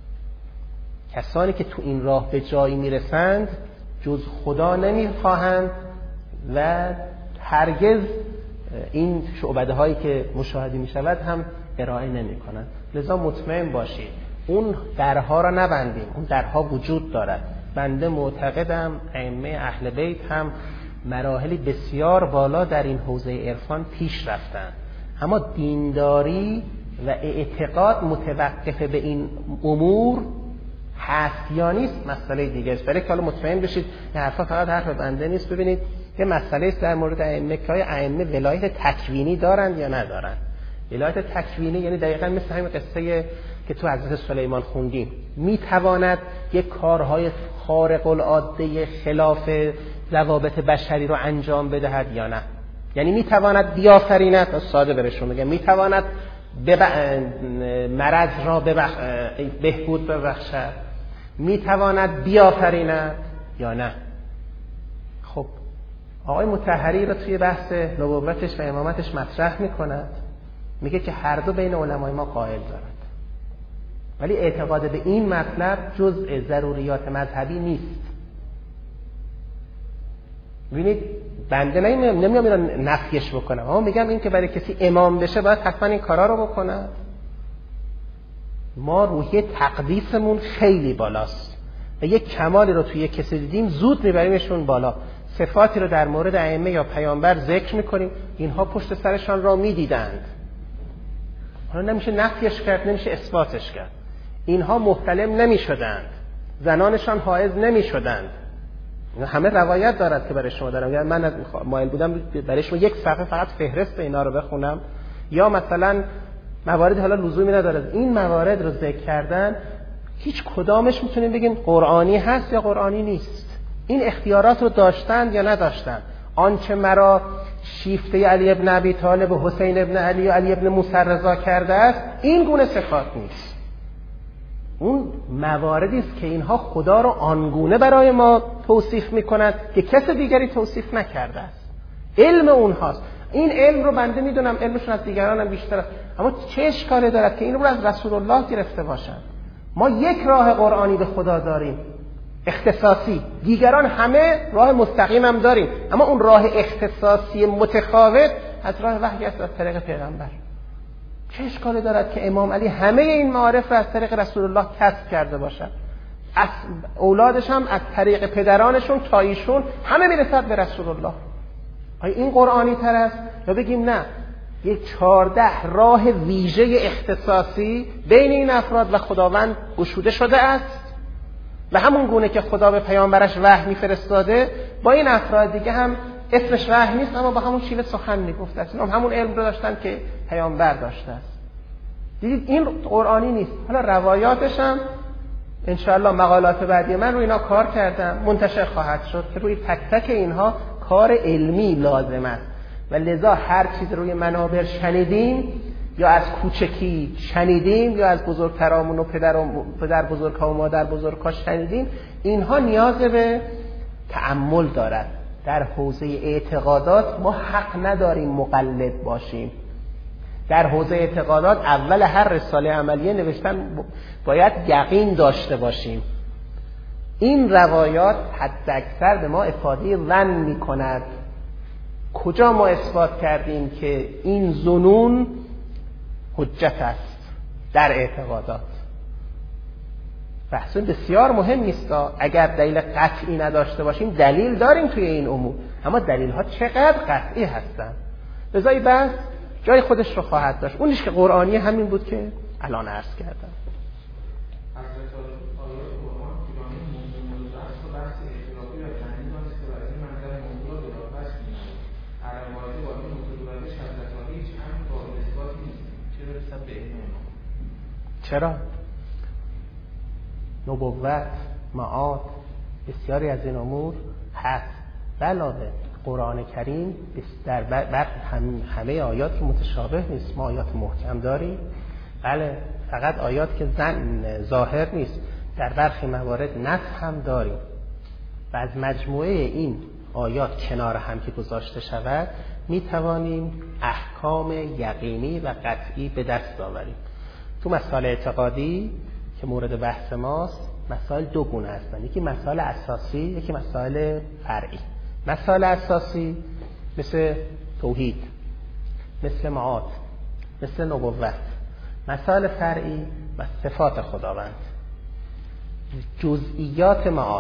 کسانی که تو این راه به جایی میرسند جز خدا نمیخواهند و هرگز این شعبده هایی که مشاهده میشود هم ارائه نمی کنند. لذا مطمئن باشید اون درها را نبندیم، اون درها وجود دارد. بنده معتقدم ائمه اهل بیت هم مراحلی بسیار بالا در این حوزه عرفان پیش رفتند، اما دینداری و اعتقاد متوقف به این امور هست یا نیست مسئله دیگه است. برای که حالا مطمئن بشید این حرفا فقط حرف بنده نیست. ببینید یه مسئله است در مورد ائمه که ائمه ولایت تکوینی دارند یا ندارند. ولایت تکوینی یعنی دقیقاً مثل همین قصه که تو حضرت سلیمان خوندیم، میتواند یک کارهای خارق العاده خلاف ضوابط بشری رو انجام بدهد یا نه. یعنی میتواند بیافریند، ساده برشون میگم، میتواند بب... مرض را ببخ... بهبود ببخشد، میتواند بیافریند یا نه. خب آقای مطهری را توی بحث نبوتش و امامتش مطرح میکند، میگه که هر دو بین علمای ما قائل دارد، ولی اعتقاد به این مطلب جزء ضروریات مذهبی نیست. ببینید بنده نمیام میرم نفیش بکنم، اما میگم این که برای کسی امام بشه باید حتما این کارا رو بکنه. ما روحیه تقدیسمون خیلی بالاست و یک کمالی رو توی کسی دیدیم زود میبریمشون بالا. صفاتی رو در مورد ائمه یا پیامبر ذکر میکنیم، اینها پشت سرشان را میدیدند. حالا نمیشه نفیش کرد، نمیشه اثباتش کرد. اینها محتلم نمیشدند، زنانشان حائض نمیشدند. همه روایت دارد که برای شما دارم. من مایل بودم برای شما یک صفحه فقط فهرست اینا رو بخونم، یا مثلا موارد حالا لزومی نداره این موارد رو ذکر کردن هیچ کدامش میتونیم بگیم قرآنی هست یا قرآنی نیست. این اختیارات رو داشتند یا نداشتند. آنچه مرا شیفته علی ابن ابی طالب و حسین ابن علی و علی ابن موسی رضا کرده است، این گونه صفات نیست. اون مواردی است که اینها خدا رو آنگونه برای ما توصیف میکنند که کس دیگری توصیف نکرده است. علم اونهاست. این علم رو بنده میدونم علمشون از دیگران هم بیشتر است، اما چه اشکالی دارد که این رو از رسول الله گرفته باشند؟ ما یک راه قرآنی به خدا داریم اختصاصی، دیگران همه راه مستقیم هم داریم، اما اون راه اختصاصی متفاوت از راه وحی است، از طریق پیغمبر. چه اشکالی دارد که امام علی همه این معارف را از طریق رسول الله کسب کرده باشد، از اولادش هم از طریق پدرانشون تا ایشون همه میرسد به رسول الله؟ آیا این قرآنی تر است؟ یا بگیم نه، یک چهارده راه ویژه اختصاصی بین این افراد و خداوند گشوده شده است و همون گونه که خدا به پیامبرش وحی میفرستاده با این افراد دیگه هم اسمش وحی نیست اما با همون شیوه سخن میگفته است، هم همون علم رو داشتن که پیامبر داشته است. دیدید این قرآنی نیست. حالا روایاتش هم انشاءالله مقالات بعدی من رو اینا کار کردم، منتشر خواهد شد که روی تک تک اینها کار علمی لازم است و لذا هر چیز روی منابر شنیدیم یا از کوچکی شنیدیم یا از بزرگترامون و پدر, و پدر بزرگها و مادر بزرگها شنیدیم، اینها نیاز به تأمل دارد. در حوزه اعتقادات ما حق نداریم مقلد باشیم. در حوزه اعتقادات اول هر رساله عملیه نوشتن باید یقین داشته باشیم. این روایات حداکثر به ما افاده ظن می کند. کجا ما اثبات کردیم که این ظنون حجت است در اعتقادات؟ بحث بسیار مهم است. اگر دلیل قطعی نداشته باشیم، دلیل داریم توی این امور، اما دلیل ها چقدر قطعی هستند. لذا این بحث جای خودش رو خواهد داشت. اونیش که قرآنی همین بود که الان عرض کردم. چرا؟ نبوت، معاد، بسیاری از این امور هست. علاوه قرآن کریم در بر همه آیات که متشابه نیست، ما آیات محکم داریم. بله، فقط آیات که زن ظاهر نیست، در برخی موارد نص هم داریم و از مجموعه این آیات کنار هم که گذاشته شود می توانیم احکام یقینی و قطعی به دست آوریم. تو مسائل اعتقادی که مورد بحث ماست، مسائل دو گونه هستند، یکی مسائل اساسی، یکی مسائل فرعی. مسائل اساسی مثل توحید، مثل معاد، مثل نبوت. مسائل فرعی و صفات خداوند، جزئیات معاد،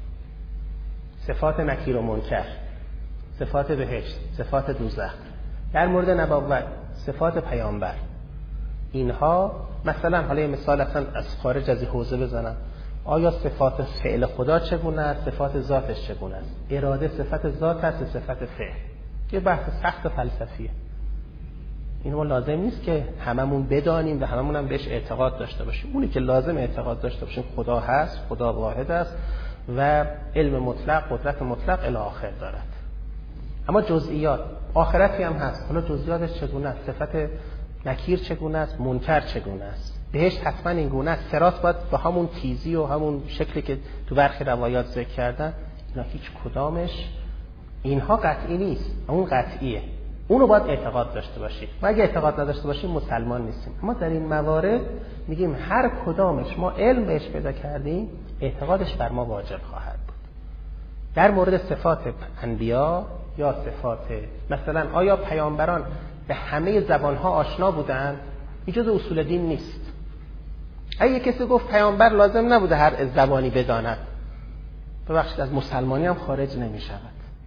صفات نکیر و منکر، صفات بهشت، صفات دوزخ. در مورد نبوت، صفات پیامبر. اینها مثلا حالا یه مثال اصلا از خارج از این حوزه بزنم، آیا صفات فعل خدا چگونه است، صفات ذاتش چگونه است؟ اراده صفت ذات است، صفت فعل؟ یه بحث سخت فلسفیه. اینو لازم نیست که هممون بدانیم و هممون هم بهش اعتقاد داشته باشیم. اونی که لازم اعتقاد داشته باشیم خدا هست، خدا واحد است و علم مطلق، قدرت مطلق الی آخر دارد. اما جزئیات، آخرتی هم هست. حالا جزئیاتش چگونه است؟ صفت نکیر چگونه است، منکر چگونه است؟ بهشت حتما این گونه است، صراط باید به همون تیزی و همون شکلی که تو برخی روایات ذکر کردن. اینا هیچ کدامش اینها قطعی نیست، اون قطعیه. اونو باید اعتقاد داشته باشید. و اگه اعتقاد نداشته باشیم مسلمان نیستیم. اما در این موارد میگیم هر کدامش ما علم بهش پیدا کردیم، اعتقادش بر ما واجب خواهد بود. در مورد صفات انبیا یا صفات مثلا آیا پیامبران به همه زبانها آشنا بودن؟ این جزء اصول دین نیست. اگه کسی گفت پیامبر لازم نبوده هر زبانی بداند، ببخشید از مسلمانی هم خارج نمی شود.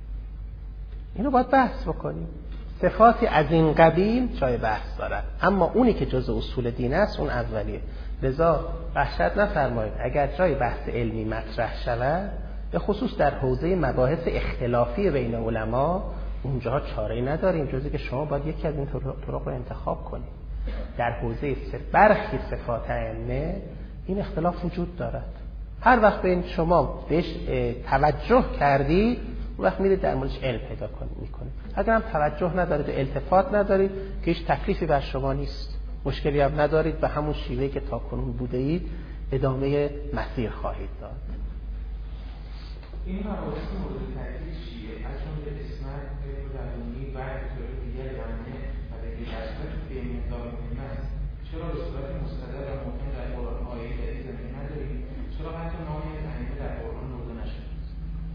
اینو باید بحث بکنیم. صفاتی از این قبیل جای بحث دارد، اما اونی که جزء اصول دین است اون اولیه. لذا وحشت نفرمایید اگر جای بحث علمی مطرح شود، به خصوص در حوزه مباحث اختلافی بین علما، اونجاها چاره‌ای نداریم جزی که شما باید یکی از این طرق رو انتخاب کنید. در حوزه برخی صفات ائمه این اختلاف وجود دارد. هر وقت بین شما بهش توجه کردید، اون وقت میرید در موردش علم پیدا میکنید. اگر هم توجه ندارید و التفات ندارید که هیچ تکلیفی بر شما نیست، مشکلی هم ندارید، به همون شیوهی که تاکنون بوده اید ادامه مسیر خواهید داد. این مباحث مورد تأکید شیعه از جمله اسمت، درونی و طور دیگر جامعه و دیگر درصد به مقدار مهم است. چرا به صورت مستدل و ممکن در قرآن آیه‌ای در این زمینه نداریم؟ چرا حتی نام ائمه در قرآن برده نشده است؟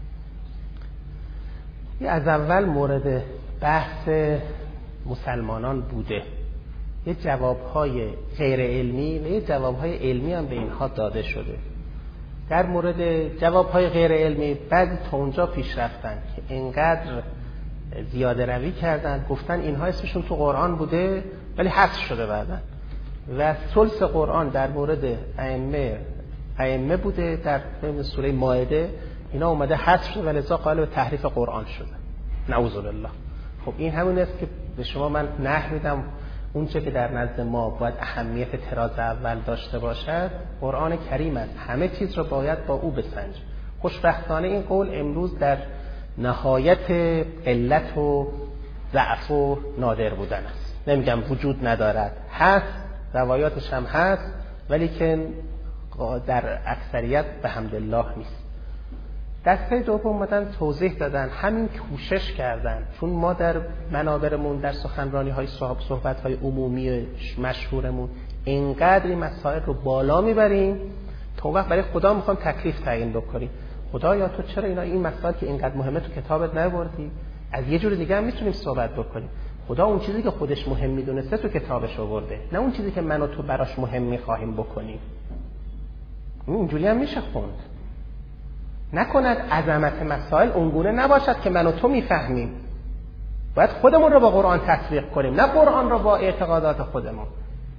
این از اول مورد بحث مسلمانان بوده. یه جوابهای غیر علمی و یه جوابهای علمی هم به اینها داده شده. در مورد جوابهای غیر علمی بعضی تا اونجا پیش رفتن که اینقدر زیاده روی کردن، گفتن اینها اسمشون تو قرآن بوده ولی حذف شده بعدن. و ثلث قرآن در مورد ائمه ائمه بوده، در سوره مائده اینا اومده حذف شده ولی لذا قائل به تحریف قرآن شده. نعوذ بالله. خب این همون است که به شما من نهی میدم اونچه که در نزد ما باید اهمیت طراز اول داشته باشد، قرآن کریم است. همه چیز رو باید با او بسنج. خوشبختانه این قول امروز در نهایت قلت و ضعف و نادر بودن است. نمیگم وجود ندارد، هست، روایاتش هم هست، ولی که در اکثریت به حمدالله نیست. دسته دوم اومدن توضیح دادن، همین کوشش کردن، چون ما در منابرمون در سخنرانی های صاحب صحبت های عمومی مشهورمون اینقدر این مسائل رو بالا میبریم تا وقت برای خدا میخوام تکلیف تعیین بکنیم. خدایا تو چرا اینا این مسائل که اینقدر مهمه تو کتابت نبردی؟ از یه جور دیگه هم میتونیم صحبت بکنیم. خدا اون چیزی که خودش مهم میدونسته تو کتابش آورده، نه اون چیزی که من و تو براش مهم میخواهیم بکنیم. اینجوری هم میشه خوند. نکند عظمت مسائل اونگونه نباشد که من و تو میفهمیم. باید خودمون رو با قرآن تطبیق کنیم، نه قرآن رو با اعتقادات خودمون.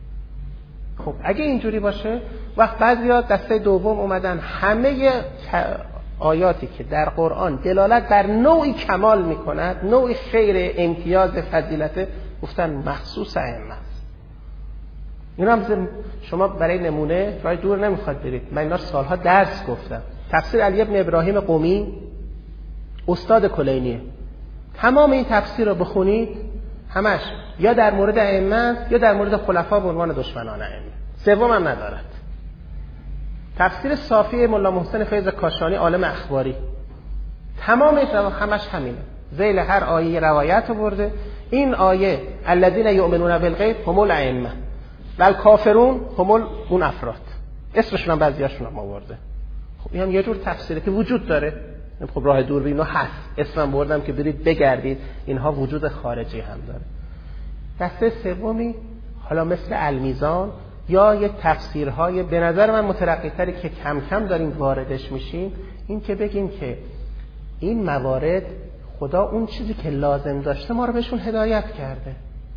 خب اگه اینجوری باشه، وقت بعضیا دسته دوم اومدن همه آیاتی که در قرآن دلالت بر نوعی کمال میکند، نوعی خیر، امتیاز، فضیلت، گفتن مخصوص ائمه است. اینا هم شما برای نمونه راه دور نمیخواد برید، من اینا سالها درس گفتم. تفسیر علی ابن ابراهیم قمی استاد کلینیه، تمام این تفسیر رو بخونید همش یا در مورد ائمه است یا در مورد خلفا به عنوان دشمنان ائمه، سوم هم ندارد. تفسیر صافی مولا محسن فیض کاشانی عالم اخباری، تمام همش همینه، ذیل هر آیه روایت برده. این آیه الذین یؤمنون بالغیب هم الائمه و الکافرون هم اون افراد، اسمشون هم بعضیاشون هم آورده. خب این هم یه جور تفسیره که وجود داره. خب راه دوربین هست، اسمم بردم که برید بگردید، اینها وجود خارجی هم داره. دسته سومی حالا مثل المیزان یا یک تفسیرهای به نظر من مترقی‌تری که کم کم داریم واردش میشیم، این که بگیم که این موارد خدا اون چیزی که لازم داشته ما رو بهشون هدایت کرده،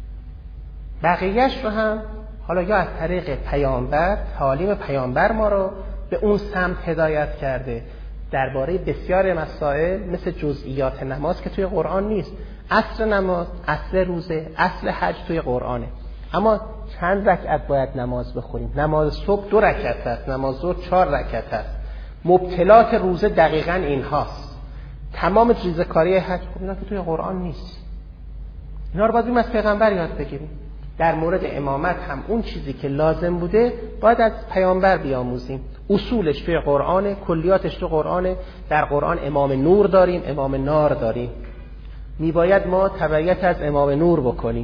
بقیهش رو هم حالا یا از طریق پیامبر، تعالیم پیامبر ما رو به اون سمت هدایت کرده. درباره بسیار مسائل مثل جزئیات نماز که توی قرآن نیست، اصل نماز، اصل روزه، اصل حج توی قرآنه، اما چند رکعت باید نماز بخونیم، نماز صبح دو رکعت است، نماز ظهر چهار رکعت است، مبطلات روزه دقیقاً این هاست، تمام ریزه‌کاری حج، خب اینا که توی قرآن نیست. اینا رو باید بیم از پیغمبر یاد بگیریم. در مورد امامت هم اون چیزی که لازم بوده باید از پیامبر بیاموزیم. اصولش توی قرآن، کلیاتش توی قرآن. در قرآن امام نور داریم، امام نار داریم. میباید ما تبعیت از امام نور بکنیم.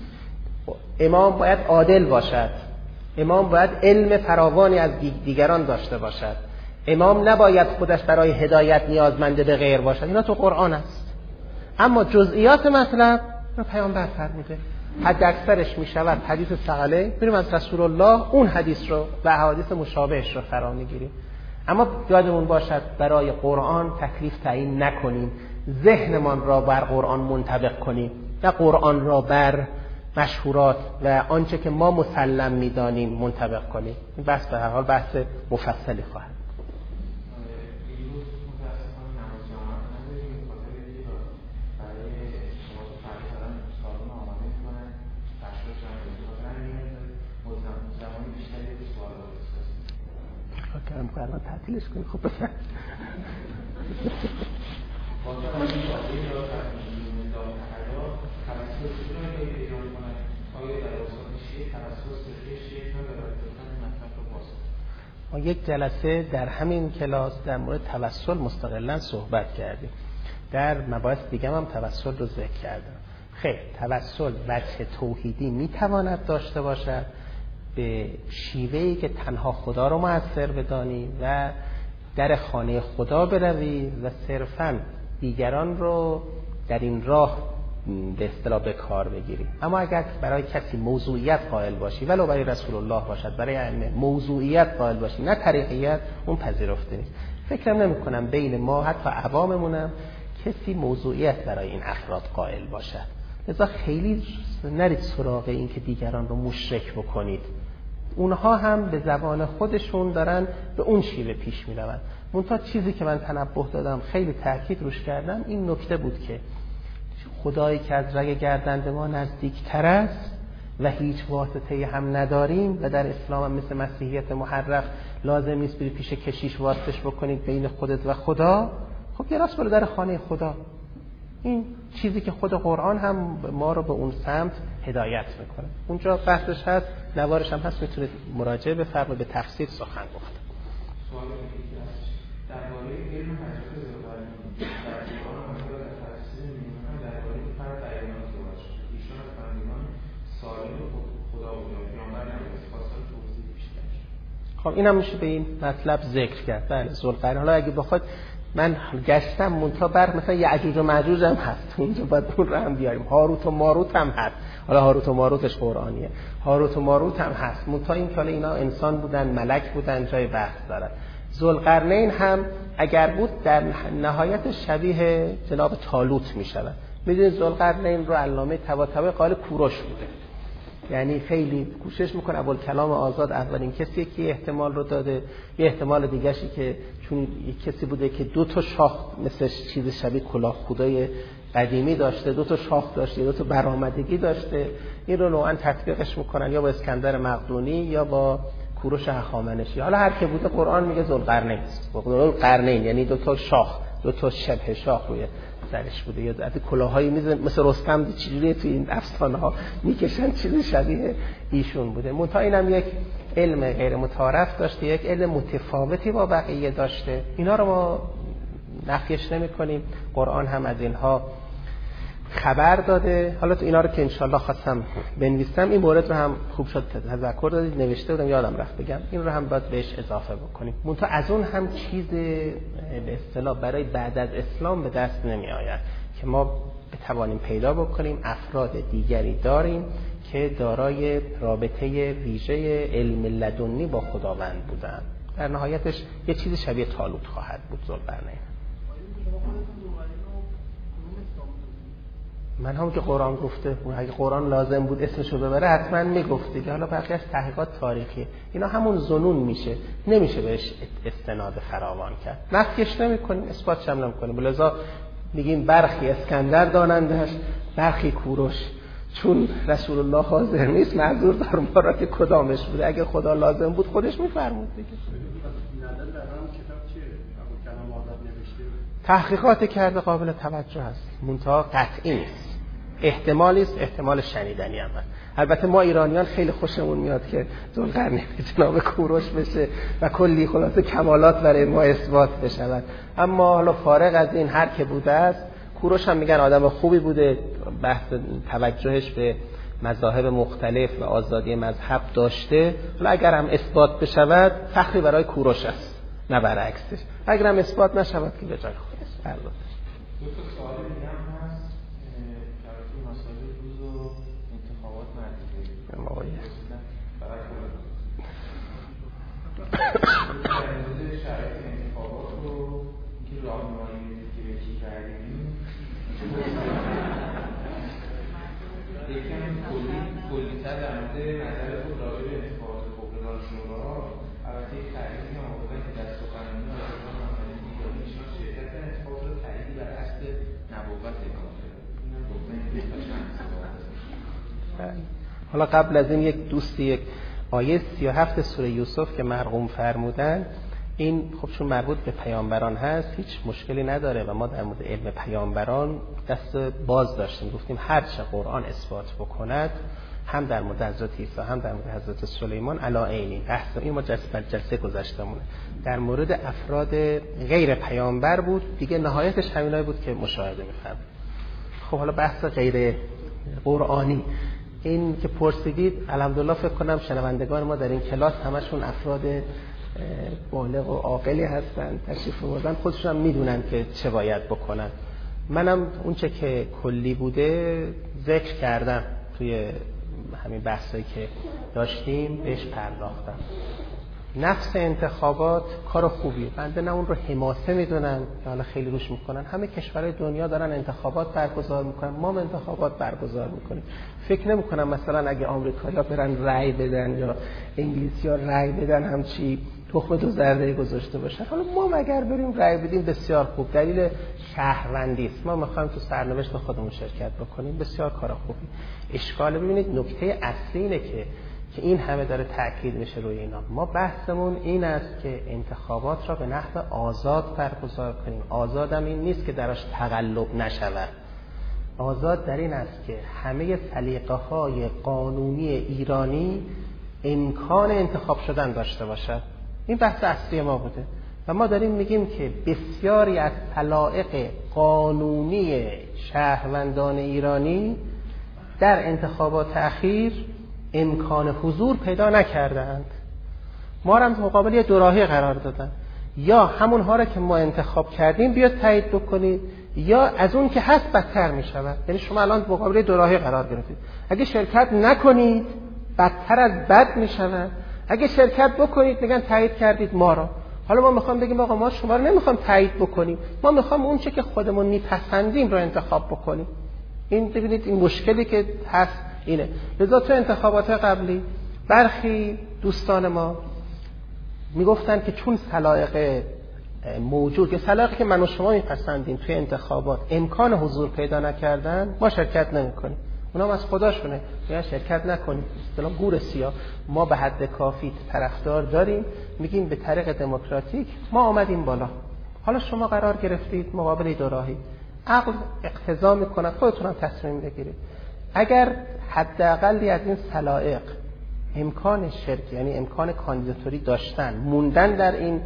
امام باید عادل باشد، امام باید علم فراوانی از دیگران داشته باشد، امام نباید خودش برای هدایت نیازمند به غیر باشد. اینا تو قرآن است. اما جزئیات مطلب رو پیامبر فرموده. حد اکثرش میشود حدیث ثقله، بریم از رسول الله اون حدیث رو و احادیث مشابهش رو فرا میگیریم. اما یادمون باشد برای قرآن تکلیف تعیین نکنیم، ذهنمان را بر قرآن منطبق کنیم، نه قرآن را بر مشهورات و آنچه که ما مسلم میدانیم منطبق کنیم. این بحث به هر حال بحث مفصلی خواهد. کارم کردن تعطیلش کنی. خب بفرد ما یک جلسه در همین کلاس در مورد توسل مستقلاً صحبت کردیم. در مباحث دیگه هم توسل رو ذکر کردم. خیر، توسل وجه توحیدی میتواند داشته باشد به شیوهی که تنها خدا رو مؤثر بدانی و در خانه خدا بروی و صرفاً دیگران رو در این راه به اصطلاح به کار بگیری. اما اگر برای کسی موضوعیت قائل باشی، ولو برای رسول الله باشد، برای ائمه موضوعیت قائل باشی نه طریقیت، اون پذیرفته نیست. فکرم نمی کنم بین ما حتی عواممونم کسی موضوعیت برای این افراد قائل باشد. لذا خیلی نرید سراغ این که دیگران رو مشرک بکنید. اونها هم به زبان خودشون دارن به اون شیوه پیش میروند. منتها چیزی که من تنبه دادم، خیلی تاکید روش کردم، این نکته بود که خدایی که از رگ گردنده ما نزدیکتر است و هیچ واسطه هم نداریم و در اسلام هم مثل مسیحیت محرف لازم نیست بری پیش کشیش واسطش بکنید بین خودت و خدا. خب یه راست برو در خانه خدا. این چیزی که خود قرآن هم ما رو به اون سمت هدایت میکنه. اونجا بحثش هست، نوارش هم هست، میتونید مراجعه بفرمایید، به تفسیر سخن گفتم. سوال دیگه است درباره علم حضرت زرقانی در قرآن مطلب در تفسیر میمونه درباره فرد ایمانات باشه. ایشان از بندگان سالم خدا بودن، پیامبر نبود، خواستن توضیح بیشتر. خب اینم میشه به این مطلب ذکر کرد. بله ذوالقرنین. حالا اگه بخواد من گشتم منتها بر مثلا یعجوج و معجوج هم هست، اونجا باید اون رو هم بیاریم. هاروت و ماروت هم هست. حالا هاروت و ماروتش قرآنیه. هاروت و ماروت هم هست. منتها این که حالا اینا انسان بودن، ملک بودن، جای بحث دارن. ذوالقرنین هم اگر بود در نهایت شبیه جناب طالوت میشود. میدونید ذوالقرنین رو علامه طباطبایی قائل کوروش بوده، یعنی خیلی کوشش میکنه ابوالکلام آزاد اولین کسی که احتمال رو داده. یه احتمال دیگه‌شی که چون یک کسی بوده که دو تا شاخ مثل چیز شبیه کلاه خدای قدیمی داشته، دو تا شاخ داشته، دو تا برآمدگی داشته، این رو نوعا تطبیقش میکنن یا با اسکندر مقدونی یا با کوروش هخامنشی. حالا هر که بوده قرآن میگه ذوالقرنین است. ذوالقرنین یعنی دو تا شاخ، دو تا شبه شاخ روی سرش بوده، یا از کلاهایی مثل رستم چجوری تو این افسانه ها میکشن چیزی شبیه ایشون بوده. منتها اینم یک علم غیر متعارف داشته، یک علم متفاوتی با بقیه داشته. اینا رو ما نفیش نمی کنیم، قرآن هم از اینها خبر داده. حالا تو اینا رو که انشالله خواستم بنویسم، این مورد رو هم خوب شد تذکر دادید، نوشته بودم یادم رفت بگم، این رو هم باید بهش اضافه بکنیم. منتها از اون هم چیز به اصطلاح برای بعد از اسلام به دست نمی آید که ما بتوانیم پیدا بکنیم افراد دیگری داریم که دارای رابطه ویژه علم لدنی با خداوند بودن. در نهایتش یه چیز شبیه طالوت خواهد بود ذوالقرنین. من هم که قرآن گفته، اگه قرآن لازم بود اسمشو ببره حتما میگفت که حالا بقیه‌اش تحقیقات تاریخی، اینا همون ظنون میشه، نمیشه بهش استناد فراوان کرد. نفیش نمی‌کنیم، اثباتش هم نمی‌کنیم. لذا میگیم برخی اسکندر دانندش، برخی کوروش. چون رسول الله حاضر نیست معذور دار ما را که کدامش بوده. اگه خدا لازم بود خودش میفرمود دیگه. تحقیقات کرده قابل توجه هست، منتها قطعی نیست، احتمالی است، احتمال شنیدنی هم هست. البته ما ایرانیان خیلی خوشمون میاد که ذوالقرنین جناب کوروش بشه و کلی خلاصه کمالات برای ما اثبات بشود. اما حالا فارغ از این هر که بوده است، کوروش هم میگن آدم خوبی بوده، بحث توجهش به مذاهب مختلف و آزادی مذهب داشته. حالا اگر هم اثبات بشود فخری برای کوروش است نه برعکسش، اگر هم اثبات نشود که به جای خودش. البته دو تا سوال دیگه هم هست که تو مسائل روز و انتخابات مرکزی ما باید برای خود شرایط انتخابات رو که راهنمایی میدید که به چی کردیم یکم کلی کلی‌تر در مورد نظر خود راجع به انتخابات خبرگان شورا. البته یک تعریفی هم آوردن که در سخنرانی آقای محمدی ایرانی ایشان شرکت در انتخابات رو تاییدی بر اصل نبوت اعلام کرد. اینم گفتن حالا قبل از این یک دوستی یک آیه سی و هفت سوره یوسف که مرقوم فرمودن، این خب چون مربوط به پیامبران هست هیچ مشکلی نداره و ما در مورد علم پیامبران دست باز داشتیم، گفتیم هر چه قرآن اثبات بکند هم در مورد حضرت عیسی هم در مورد حضرت سلیمان علا عینی بحث این ما جلسه جلسه گذشتمونه در مورد افراد غیر پیامبر بود دیگه، نهایتش همینایی بود که مشاهده می‌فرمایید. خب حالا بحث غیر قرآنی این که پرسیدید، الحمدلله فکر کنم شنوندگان ما در این کلاس همشون افراد بالغ و عاقلی هستن، تشریف آوردن، خودشون هم میدونن که چه باید بکنن. منم اون چه که کلی بوده ذکر کردم توی همین بحثایی که داشتیم بهش پرداختم. نفس انتخابات کار خوبیه، بنده نه اون رو حماسه میدونم که حالا خیلی روش میکنن، همه کشورهای دنیا دارن انتخابات برگزار میکنن، ما هم انتخابات برگزار میکنیم. فکر نمیکنم مثلا اگه آمریکایی‌ها برن رأی بدن یا انگلیسی‌ها رأی بدن همچی تخم دو زرده گذاشته باشن. حالا ما اگر بریم رأی بدیم بسیار خوب، دلیل شهروندی است، ما میخوایم تو سرنوشت خودمون شرکت بکنیم، بسیار کار خوبی. اشکال ببینید نکته اصلی اینه که که این همه داره تأکید میشه روی اینا. ما بحثمون این است که انتخابات را به نحو آزاد برگزار کنیم. آزادم این نیست که درش تقلب نشود. آزاد در این است که همه سلیقه‌های قانونی ایرانی امکان انتخاب شدن داشته باشد. این بحث اصلی ما بوده و ما داریم میگیم که بسیاری از سلایق قانونی شهروندان ایرانی در انتخابات اخیر امکان حضور پیدا نکردند. ما را هم مقابل یه دوراهی قرار دادن، یا همونها را که ما انتخاب کردیم بیاد تایید بکنید، یا از اون که هست بدتر می شود. یعنی شما الان مقابل دوراهی قرار گرفتید، اگه شرکت نکنید بدتر از بد می شود، اگه شرکت بکنید میگن تایید کردید ما را. حالا ما میخوام بگیم آقا ما شما رو نمیخوام تایید بکنیم، ما میخوام اون چه که خودمون میپسندیم رو انتخاب بکنیم. این ببینید این مشکلی که هست اینه. لذا تو انتخابات قبلی برخی دوستان ما میگفتن که چون سلایق موجود که سلایقی که من و شما میپسندیم توی انتخابات امکان حضور پیدا نکردن، ما شرکت نمی‌کنیم. اونا از خداشونه میگن شرکت نکنیم. اصطلاح گور سیاه. ما به حد کافی طرفدار داریم، میگیم به طریق دموکراتیک ما آمدیم بالا. حالا شما قرار گرفتید مقابل دو راهی. عقل اقتضا میکند خودتون هم تصمیم بگیرید. اگر حداقلی از این سلایق امکان شرکت یعنی امکان کاندیداتوری داشتن، موندن در این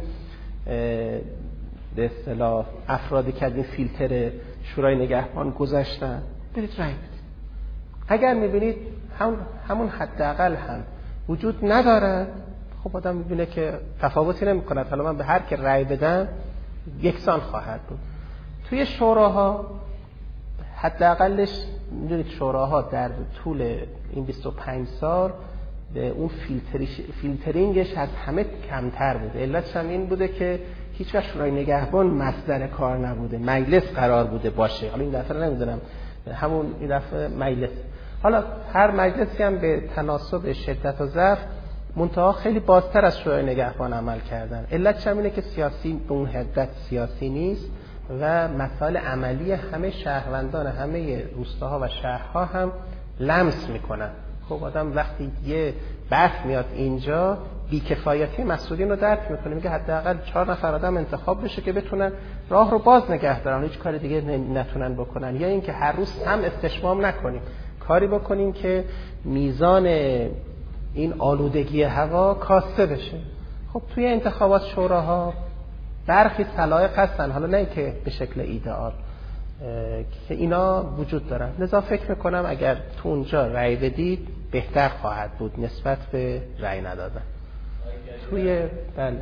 به اصطلاح افرادی که از این فیلتر شورای نگهبان گذاشتن، برید رای بدید. اگر میبینید هم همون حداقل هم وجود نداره، خب آدم میبینه که تفاوتی نمیکنه، حالا من به هر که رای بدم یکسان خواهد بود. توی شوراها حداقلش میدونید شوراها در طول این بیست و پنج سال به اون فیلترینگش از همه کمتر بوده. علتش هم این بوده که هیچ وقت شورای نگهبان مصدر کار نبوده، مجلس قرار بوده باشه. حالا این دفعه نمیدونم همون این دفعه مجلس. حالا هر مجلسی هم به تناسب شدت و ضعف منتها خیلی بازتر از شورای نگهبان عمل کردن. علتش هم اینه که سیاسی به اون حدت سیاسی نیست و مسائل عملی همه شهروندان همه روستاها و شهرها هم لمس میکنن. خب آدم وقتی یه بحث میاد اینجا بیکفایتی مسئولین رو درک میکنه، میگه حداقل چهار نفر آدم انتخاب بشه که بتونن راه رو باز نگه دارن، هیچ کار دیگه نتونن بکنن. یا اینکه هر روز هم استشمام نکنیم، کاری بکنیم که میزان این آلودگی هوا کاسته بشه. خب توی انتخابات شوراها برخی سلایق هستن، حالا نه که به شکل ایدئال، که اینا وجود دارن. لذا فکر میکنم اگر تو اونجا رأی بدید بهتر خواهد بود نسبت به رأی ندادن. توی بله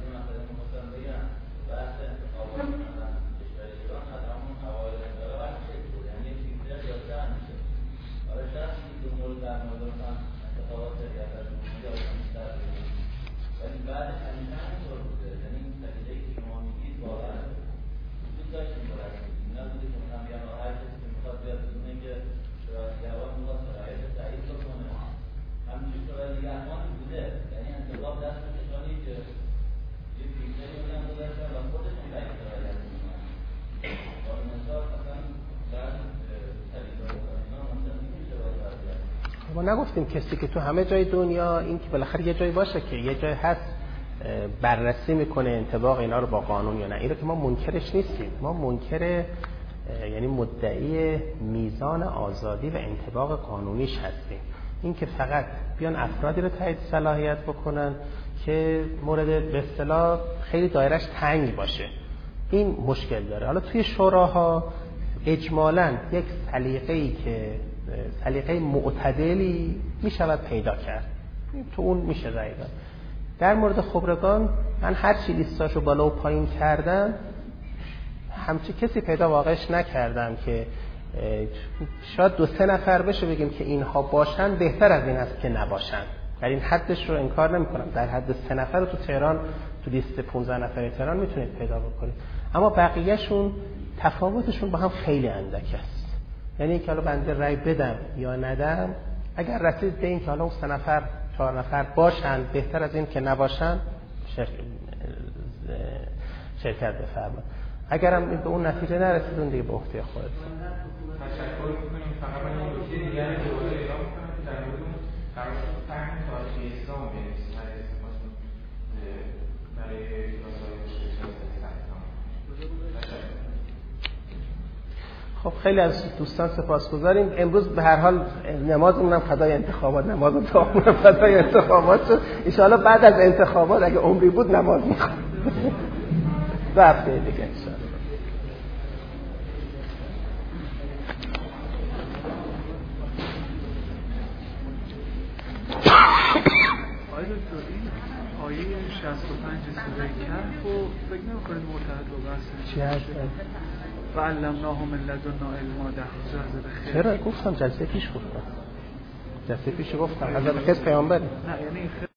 ما نگفتیم کسی که تو همه جای دنیا این که بالاخره یه جایی باشه که یه جای هست بررسی میکنه انطباق اینا رو با قانون یا نه. این رو که ما منکرش نیستیم، ما منکر یعنی مدعی میزان آزادی و انطباق قانونیش هستیم. این که فقط بیان افرادی رو تایید صلاحیت بکنن که مورد به اصطلاح خیلی دایرش تنگ باشه، این مشکل داره. حالا توی شوراها اجمالاً یک سلیقه‌ای که سلیقه معتدلی می شود پیدا کرد، تو اون میشه رأی داد. در مورد خبرگان من هر چی لیستاشو بالا و پایین کردم همچی کسی پیدا واقعش نکردم که شاید دو سه نفر بشه بگیم که اینها باشن، بهتر از این است که نباشن. در این حدش رو انکار نمی کنم، در حد سه نفر رو تو تهران تو لیست پانزده نفره تهران میتونید پیدا بکنید، اما بقیهشون تفاوتشون با هم خیلی اندک است. یعنی که حالا بنده رای بدم یا ندم، اگر رسید به این که حالا اون سه نفر چهار نفر باشن بهتر از این که نباشن شرکت, شرکت بفرمایید. اگرم به اون نتیجه نرسیدون دیگه به عهده خودتون. تشکر می‌کنیم. فقط من این نکته دیگه رو دوباره اعلام کنم که در مورد قرار شد فهم تاریخی اسلام بنویسیم برای استفادهتون برای کلاس‌های شرکت استخدام. خب خیلی از دوستان سپاسگزاریم. امروز به هر حال نمازمون هم فدای انتخابات، نماز دعامون هم فدای انتخابات شد. ان شاءالله بعد از انتخابات اگه عمری بود نماز می‌خونیم. ضبط دیگه ان شاءالله. آیه دکتر این آیه شصت و پنج سوره کهف و فکر نمی‌کنید مرتبط با بحث چی هست؟ و علمناه من لدنا علما ده جزء چرا گفتم جلسه پیش گفتم جلسه پیش گفتم حضرت خضر پیامبر. نه یعنی